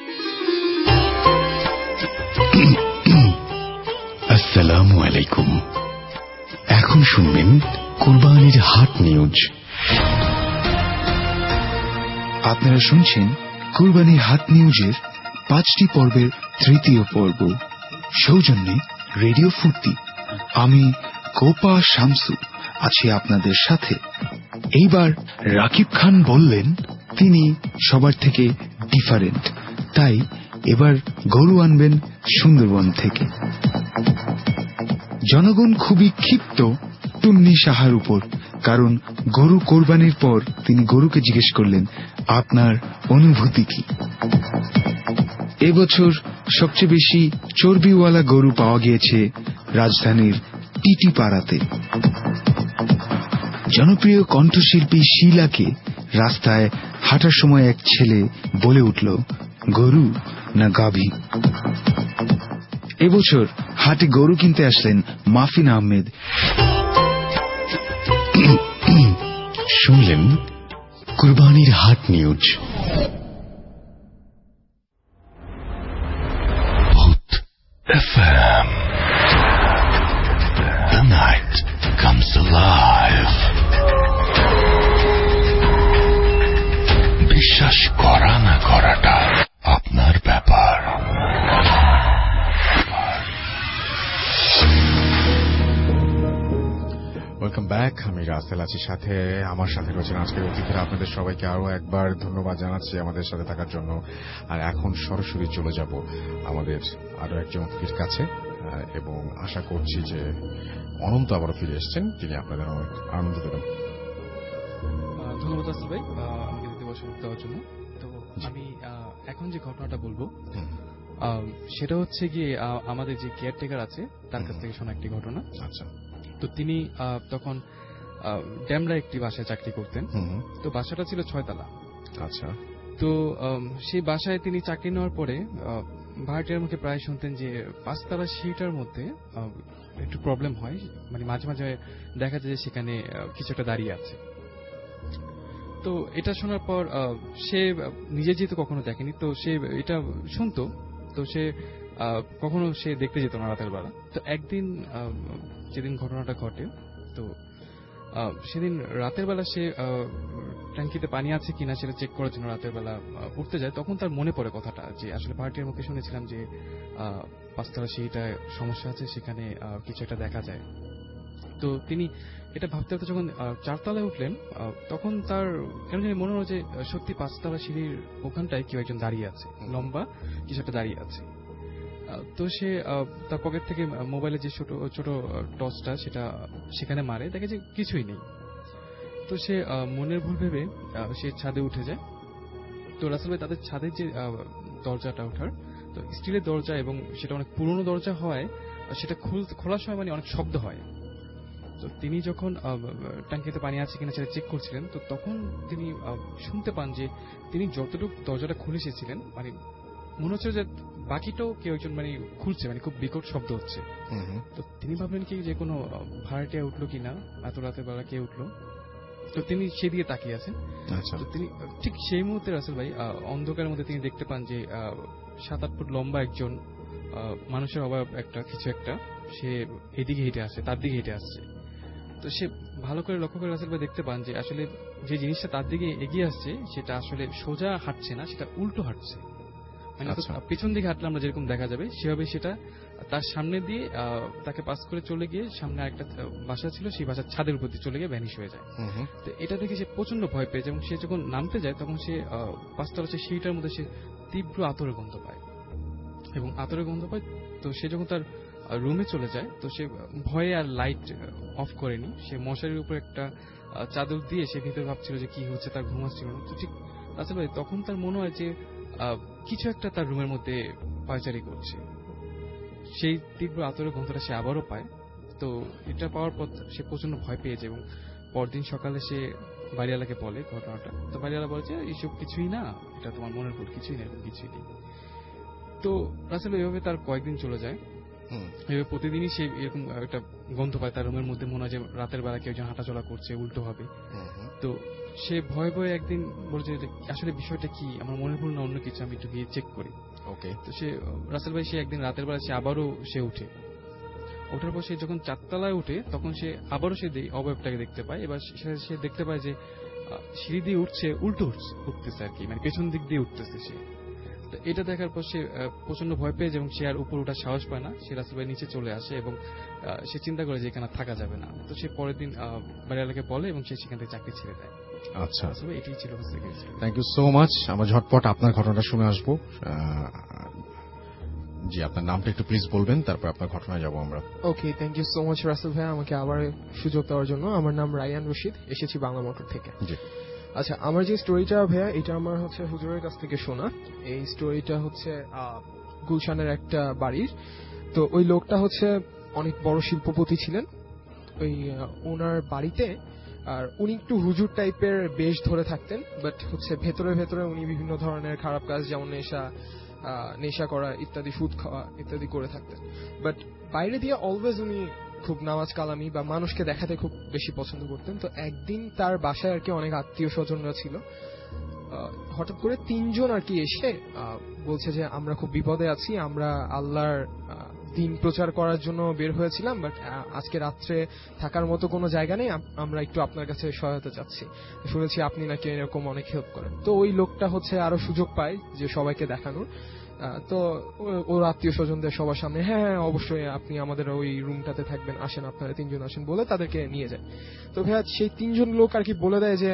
আসসালামু আলাইকুম। এখন শুনবেন কুরবানির হাট নিউজ। আপনারা শুনছেন কুরবানির হাট নিউজের 5টি পর্বের 3য় পর্ব, সৌজন্যে রেডিও ফুর্তি। আমি কোপা শামসু আছি আপনাদের সাথে। এইবার রাকিব খান বললেন তিনি সবার থেকে ডিফারেন্ট, তাই এবার গরু আনবেন সুন্দরবন থেকে। জনগণ খুবই ক্ষিপ্ত টুন্নি সাহার উপর, কারণ গরু কোরবানির পর তিনি গরুকে জিজ্ঞেস করলেন, আপনার অনুভূতি কি? এবছর সবচেয়ে বেশি চর্বিওয়ালা গরু পাওয়া গিয়েছে রাজধানীর টিটি পাড়াতে। জনপ্রিয় কণ্ঠশিল্পী শিলাকে রাস্তায় হাঁটার সময় এক ছেলে বলে উঠল, গরু না গাভী? এবছর হাটে গরু কিনতে আসলেন মাফিন আহমেদ। শুনলেন কুরবানির হাট news. FM. The night comes alive. বিশ্বাস করা না করাটা আপনার ব্যাপার। Welcome back. আমি রাসেল আছি সাথে, আমার সাথে রয়েছেন আজকের অতিথিরা। আপনাদের সবাইকে আরো একবার ধন্যবাদ জানাচ্ছি আমাদের সাথে থাকার জন্য। আর এখন সরাসরি চলে যাব আমাদের আরো একজন অতিথির কাছে এবং আশা করছি যে অনন্ত আবারও ফিরে এসছেন, তিনি আপনাদের অনেক আনন্দ দেবেন। ধন্যবাদ আসল ভাই আমাকে দিতে বসে দেওয়ার জন্য। তো আমি এখন যে ঘটনাটা বলবো সেটা হচ্ছে গিয়ে আমাদের যে কেয়ারটেকার আছে তার কাছ থেকে শোনা একটি ঘটনা। আচ্ছা। তো তিনি তখন ড্যামরা একটি বাসায় চাকরি করতেন। তো বাসাটা ছিল 6 তলা। আচ্ছা। তো সেই বাসায় তিনি চাকরি নেওয়ার পরে ভাড়াটিয়ার মুখে প্রায় শুনতেন যে 5 তলা সিঁড়িটার মধ্যে একটু প্রবলেম হয়, মানে মাঝে মাঝে দেখা যায় যে সেখানে কিছু একটা দাঁড়িয়ে আছে। তো এটা শোনার পর সে নিজে যেহেতু কখনো দেখেনি, তো সে এটা শুনতো, তো সে কখনো সে দেখতে যেত না রাতের বেলা। তো একদিন যেদিন ঘটনাটা ঘটে, তো সেদিন রাতের বেলা সে ট্যাঙ্কিতে পানি আছে কিনা সেটা চেক করার জন্য রাতের বেলা উঠতে যায়। তখন তার মনে পড়ে কথাটা যে আসলে ভাড়াটিয়ার মুখে শুনেছিলাম যে 5 তলা সিঁড়িটা সমস্যা আছে, সেখানে কিছু একটা দেখা যায়। তো তিনি এটা ভাবতে ভাবতে যখন 4 তলায় উঠলেন, তখন তার কেন জানি মনে হলো যে সত্যি 5 তলা সিঁড়ির ওখানটায় কেউ একজন দাঁড়িয়ে আছে, লম্বা কিছু একটা দাঁড়িয়ে আছে। তো সে তার পকেট থেকে মোবাইলের যে ছোট ছোট টর্চটা সেটা সেখানে মারে, দেখে যে কিছুই নেই। তো সে মনের ভুল ভেবে সে ছাদে উঠে যায়। তো রাসেল ভাই, তাদের ছাদের যে দরজাটা ওঠার, তো স্টিলের দরজা এবং সেটা অনেক পুরনো দরজা হওয়ায় সেটা খোলার সময় মানে অনেক শব্দ হয়। তো তিনি যখন ট্যাঙ্কিতে পানি আছে কিনা সেটা চেক করছিলেন, তো তখন তিনি শুনতে পান যে তিনি যতটুকু দরজাটা খুলে এসেছিলেন মানে মনে হচ্ছে যে বাকিটাও কেউ একজন মানে খুলছে, মানে খুব বিকট শব্দ হচ্ছে। তো তিনি ভাবলেন কি যে কোনো ভাড়াটিয়া উঠলো কিনা, এত রাতের বেলা কে উঠলো, তো তিনি সেদিকে তাকিয়ে আছেন। তো তিনি ঠিক সেই মুহূর্তে রাসেল ভাই অন্ধকারের মধ্যে তিনি দেখতে পান যে 7-8 ফুট লম্বা একজন মানুষের অবয়ব একটা কিছু একটা সে এদিকে হেঁটে আসছে, তার দিকে হেঁটে আসছে। তো সে ভালো করে লক্ষ্য করে রাসেল ভাই দেখতে পান যে আসলে যে জিনিসটা তার দিকে এগিয়ে আসছে সেটা আসলে সোজা হাঁটছে না, সেটা উল্টো হাঁটছে। মানে পেছন দিকে হাঁটলে আমরা যেরকম দেখা যাবে সেভাবে সেটা তার সামনে দিয়ে তাকে পাস করে চলে গিয়ে সামনে একটা বাসা ছিল, সেই বাসার ছাদের উপর দিয়ে চলে গিয়ে ভ্যানিশ হয়ে যায়। তো এটা দেখে সে প্রচন্ড ভয় পেয়ে যায় এবং সে যখন নামতে যায় তখন সে 5তলা সিঁড়িটার মধ্যে সে তীব্র আতরের গন্ধ পায় এবং আতরের গন্ধ পায়। তো সে যখন তার রুমে চলে যায় তো সে ভয়ে আর লাইট অফ করেনি, সে মশারির উপর একটা চাদর দিয়ে সে ভিতরে ভাবছিল যে কি হচ্ছে, তার ঘুম আসছিল না। তো ঠিক রাসেল ভাই তখন তার মনে হয় যে কিছু একটা তার রুমের মধ্যে পায়চারি করছে। সেই তীব্র আতরের গন্ধটা সে আবারও পায়। তো এটা পাওয়ার পর সে প্রচন্ড ভয় পেয়ে যায় এবং পরদিন সকালে সে বাড়িওয়ালাকে বলে ঘটনাটা। তো বাড়িওয়ালা বলে যে এইসব কিছুই না, এটা তোমার মনের ভুল, কিছুই না, এরকম কিছুই নেই। তো রাসেল এইভাবে তার কয়েকদিন চলে যায়। এভাবে প্রতিদিনই সে এরকম একটা গন্ধ পায় তার রুমের মধ্যে, মনে হয় যে রাতের বেলা কেউ যেন হাঁটাচলা করছে উল্টো হবে। তো সে ভয়ে ভয়ে একদিন বলছে আসলে বিষয়টা কি, আমার মনে ভুল না অন্য কিছু, আমি একটু গিয়ে চেক করি। ওকে। তো সে রাসেল ভাই সে একদিন রাতের বেলা সে আবারও সে উঠে, ওঠার পর সে যখন 4তলায় উঠে তখন সে আবারও সে অবয়বটাকে দেখতে পায়। এবার সে দেখতে পায় যে সিঁড়ি দিয়ে উঠছে, উল্টো উঠতেছে আর কি, মানে পেছন দিক দিয়ে উঠতেছে সে। তো এটা দেখার পর সে প্রচন্ড ভয় পেয়ে যায় এবং সে আর উপর ওঠার সাহস পায় না। সে রাসেল ভাই নিচে চলে আসে এবং সে চিন্তা করে যে এখানে থাকা যাবে না। তো সে পরের দিন বাড়িওয়ালাকে বলে এবং সে সেখান থেকে চাকরি ছেড়ে দেয়। আচ্ছা, এটাই ছিল। Thank you so much. আমরা ঝটপট আপনার ঘটনাটা শুনে আসবো। জি, আপনার নামটা একটু প্লিজ বলবেন, তারপর আপনার ঘটনায় যাবো আমরা। Okay, thank you so much Rasel ভাই আমাকে আবার সুযোগ দেওয়ার জন্য। আমার নাম রায়ান রশিদ, এসেছি বাংলা মোটর থেকে। আচ্ছা, আমার যে স্টোরিটা ভাইয়া এটা আমার হচ্ছে হুজুরের কাছ থেকে শোনা। এই স্টোরিটা হচ্ছে গুলশানের একটা বাড়ির। তো ওই লোকটা হচ্ছে অনেক বড় শিল্পপতি ছিলেন ওই ওনার বাড়িতে, আর উনি একটু হুজুর টাইপের বেশ ধরে থাকতেন, বাট হচ্ছে ভেতরে ভেতরে উনি বিভিন্ন ধরনের খারাপ কাজ যেমন নেশা করা ইত্যাদি, সুদ খাওয়া ইত্যাদি করে থাকতেন। বাট বাইরে দিয়ে অলওয়েজ উনি খুব নামাজ কালামি বা মানুষকে দেখাতে খুব বেশি পছন্দ করতেন। তো একদিন তার বাসায় আর কি অনেক আত্মীয় স্বজনরা ছিল, হঠাৎ করে 3 জন আর কি এসে বলছে যে আমরা খুব বিপদে আছি, আমরা আল্লাহর দিন প্রচার করার জন্য বের হয়েছিলাম, বাট আজকে রাত্রে থাকার মতো কোনো জায়গা নেই, আমরা একটু আপনার কাছে সহায়তা চাচ্ছি, শুনেছি আপনি নাকি এরকম অনেক হেল্প করেন। তো ওই লোকটা হচ্ছে আরো সুযোগ পায় যে সবাইকে দেখানোর। তো ওর আত্মীয় স্বজনদের সবার সামনে হ্যাঁ অবশ্যই আপনি আমাদের ওই রুমটাতে থাকবেন, আসেন আপনারা 3 জন আসেন বলে তাদেরকে নিয়ে যায়। তো ভাইয়া সেই 3 জন লোক আর কি বলে দেয় যে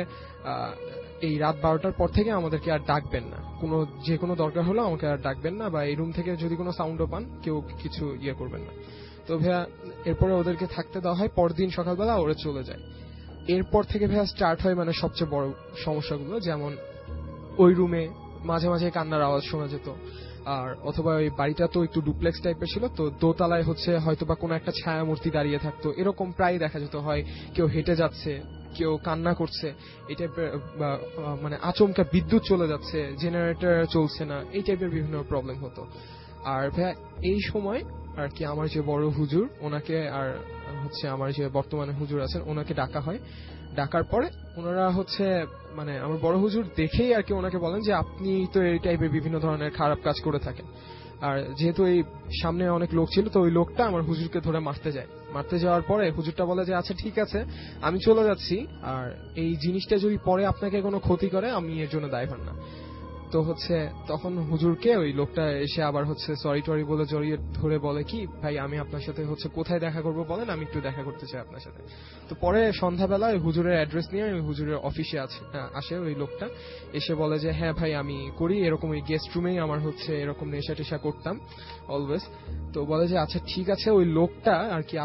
এই রাত 12টার পর থেকে আমাদেরকে আর ডাকবেন না, যে কোনো দরকার হলো আমাকে আর ডাকবেন না, বা এই রুম থেকে যদি কোনো সাউন্ডও পান কেউ কিছু করবেন না। তো ভাইয়া এরপরে ওদেরকে থাকতে দেওয়া হয়। পরদিন সকালবেলা ওরা চলে যায়। এরপর থেকে ভাইয়া স্টার্ট হয় মানে সবচেয়ে বড় সমস্যাগুলো, যেমন ওই রুমে মাঝে মাঝে কান্নার আওয়াজ শোনা যেত, আর অথবা ওই বাড়িটা তো একটু ডুপ্লেক্স টাইপের ছিল, তো দোতলায় হচ্ছে হয়তো বা কোনো একটা ছায়া মূর্তি দাঁড়িয়ে থাকতো, এরকম প্রায় দেখা যেত। হয় কেউ হেঁটে যাচ্ছে, কেউ কান্না করছে, এই টাইপের, মানে আচমকা বিদ্যুৎ চলে যাচ্ছে, জেনারেটর চলছে না, এই টাইপের বিভিন্ন প্রবলেম হতো। আর ভাইয়া এই সময় আর কি আমার যে বড় হুজুর ওনাকে, আর হচ্ছে আমার যে বর্তমানে হুজুর আছেন ওনাকে ডাকা হয়। ডাকার পরে ওনারা হচ্ছে মানে আমার বড় হুজুর দেখেই আর কি ওনাকে বলেন যে আপনি তো এই টাইপের বিভিন্ন ধরনের খারাপ কাজ করে থাকেন। আর যেহেতু এই সামনে অনেক লোক ছিল, তো ওই লোকটা আমার হুজুরকে ধরে মারতে যাওয়ার পরে হুজুরটা বলে যে আচ্ছা ঠিক আছে আমি চলে যাচ্ছি, আর এই জিনিসটা যদি পরে আপনাকে কোনো ক্ষতি করে আমি এর জন্য দায়ভার না। তো হচ্ছে তখন হুজুরকে ওই লোকটা এসে আবার হচ্ছে সরি টরি বলে জড়িয়ে ধরে বলে কি ভাই আমি আপনার সাথে হচ্ছে কোথায় দেখা করবো বলেন, আমি একটু দেখা করতে চাই আপনার সাথে। তো পরে সন্ধ্যাবেলা ওই হুজুরের অ্যাড্রেস নিয়ে ওই হুজুরের অফিসে আসে ওই লোকটা, এসে বলে যে হ্যাঁ ভাই আমি করি এরকম, ওই গেস্ট রুমেই আমার হচ্ছে এরকম নেশা টেশা করতাম অলওয়েজ। তো বলে যে আচ্ছা ঠিক আছে, ওই লোকটা আর কি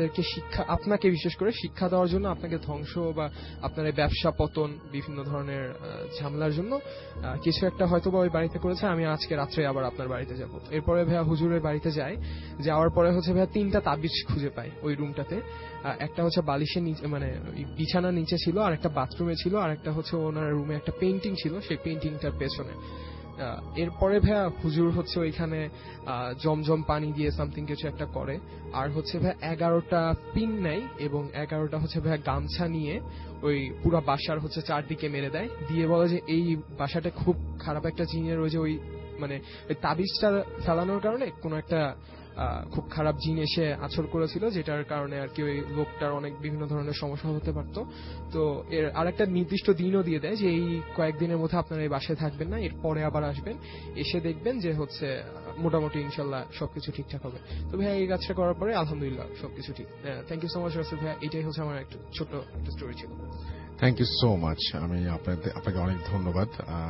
আপনাকে বিশেষ করে শিক্ষা দেওয়ার জন্য, আপনাকে ধ্বংস বা আপনার ব্যবসা পতন বিভিন্ন ধরনের ঝামেলার জন্য কিছু একটা হয়তো বা ওই বাড়িতে করেছে, আমি আজকে রাত্রে আবার আপনার বাড়িতে যাব। এরপরে ভাইয়া হুজুরের বাড়িতে যাই, যাওয়ার পরে হচ্ছে ভাইয়া 3টা তাবিজ খুঁজে পাই ওই রুমটাতে। একটা হচ্ছে বালিশের নিচে, মানে বিছানার নিচে ছিল, আর একটা বাথরুমে ছিল, আর একটা হচ্ছে ওনার রুমে একটা পেইন্টিং ছিল, সেই পেইন্টিংটার পেছনে। এরপরে ভাইয়া হুজুর হচ্ছে ওইখানে জমজম পানি দিয়ে সামথিং কিছু একটা করে, আর হচ্ছে ভাইয়া 11টা পিন নেয় এবং 11টা হচ্ছে ভাইয়া গামছা নিয়ে ওই পুরো বাসার হচ্ছে চারদিকে মেরে দেয়, দিয়ে বলে যে এই বাসাটা খুব খারাপ একটা জিনের, ওই যে ওই মানে ওই তাবিজটা ফেলানোর কারণে কোনো একটা খুব খারাপ জিন এসে আছর করেছিল, যেটার কারণে আর কি ওই লোকটার অনেক বিভিন্ন ধরনের সমস্যা হতে পারতো। তো এর আরেকটা নির্দিষ্ট দিনও দিয়ে দেয় যে এই কয়েকদিনের মধ্যে আপনারা এই বাসায় থাকবেন না, এরপরে আবার আসবেন, এসে দেখবেন যে হচ্ছে মোটামুটি ইনশাল্লাহ সবকিছু ঠিকঠাক হবে। তো ভাইয়া এই কাজটা করার পরে আলহামদুলিল্লাহ সবকিছু ঠিক। Thank you so much Rasel ভাইয়া, এটাই হচ্ছে আমার একটা ছোট একটা স্টোরি ছিল। Thank you so much. আমি আপনাকে অনেক ধন্যবাদ।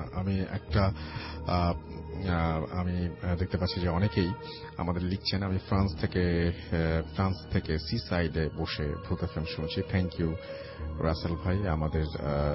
আমি দেখতে পাচ্ছি যে অনেকেই আমাদের লিখছেন। আমি ফ্রান্স থেকে সি সাইডে বসে ভূত এফএম শুনছি। থ্যাংক ইউ রাসেল ভাই। আমাদের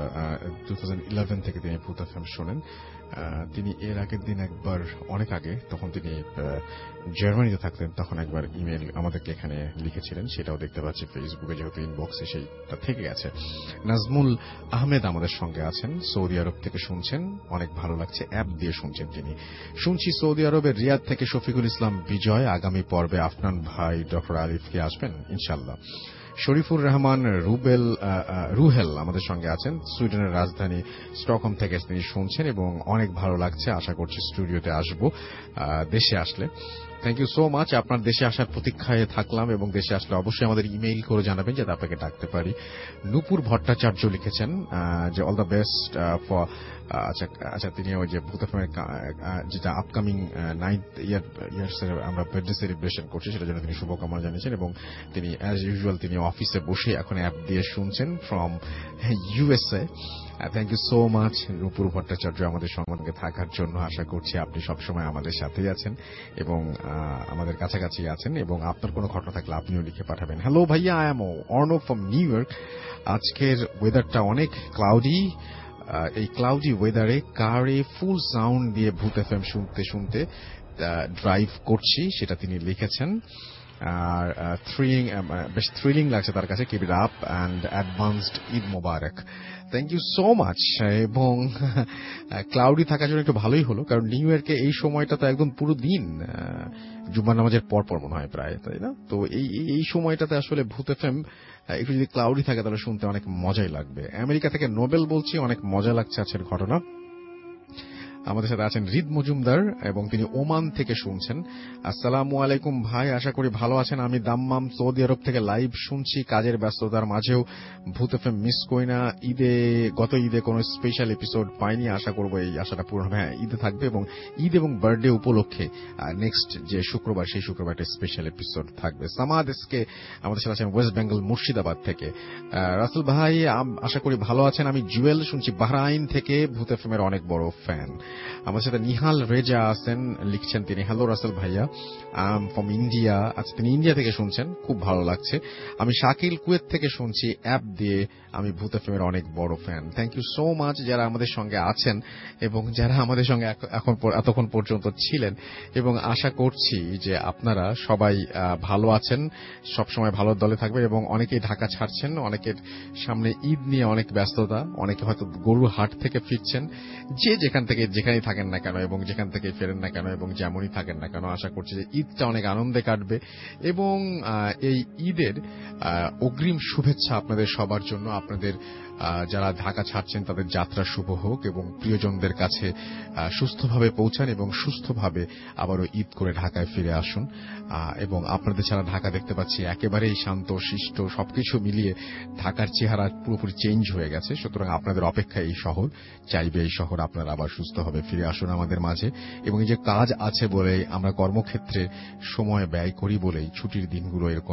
2011 থেকে তিনি ভূত এফএম শোনেন। তিনি এর আগের দিন একবার, অনেক আগে, তখন তিনি জার্মানিতে থাকতেন, তখন একবার ইমেল আমাদেরকে এখানে লিখেছিলেন, সেটাও দেখতে পাচ্ছি ফেসবুকে, যেহেতু ইনবক্সে সেইটা থেকে গেছে। নাজমুল আহমেদ আমাদের সঙ্গে আছেন, সৌদি আরব থেকে শুনছেন, অনেক ভালো লাগছে, অ্যাপ দিয়ে শুনছেন তিনি। শুনছি সৌদি আরবের রিয়াদ থেকে শফিকুল ইসলাম বিজয়। আগামী পর্বে আফনান ভাই ডক্টর আরিফকে আসবেন ইনশাল্লাহ। শরীফুর রহমান রুহেল আমাদের সঙ্গে আছেন, সুইডেনের রাজধানী স্টকহোম থেকে তিনি শুনছেন এবং অনেক ভালো লাগছে। আশা করছি স্টুডিওতে আসবো দেশে আসলে। Thank you so much. আপনার দেশে আসার প্রতীক্ষায় থাকলাম এবং দেশে আসলে অবশ্যই আমাদের ইমেইল করে জানাবেন যাতে আপনাকে ডাকতে পারি। নূপুর ভট্টাচার্য লিখেছেন যে অল দ্য বেস্ট ফর, আচ্ছা তিনি ওই যে ভূত এফএমের যেটা আপকামিং 9th ইয়ার্স এর আমরা বার্থডে সেলিব্রেশন করছি, সেটার জন্য তিনি শুভকামনা জানিয়েছেন এবং তিনি অ্যাজ ইউজুয়াল তিনি অফিসে বসে এখন অ্যাপ দিয়ে শুনছেন from USA. Thank you so much Nupur Bhattacharya আমাদের সঙ্গে থাকার জন্য। আশা করছি আপনি সবসময় আমাদের সাথেই আছেন এবং আমাদের কাছাকাছি আছেন, এবং আপনার কোনো ঘটনা থাকলে আপনিও লিখে পাঠাবেন। হ্যালো ভাইয়া, I am Arnab from New York. আজকের ওয়েদারটা অনেক ক্লাউডি। এই ক্লাউডি ওয়েদারে কারে ফুল সাউন্ড দিয়ে ভূত এফএম শুনতে শুনতে ড্রাইভ করছি, সেটা তিনি লিখেছেন। আর বেশ থ্রিলিং লাগছে তার কাছে। Keep it up and advanced Eid Mubarak. Thank you so much. এবং ক্লাউডি থাকার জন্য একটু ভালোই হলো, কারণ নিউ ইয়র্কে এই সময়টা তো একদম পুরো দিন জুম্মার নামাজের পর মনে হয় প্রায়, তাই না? তো এই সময়টাতে আসলে ভূত এফএম একটু যদি ক্লাউডি থাকে তাহলে শুনতে অনেক মজাই লাগবে। আমেরিকা থেকে নোবেল বলছি, অনেক মজা লাগছে আজকের ঘটনা। আমাদের সাথে আছেন রিদ মজুমদার এবং তিনি ওমান থেকে শুনছেন। আসসালামু আলাইকুম ভাই, আশা করি ভালো আছেন। আমি দাম্মাম সৌদি আরব থেকে লাইভ শুনছি, কাজের ব্যস্ততার মাঝেও ভূত এফএম মিস করি না। গত ঈদে কোনো স্পেশাল এপিসোড পাইনি, আশা করবো এই আশাটা পূরণ হবে। হ্যাঁ, ঈদে থাকবে এবং ঈদ এবং বার্থডে উপলক্ষে নেক্সট যে শুক্রবার, সেই শুক্রবার একটা স্পেশাল এপিসোড থাকবে। সামাদ এসকে আমাদের সাথে আছেন ওয়েস্ট বেঙ্গল মুর্শিদাবাদ থেকে। রাসেল ভাই আশা করি ভালো আছেন। আমি জুয়েল শুনছি বাহরাইন থেকে, ভূত এফএম এর অনেক বড় ফ্যান। আমার সাথে নিহাল রেজা আছেন, লিখছেন তিনি, হ্যালো রাসেল ভাইয়া, আই এম ফ্রম ইন্ডিয়া। আচ্ছা, তিনি ইন্ডিয়া থেকে শুনছেন, খুব ভালো লাগছে। আমি শাকিল কুয়েত থেকে শুনছি অ্যাপ দিয়ে। আমি ভূত এফএম এর অনেক বড় fan. Thank you so much যারা আমাদের সঙ্গে আছেন এবং যারা আমাদের সঙ্গে এতক্ষণ পর্যন্ত ছিলেন, এবং আশা করছি যে আপনারা সবাই ভালো আছেন, সবসময় ভালো দলে থাকবেন। এবং অনেকেই ঢাকা ছাড়ছেন, অনেকের সামনে ঈদ নিয়ে অনেক ব্যস্ততা, অনেকে হয়তো গরুর হাট থেকে ফিরছেন। যে যেখানেই থাকেন না কেন এবং যেখান থেকে ফেরেন না কেন এবং যেমনই থাকেন না কেন, আশা করছি যে ঈদটা অনেক আনন্দে কাটবে। এবং এই ঈদের অগ্রিম শুভেচ্ছা আপনাদের সবার জন্য। আপনাদের যারা ঢাকা ছাড়ছেন তাদের যাত্রা শুভ হোক এবং প্রিয়জনদের কাছে সুস্থভাবে পৌঁছান এবং সুস্থভাবে আবারও ঈদ করে ঢাকায় ফিরে আসুন। এবং আপনাদের ছাড়া ঢাকা দেখতে পাচ্ছি একেবারেই শান্ত শিষ্ট, সবকিছু মিলিয়ে ঢাকার চেহারা পুরোপুরি চেঞ্জ হয়ে গেছে। সুতরাং আপনাদের অপেক্ষায় এই শহর, চাইবে এই শহর আপনারা আবার সুস্থভাবে ফিরে আসুন আমাদের মাঝে। এবং এই যে কাজ আছে বলে আমরা কর্মক্ষেত্রে সময় ব্যয় করি বলেই ছুটির দিনগুলো এরকম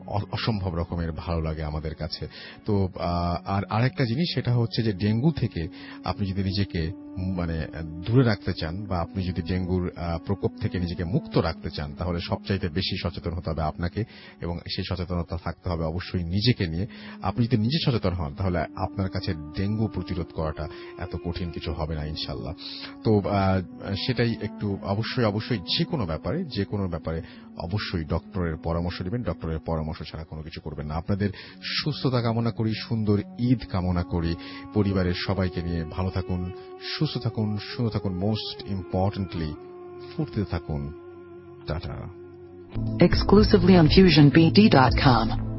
অসম্ভব রকমের ভালো লাগে আমাদের কাছে। তো আর আরেকটা জিনিস সেটা হচ্ছে যে ডেঙ্গু থেকে আপনি যদি নিজেকে মানে দূরে রাখতে চান বা আপনি যদি ডেঙ্গুর প্রকোপ থেকে নিজেকে মুক্ত রাখতে চান তাহলে সবচাইতে বেশি সচেতন হতে হবে আপনাকে, এবং সেই সচেতনতা থাকতে হবে অবশ্যই নিজেকে নিয়ে। আপনি যদি নিজে সচেতন হন তাহলে আপনার কাছে ডেঙ্গু প্রতিরোধ করাটা এত কঠিন কিছু হবে না ইনশাল্লাহ। তো সেটাই একটু অবশ্যই যে কোনো ব্যাপারে অবশ্যই ডক্টরের পরামর্শ নেবেন। ডক্টরের পরামর্শ ছাড়া কোনো কিছু করবেন না। আপনাদের সুস্থতা কামনা করি, সুন্দর ঈদ কামনা করি। পরিবারের সবাইকে নিয়ে ভালো থাকুন, সুস্থ থাকুন, সুন্দর থাকুন, মোস্ট ইম্পর্টেন্টলি ফুর্তিতে থাকুন। টাটা। Exclusively on FusionBD.com.